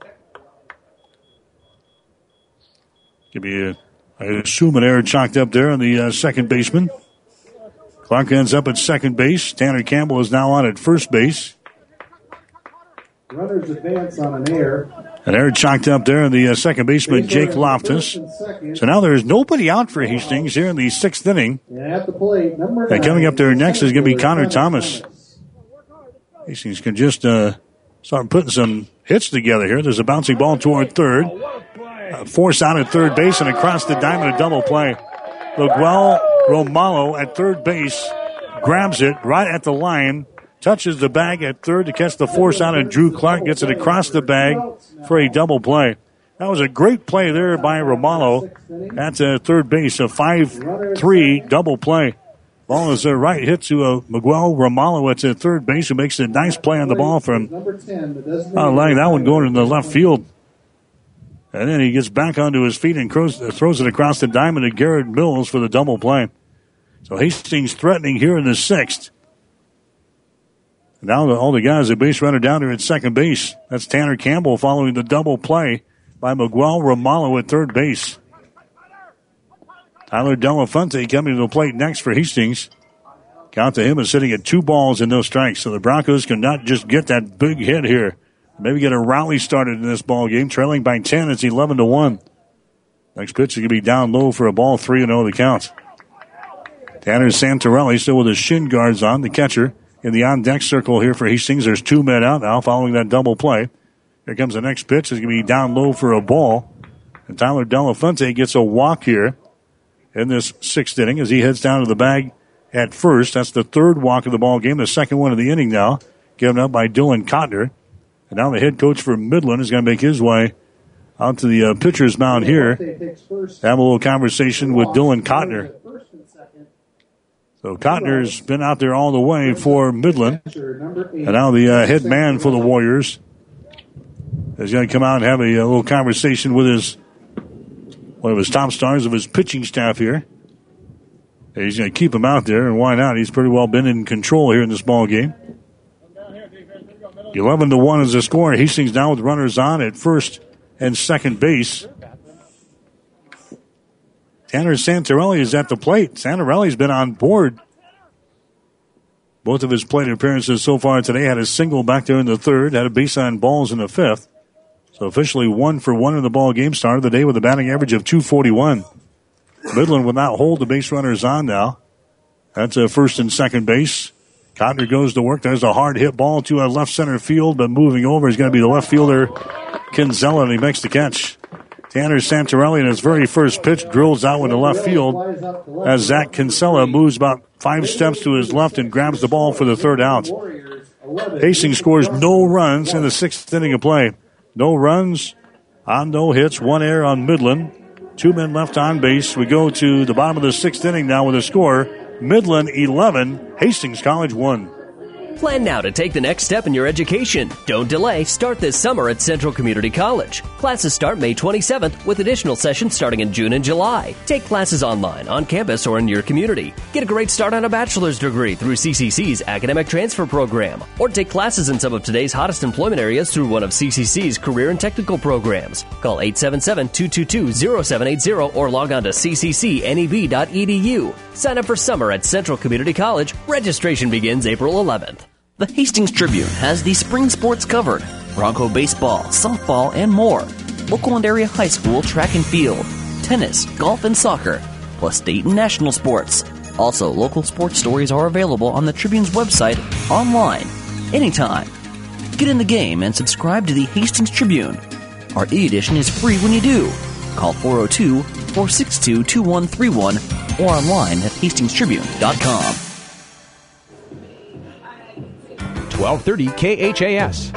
Could be, I assume, an error chalked up there on the second baseman. Clark ends up at second base. Tanner Campbell is now on at first base. Runners advance on an error. An error chalked up there in the second baseman, Jake Loftus. So now there is nobody out for Hastings here in the sixth inning. At the plate, number 9. And coming up there next is going to be Connor Thomas. Hastings can just start putting some hits together here. There's a bouncing ball toward third. Force out at third base and across the diamond, a double play. Miguel Romalo at third base grabs it right at the line, touches the bag at third to catch the force out, and Drew Clark gets it across the bag for a double play. That was a great play there by Romalo at third base, a 5-3 double play. Ball is a right hit to Miguel Romalo at third base, who makes a nice play on the ball from allowing that one going in the left field. And then he gets back onto his feet and throws it across the diamond to Garrett Mills for the double play. So Hastings threatening here in the sixth. Now all the guys, a base runner down there at second base. That's Tanner Campbell following the double play by Miguel Romalo at third base. Tyler Delafonte coming to the plate next for Hastings. Count to him is sitting at 2 balls and no strikes. So the Broncos cannot just get that big hit here. Maybe get a rally started in this ball game. Trailing by 10, it's 11-1. Next pitch is going to be down low for a ball, 3-0 the count. Tanner Santorelli still with his shin guards on, the catcher. In the on-deck circle here for Hastings, there's 2 men out now following that double play. Here comes the next pitch. It's going to be down low for a ball. And Tyler Delafonte gets a walk here in this sixth inning as he heads down to the bag at first. That's the third walk of the ball game, the second one of the inning now, given up by Dylan Cotner. And now the head coach for Midland is going to make his way out to the pitcher's mound here. Have a little conversation with Dylan Cotner. So Cotner's been out there all the way for Midland. And now the head man for the Warriors is going to come out and have a little conversation with one of his top stars of his pitching staff here. He's going to keep him out there, and why not? He's pretty well been in control here in this ball game. 11-1 is the score. Hastings now with runners on at first and second base. Tanner Santarelli is at the plate. Santarelli's been on board. Both of his plate appearances so far today. Had a single back there in the third. Had a base on balls in the fifth. So officially 1 for 1 in the ball game. Started the day with a batting average of .241. Midland will not hold the base runners on now. That's a first and second base. Cotner goes to work. There's a hard hit ball to a left center field, but moving over is going to be the left fielder, Kinsella, and he makes the catch. Tanner Santarelli in his very first pitch drills out into left field as Zach Kinsella moves about 5 steps to his left and grabs the ball for the third out. Hastings scores no runs in the 6th inning of play. No runs on no hits, 1 error on Midland. 2 men left on base. We go to the bottom of the 6th inning now with a score. Midland 11, Hastings College 1. Plan now to take the next step in your education. Don't delay. Start this summer at Central Community College. Classes start May 27th with additional sessions starting in June and July. Take classes online, on campus, or in your community. Get a great start on a bachelor's degree through CCC's Academic Transfer Program. Or take classes in some of today's hottest employment areas through one of CCC's career and technical programs. Call 877-222-0780 or log on to cccneb.edu. Sign up for summer at Central Community College. Registration begins April 11th. The Hastings Tribune has the spring sports covered. Bronco baseball, softball, and more. Local and area high school track and field, tennis, golf, and soccer, plus state and national sports. Also, local sports stories are available on the Tribune's website, online, anytime. Get in the game and subscribe to the Hastings Tribune. Our e-edition is free when you do. Call 402-462-2131 or online at hastingstribune.com. 1230 KHAS.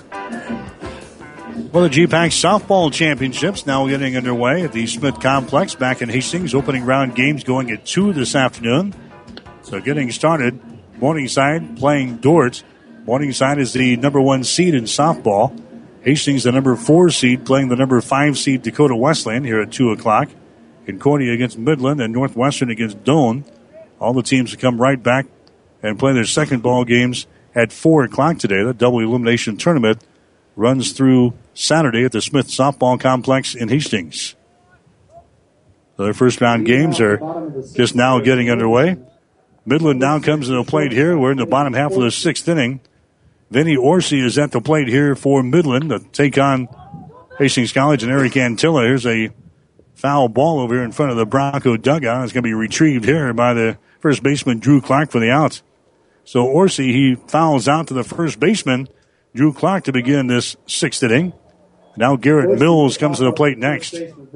Well, the GPAC softball championships now getting underway at the Smith Complex back in Hastings. Opening round games going at 2 this afternoon. So getting started, Morningside playing Dordt. Morningside is the number 1 seed in softball. Hastings, the number 4 seed, playing the number 5 seed Dakota Wesleyan here at 2 o'clock. Concordia against Midland and Northwestern against Doane. All the teams come right back and play their second ball games at 4 o'clock today. The double elimination tournament runs through Saturday at the Smith Softball Complex in Hastings. So their first round games are just now getting underway. Midland now comes to the plate here. We're in the bottom half of the 6th inning. Vinny Orsi is at the plate here for Midland to take on Hastings College and Eric Antilla. Here's a foul ball over here in front of the Bronco dugout. It's going to be retrieved here by the first baseman, Drew Clark, for the out. So Orsi, he fouls out to the first baseman, Drew Clark, to begin this 6th inning. Now Garrett Mills comes to the plate next.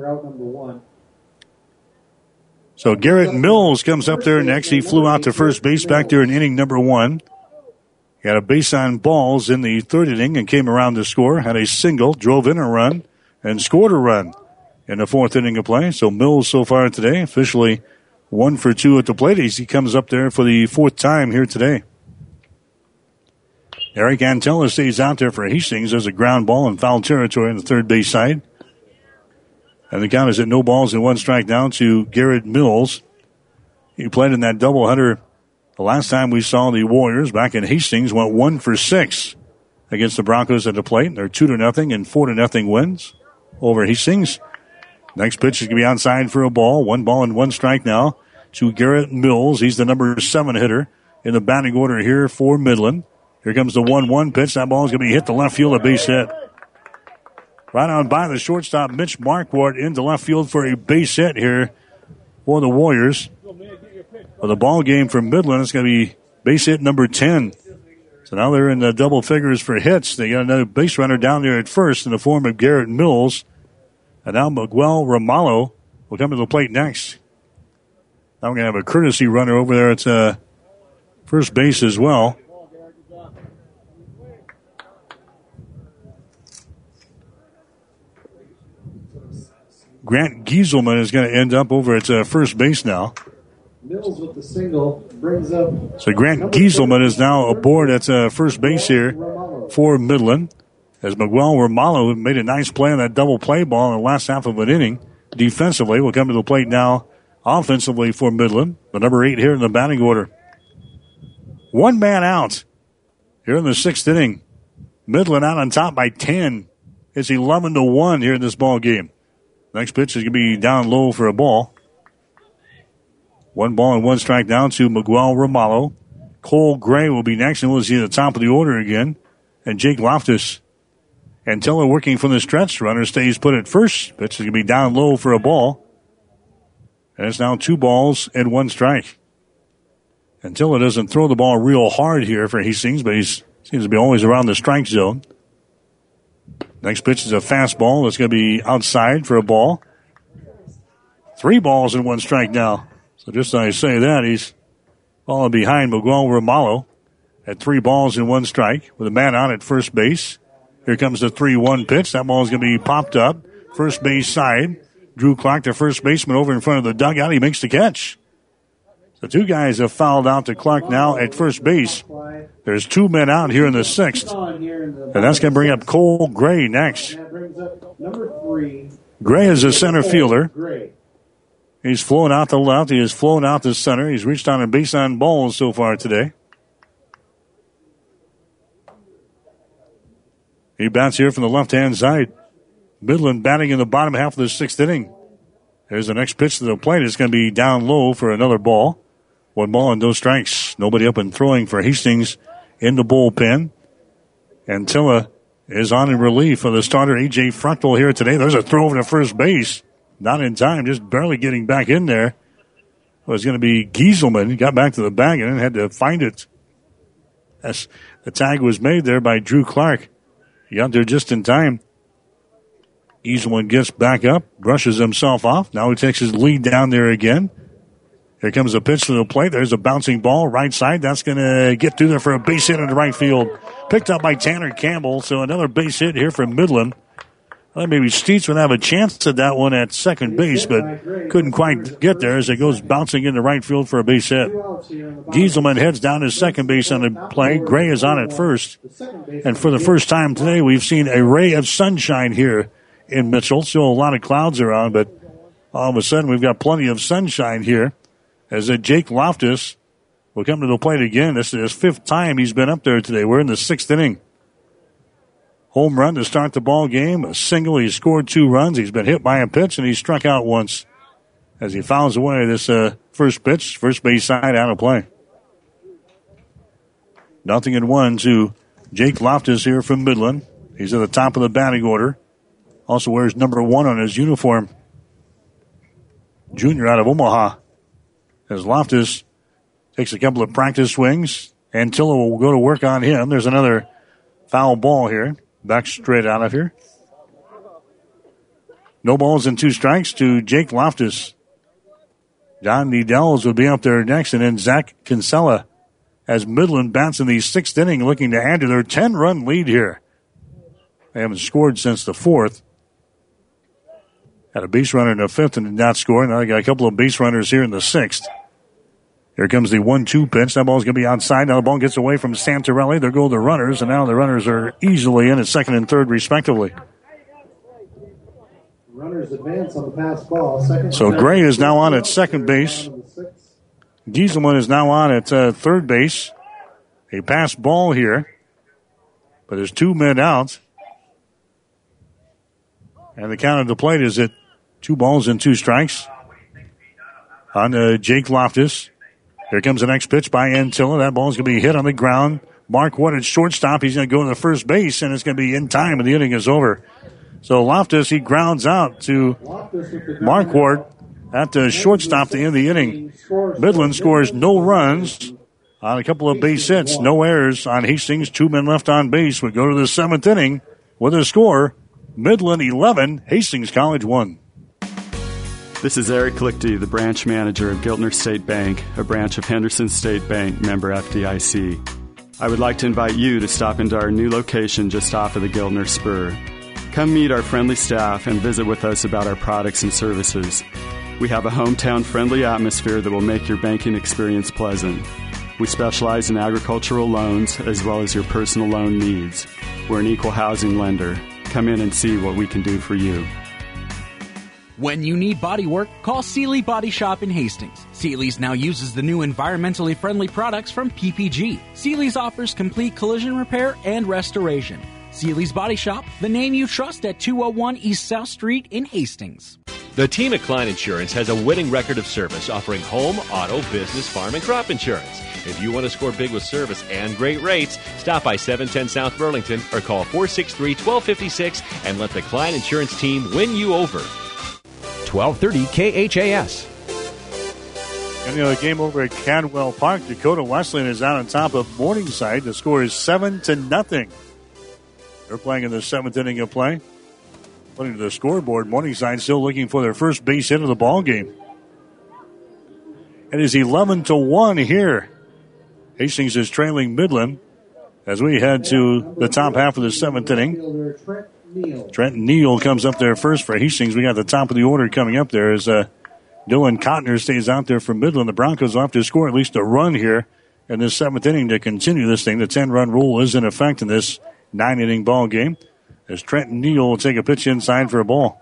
So Garrett Mills comes up there next. He flew out to first base back there in inning number 1. He had a base on balls in the 3rd inning and came around to score. Had a single, drove in a run, and scored a run in the 4th inning of play. So Mills so far today officially 1 for 2 at the plate as he comes up there for the 4th time here today. Eric Antilla stays out there for Hastings. There's a ground ball in foul territory on the third base side. And the count is at no balls and 1 strike down to Garrett Mills. He played in that doubleheader the last time we saw the Warriors back in Hastings. Went 1 for 6 against the Broncos at the plate. They're 2-0 and 4-0 wins over Hastings. Next pitch is going to be outside for a ball. 1 ball and 1 strike now to Garrett Mills. He's the number 7 hitter in the batting order here for Midland. Here comes the 1-1 pitch. That ball is going to be hit to left field, a base hit. Right on by the shortstop, Mitch Marquardt, into left field for a base hit here for the Warriors. For the ball game for Midland, it's going to be base hit number 10. So now they're in the double figures for hits. They got another base runner down there at first in the form of Garrett Mills. And now Miguel Ramallo will come to the plate next. Now we're going to have a courtesy runner over there at first base as well. Grant Gieselman is going to end up over at first base now. Mills with the single, brings up... So Grant Gieselman is now aboard at first base here for Midland. As Miguel Romalo made a nice play on that double play ball in the last half of an inning. Defensively, will come to the plate now offensively for Midland. The number 8 here in the batting order. One man out here in the 6th inning. Midland out on top by 10. It's 11-1 here in this ball game. Next pitch is going to be down low for a ball. 1 ball and 1 strike down to Miguel Romalo. Cole Gray will be next, and we'll see the top of the order again. And Jake Loftus. Antilla working from the stretch. Runner stays put at first. Pitch is going to be down low for a ball. And it's now 2 balls and 1 strike. Antilla doesn't throw the ball real hard here for Hastings, but he seems to be always around the strike zone. Next pitch is a fastball that's going to be outside for a ball. 3 balls and 1 strike now. So just as I say that, he's falling behind Miguel Romalo at 3 balls and 1 strike with a man on at first base. Here comes the 3-1 pitch. That ball is going to be popped up. First base side. Drew Clark, the first baseman, over in front of the dugout. He makes the catch. So 2 guys have fouled out to Clark now at first base. There's 2 men out here in the 6th. And that's going to bring up Cole Gray next. Gray is a center fielder. He's flown out to left. He has flown out to center. He's reached on a base on balls so far today. He bats here from the left-hand side. Midland batting in the bottom half of the 6th inning. There's the next pitch to the plate. It's going to be down low for another ball. 1 ball and no strikes. Nobody up and throwing for Hastings in the bullpen. Antilla is on in relief for the starter, A.J. Frechtel, here today. There's a throw over to first base. Not in time, just barely getting back in there. It was going to be Gieselman. He got back to the bag and then had to find it. As the tag was made there by Drew Clark. He got there just in time. Gieselman gets back up, brushes himself off. Now he takes his lead down there again. Here comes a pitch to the plate. There's a bouncing ball right side. That's going to get through there for a base hit in the right field. Picked up by Tanner Campbell. So another base hit here from Midland. Well, maybe Steets would have a chance at that one at second base, but couldn't quite get there as it goes bouncing into right field for a base hit. Gieselman heads down to second base on the play. Gray is on at first. And for the first time today, we've seen a ray of sunshine here in Mitchell. Still a lot of clouds around, but all of a sudden we've got plenty of sunshine here as Jake Loftus will come to the plate again. This is his 5th time he's been up there today. We're in the 6th inning. Home run to start the ball game. A single. He scored 2 runs. He's been hit by a pitch, and he struck out once as he fouls away this first pitch. First base side out of play. 0-1 to Jake Loftus here from Midland. He's at the top of the batting order. Also wears number 1 on his uniform. Junior out of Omaha. As Loftus takes a couple of practice swings, Antilla will go to work on him. There's another foul ball here. Back straight out of here. No balls and 2 strikes to Jake Loftus. John Needles will be up there next, and then Zach Kinsella as Midland bats in the 6th inning, looking to add to their 10-run lead here. They haven't scored since the 4th. Had a base runner in the 5th and did not score. Now they got a couple of base runners here in the 6th. Here comes the 1-2 pitch. That ball's going to be outside. Now the ball gets away from Santarelli. There go the runners, and now the runners are easily in at second and third, respectively. Runners advance on the pass ball. So Gray is now on at second base. Gieselman is now on at third base. A pass ball here, but there's 2 men out. And the count of the plate is at 2 balls and 2 strikes on Jake Loftus. Here comes the next pitch by Antilla. That ball's going to be hit on the ground. Mark Ward at shortstop. He's going to go to the first base, and it's going to be in time, and the inning is over. So Loftus, he grounds out to Mark Ward at the shortstop to end the inning. Midland scores no runs on a couple of base hits. No errors on Hastings. 2 men left on base. We go to the 7th inning with a score. Midland 11, Hastings College 1. This is Eric Lichty, the branch manager of Giltner State Bank, a branch of Henderson State Bank, member FDIC. I would like to invite you to stop into our new location just off of the Giltner Spur. Come meet our friendly staff and visit with us about our products and services. We have a hometown-friendly atmosphere that will make your banking experience pleasant. We specialize in agricultural loans as well as your personal loan needs. We're an equal housing lender. Come in and see what we can do for you. When you need body work, call Seeley Body Shop in Hastings. Seeley's now uses the new environmentally friendly products from PPG. Seeley's offers complete collision repair and restoration. Seeley's Body Shop, the name you trust at 201 East South Street in Hastings. The team at Klein Insurance has a winning record of service, offering home, auto, business, farm, and crop insurance. If you want to score big with service and great rates, stop by 710 South Burlington or call 463-1256 and let the Klein Insurance team win you over. 1230 KHAS. And the game over at Cadwell Park, Dakota Wesleyan is out on top of Morningside. The score is 7-0. They're playing in the 7th inning of play. Putting to the scoreboard, Morningside still looking for their first base hit of the ball game. It is 11-1 here. Hastings is trailing Midland as we head to the top half of the 7th inning. Trenton Neal comes up there first for Hastings. We got the top of the order coming up there as Dylan Cotner stays out there for Midland. The Broncos will have to score at least a run here in this 7th inning to continue this thing. The 10-run rule is in effect in this 9-inning ball game as Trenton Neal will take a pitch inside for a ball.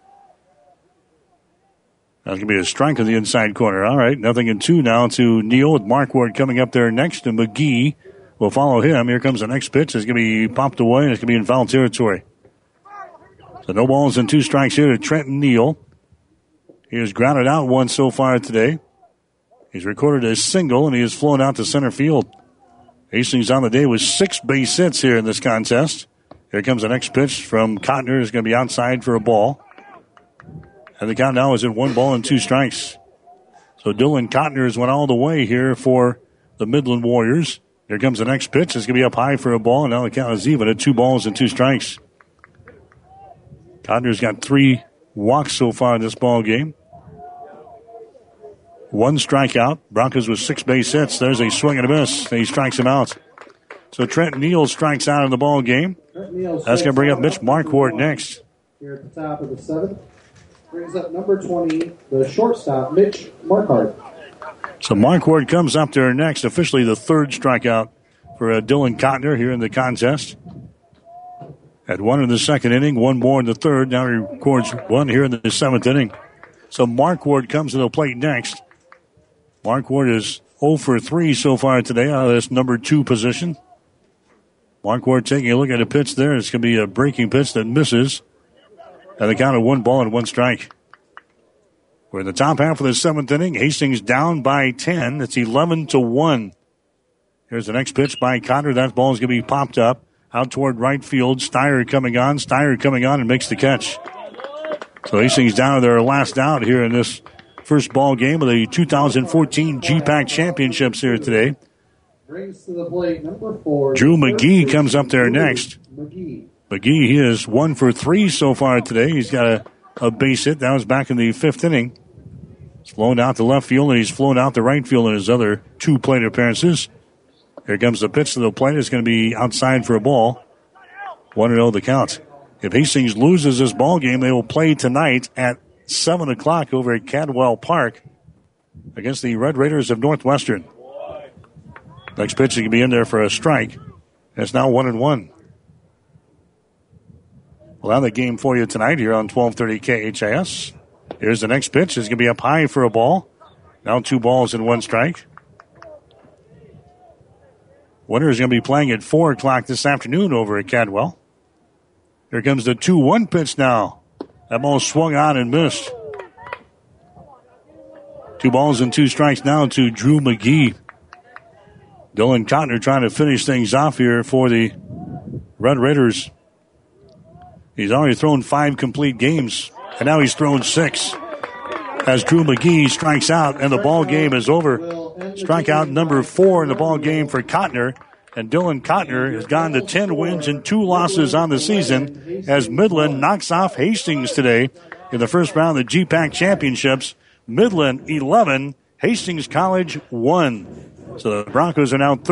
That's going to be a strike in the inside corner. All right, 0-2 now to Neal with Marquardt coming up there next, to McGee will follow him. Here comes the next pitch. It's going to be popped away, and it's going to be in foul territory. So no balls and 2 strikes here to Trenton Neal. He has grounded out one so far today. He's recorded a single, and he has flown out to center field. Hastings on the day with 6 base hits here in this contest. Here comes the next pitch from Cotner. Is going to be outside for a ball. And the count now is at 1 ball and 2 strikes. So Dylan Cotner has went all the way here for the Midland Warriors. Here comes the next pitch. It's going to be up high for a ball, and now the count is even at 2 balls and 2 strikes. Cotner's got 3 walks so far in this ball game. 1 strikeout. Broncos with 6 base hits. There's a swing and a miss. And he strikes him out. So Trent Neal strikes out in the ball game. That's going to bring up Mitch Marquardt next. Here at the top of the 7th. Brings up number 20, the shortstop, Mitch Marquardt. So Marquardt comes up there next. Officially the 3rd strikeout for Dylan Cotner here in the contest. Had 1 in the 2nd inning, 1 more in the 3rd. Now he records 1 here in the 7th inning. So Marquardt comes to the plate next. Marquardt is 0 for 3 so far today out of this number 2 position. Marquardt taking a look at a pitch there. It's going to be a breaking pitch that misses. And the count of 1 ball and 1 strike. We're in the top half of the 7th inning. Hastings down by 10. It's 11-1. Here's the next pitch by Cotner. That ball is going to be popped up out toward right field. Steyer coming on. Steyer coming on and makes the catch. So Hastings down to their last out here in this first ball game of the 2014 GPAC Championships here today. Brings to the plate number 4. Drew McGee comes up there next. McGee, he is 1 for 3 so far today. He's got a base hit. That was back in the 5th inning. He's flown out to left field, and he's flown out to right field in his other 2 plate appearances. Here comes the pitch to the plate. It's going to be outside for a ball. 1-0 the count. If Hastings loses this ball game, they will play tonight at 7 o'clock over at Cadwell Park against the Red Raiders of Northwestern. Next pitch is going to be in there for a strike. It's now 1-1. We'll have the game for you tonight here on 1230 KHAS. Here's the next pitch. It's going to be up high for a ball. Now 2 balls and 1 strike. Winner is going to be playing at 4 o'clock this afternoon over at Cadwell. Here comes the 2-1 pitch now. That ball swung on and missed. 2 balls and 2 strikes now to Drew McGee. Dylan Cotner trying to finish things off here for the Red Raiders. He's already thrown 5 complete games, and now he's thrown 6. As Drew McGee strikes out, and the ball game is over. Strikeout number 4 in the ball game for Cotner. And Dylan Cotner has gone to 10 wins and 2 losses on the season as Midland knocks off Hastings today in the first round of the GPAC Championships. Midland 11, Hastings College 1. So the Broncos are now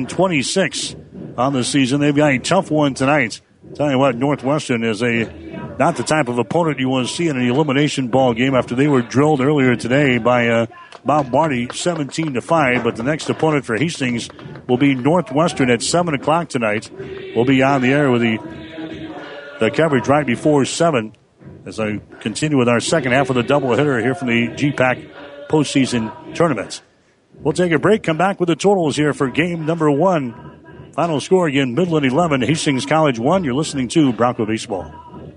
13-26 on the season. They've got a tough one tonight. Tell you what, Northwestern is a not the type of opponent you want to see in an elimination ball game after they were drilled earlier today by Mount Marty 17-5. But the next opponent for Hastings will be Northwestern at 7 o'clock tonight. We'll be on the air with the coverage right before 7 as I continue with our second half of the doubleheader here from the GPAC postseason tournament. We'll take a break, come back with the totals here for game number 1. Final score again, Midland 11, Hastings College 1. You're listening to Bronco Baseball.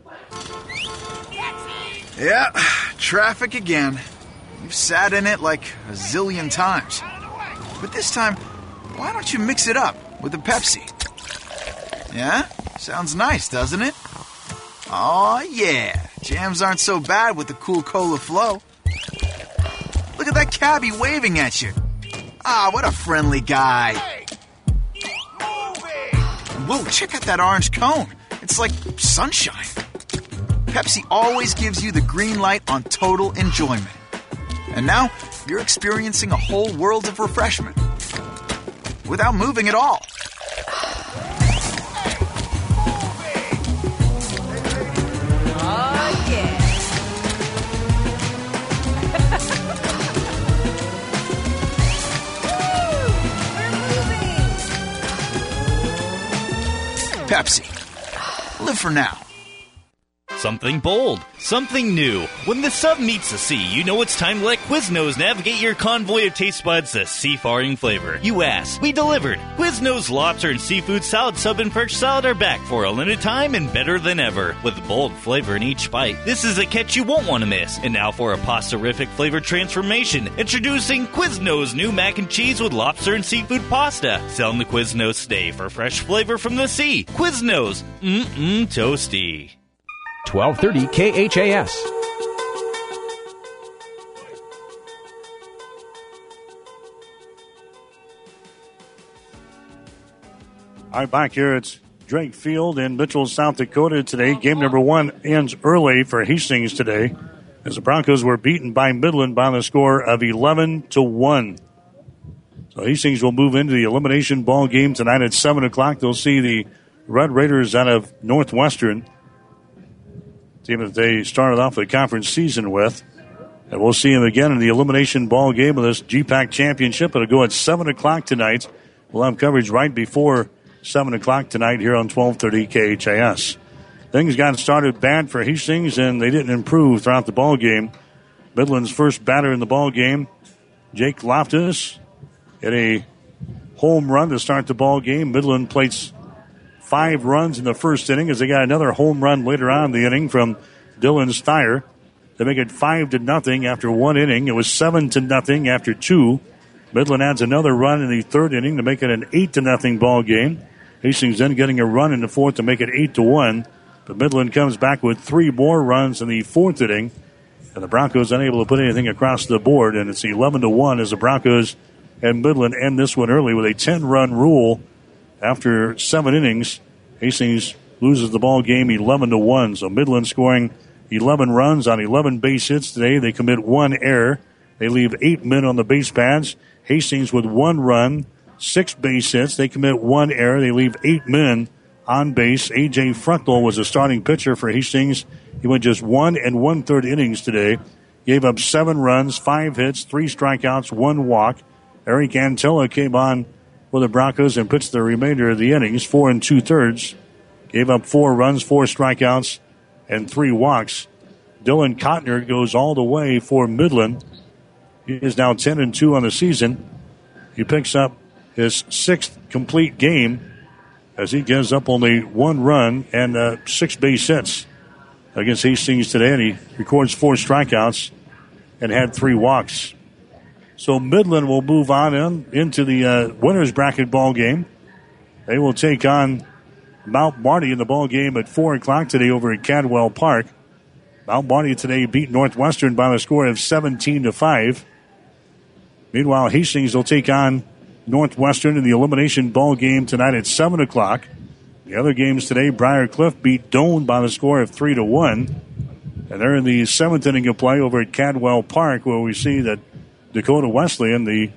Yeah, traffic again. You've sat in it like a zillion times. But this time, why don't you mix it up with a Pepsi? Yeah? Sounds nice, doesn't it? Aw, yeah. Jams aren't so bad with the cool cola flow. Look at that cabbie waving at you. Ah, what a friendly guy. Whoa, check out that orange cone. It's like sunshine. Pepsi always gives you the green light on total enjoyment. And now, you're experiencing a whole world of refreshment without moving at all. Oh, yeah. Pepsi. Live for now. Something bold, something new. When the sub meets the sea, you know it's time to let Quiznos navigate your convoy of taste buds to seafaring flavor. You asked, we delivered. Quiznos lobster and seafood salad sub and perch salad are back for a limited time and better than ever. With bold flavor in each bite, this is a catch you won't want to miss. And now for a pasta-rific flavor transformation, introducing Quiznos new mac and cheese with lobster and seafood pasta. Selling the Quiznos today for fresh flavor from the sea. Quiznos, toasty. 1230 KHAS. All right, back here, it's Drake Field in Mitchell, South Dakota today. Game number 1 ends early for Hastings today as the Broncos were beaten by Midland by the score of 11-1. So Hastings will move into the elimination ball game tonight at 7 o'clock. They'll see the Red Raiders out of Northwestern, team that they started off the conference season with. And we'll see them again in the elimination ball game of this GPAC championship. It'll go at 7 o'clock tonight. We'll have coverage right before 7 o'clock tonight here on 1230 KHAS. Things got started bad for Hastings, and they didn't improve throughout the ball game. Midland's first batter in the ball game, Jake Loftus, hit a home run to start the ball game. Midland plates 5 runs in the first inning as they got another home run later on in the inning from Dylan Steyer. They make it 5-0 after 1 inning. It was 7-0 after 2. Midland adds another run in the third inning to make it an 8-0 ball game. Hastings then getting a run in the fourth to make it 8-1. But Midland comes back with 3 more runs in the fourth inning. And the Broncos unable to put anything across the board. And it's 11-1 as the Broncos and Midland end this one early with a 10-run rule. After 7 innings, Hastings loses the ball game 11-1. So Midland scoring 11 runs on 11 base hits today. They commit 1 error. They leave 8 men on the base pads. Hastings with 1 run, 6 base hits. They commit 1 error. They leave 8 men on base. A.J. Fruchtel was a starting pitcher for Hastings. He went just 1 1/3 innings today. Gave up 7 runs, 5 hits, 3 strikeouts, 1 walk. Eric Antilla came on for the Broncos and pitched the remainder of the innings, 4 2/3. Gave up 4 runs, 4 strikeouts, and 3 walks. Dylan Cotner goes all the way for Midland. He is now 10-2 on the season. He picks up his 6th complete game as he gives up only 1 run and 6 base hits against Hastings today, and he records 4 strikeouts and had 3 walks. So Midland will move on into the winner's bracket ball game. They will take on Mount Marty in the ball game at 4 o'clock today over at Cadwell Park. Mount Marty today beat Northwestern by the score of 17-5. Meanwhile, Hastings will take on Northwestern in the elimination ball game tonight at 7 o'clock. The other games today, Briar Cliff beat Doane by the score of 3-1. And they're in the 7th inning of play over at Cadwell Park, where we see that Dakota Wesleyan, the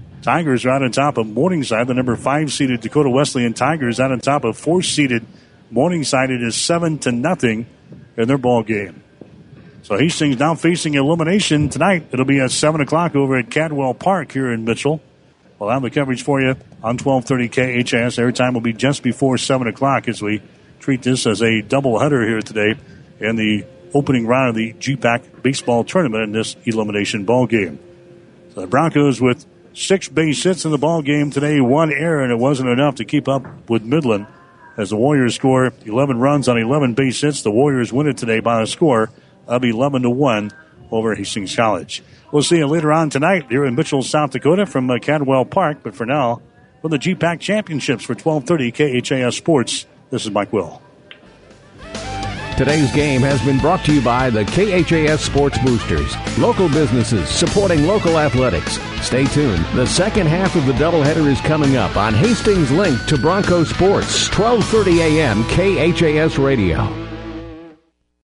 Tigers, are out on top of Morningside. The number 5 seeded Dakota Wesleyan Tigers out on top of 4 seeded Morningside, it is 7-0 in their ball game. So Hastings now facing elimination tonight. It'll be at 7 o'clock over at Cadwell Park here in Mitchell. We'll have the coverage for you on 1230 KHAS. Airtime will be just before 7 o'clock as we treat this as a doubleheader here today in the opening round of the GPAC baseball tournament in this elimination ball game. So the Broncos with 6 base hits in the ball game today, 1 error, and it wasn't enough to keep up with Midland as the Warriors score 11 runs on 11 base hits. The Warriors win it today by a score of 11-1 over Hastings College. We'll see you later on tonight here in Mitchell, South Dakota from Cadwell Park. But for now, for the GPAC Championships for 1230 KHAS Sports, this is Mike Will. Today's game has been brought to you by the KHAS Sports Boosters, local businesses supporting local athletics. Stay tuned. The second half of the doubleheader is coming up on Hastings Link to Bronco Sports, 1230 a.m. KHAS Radio.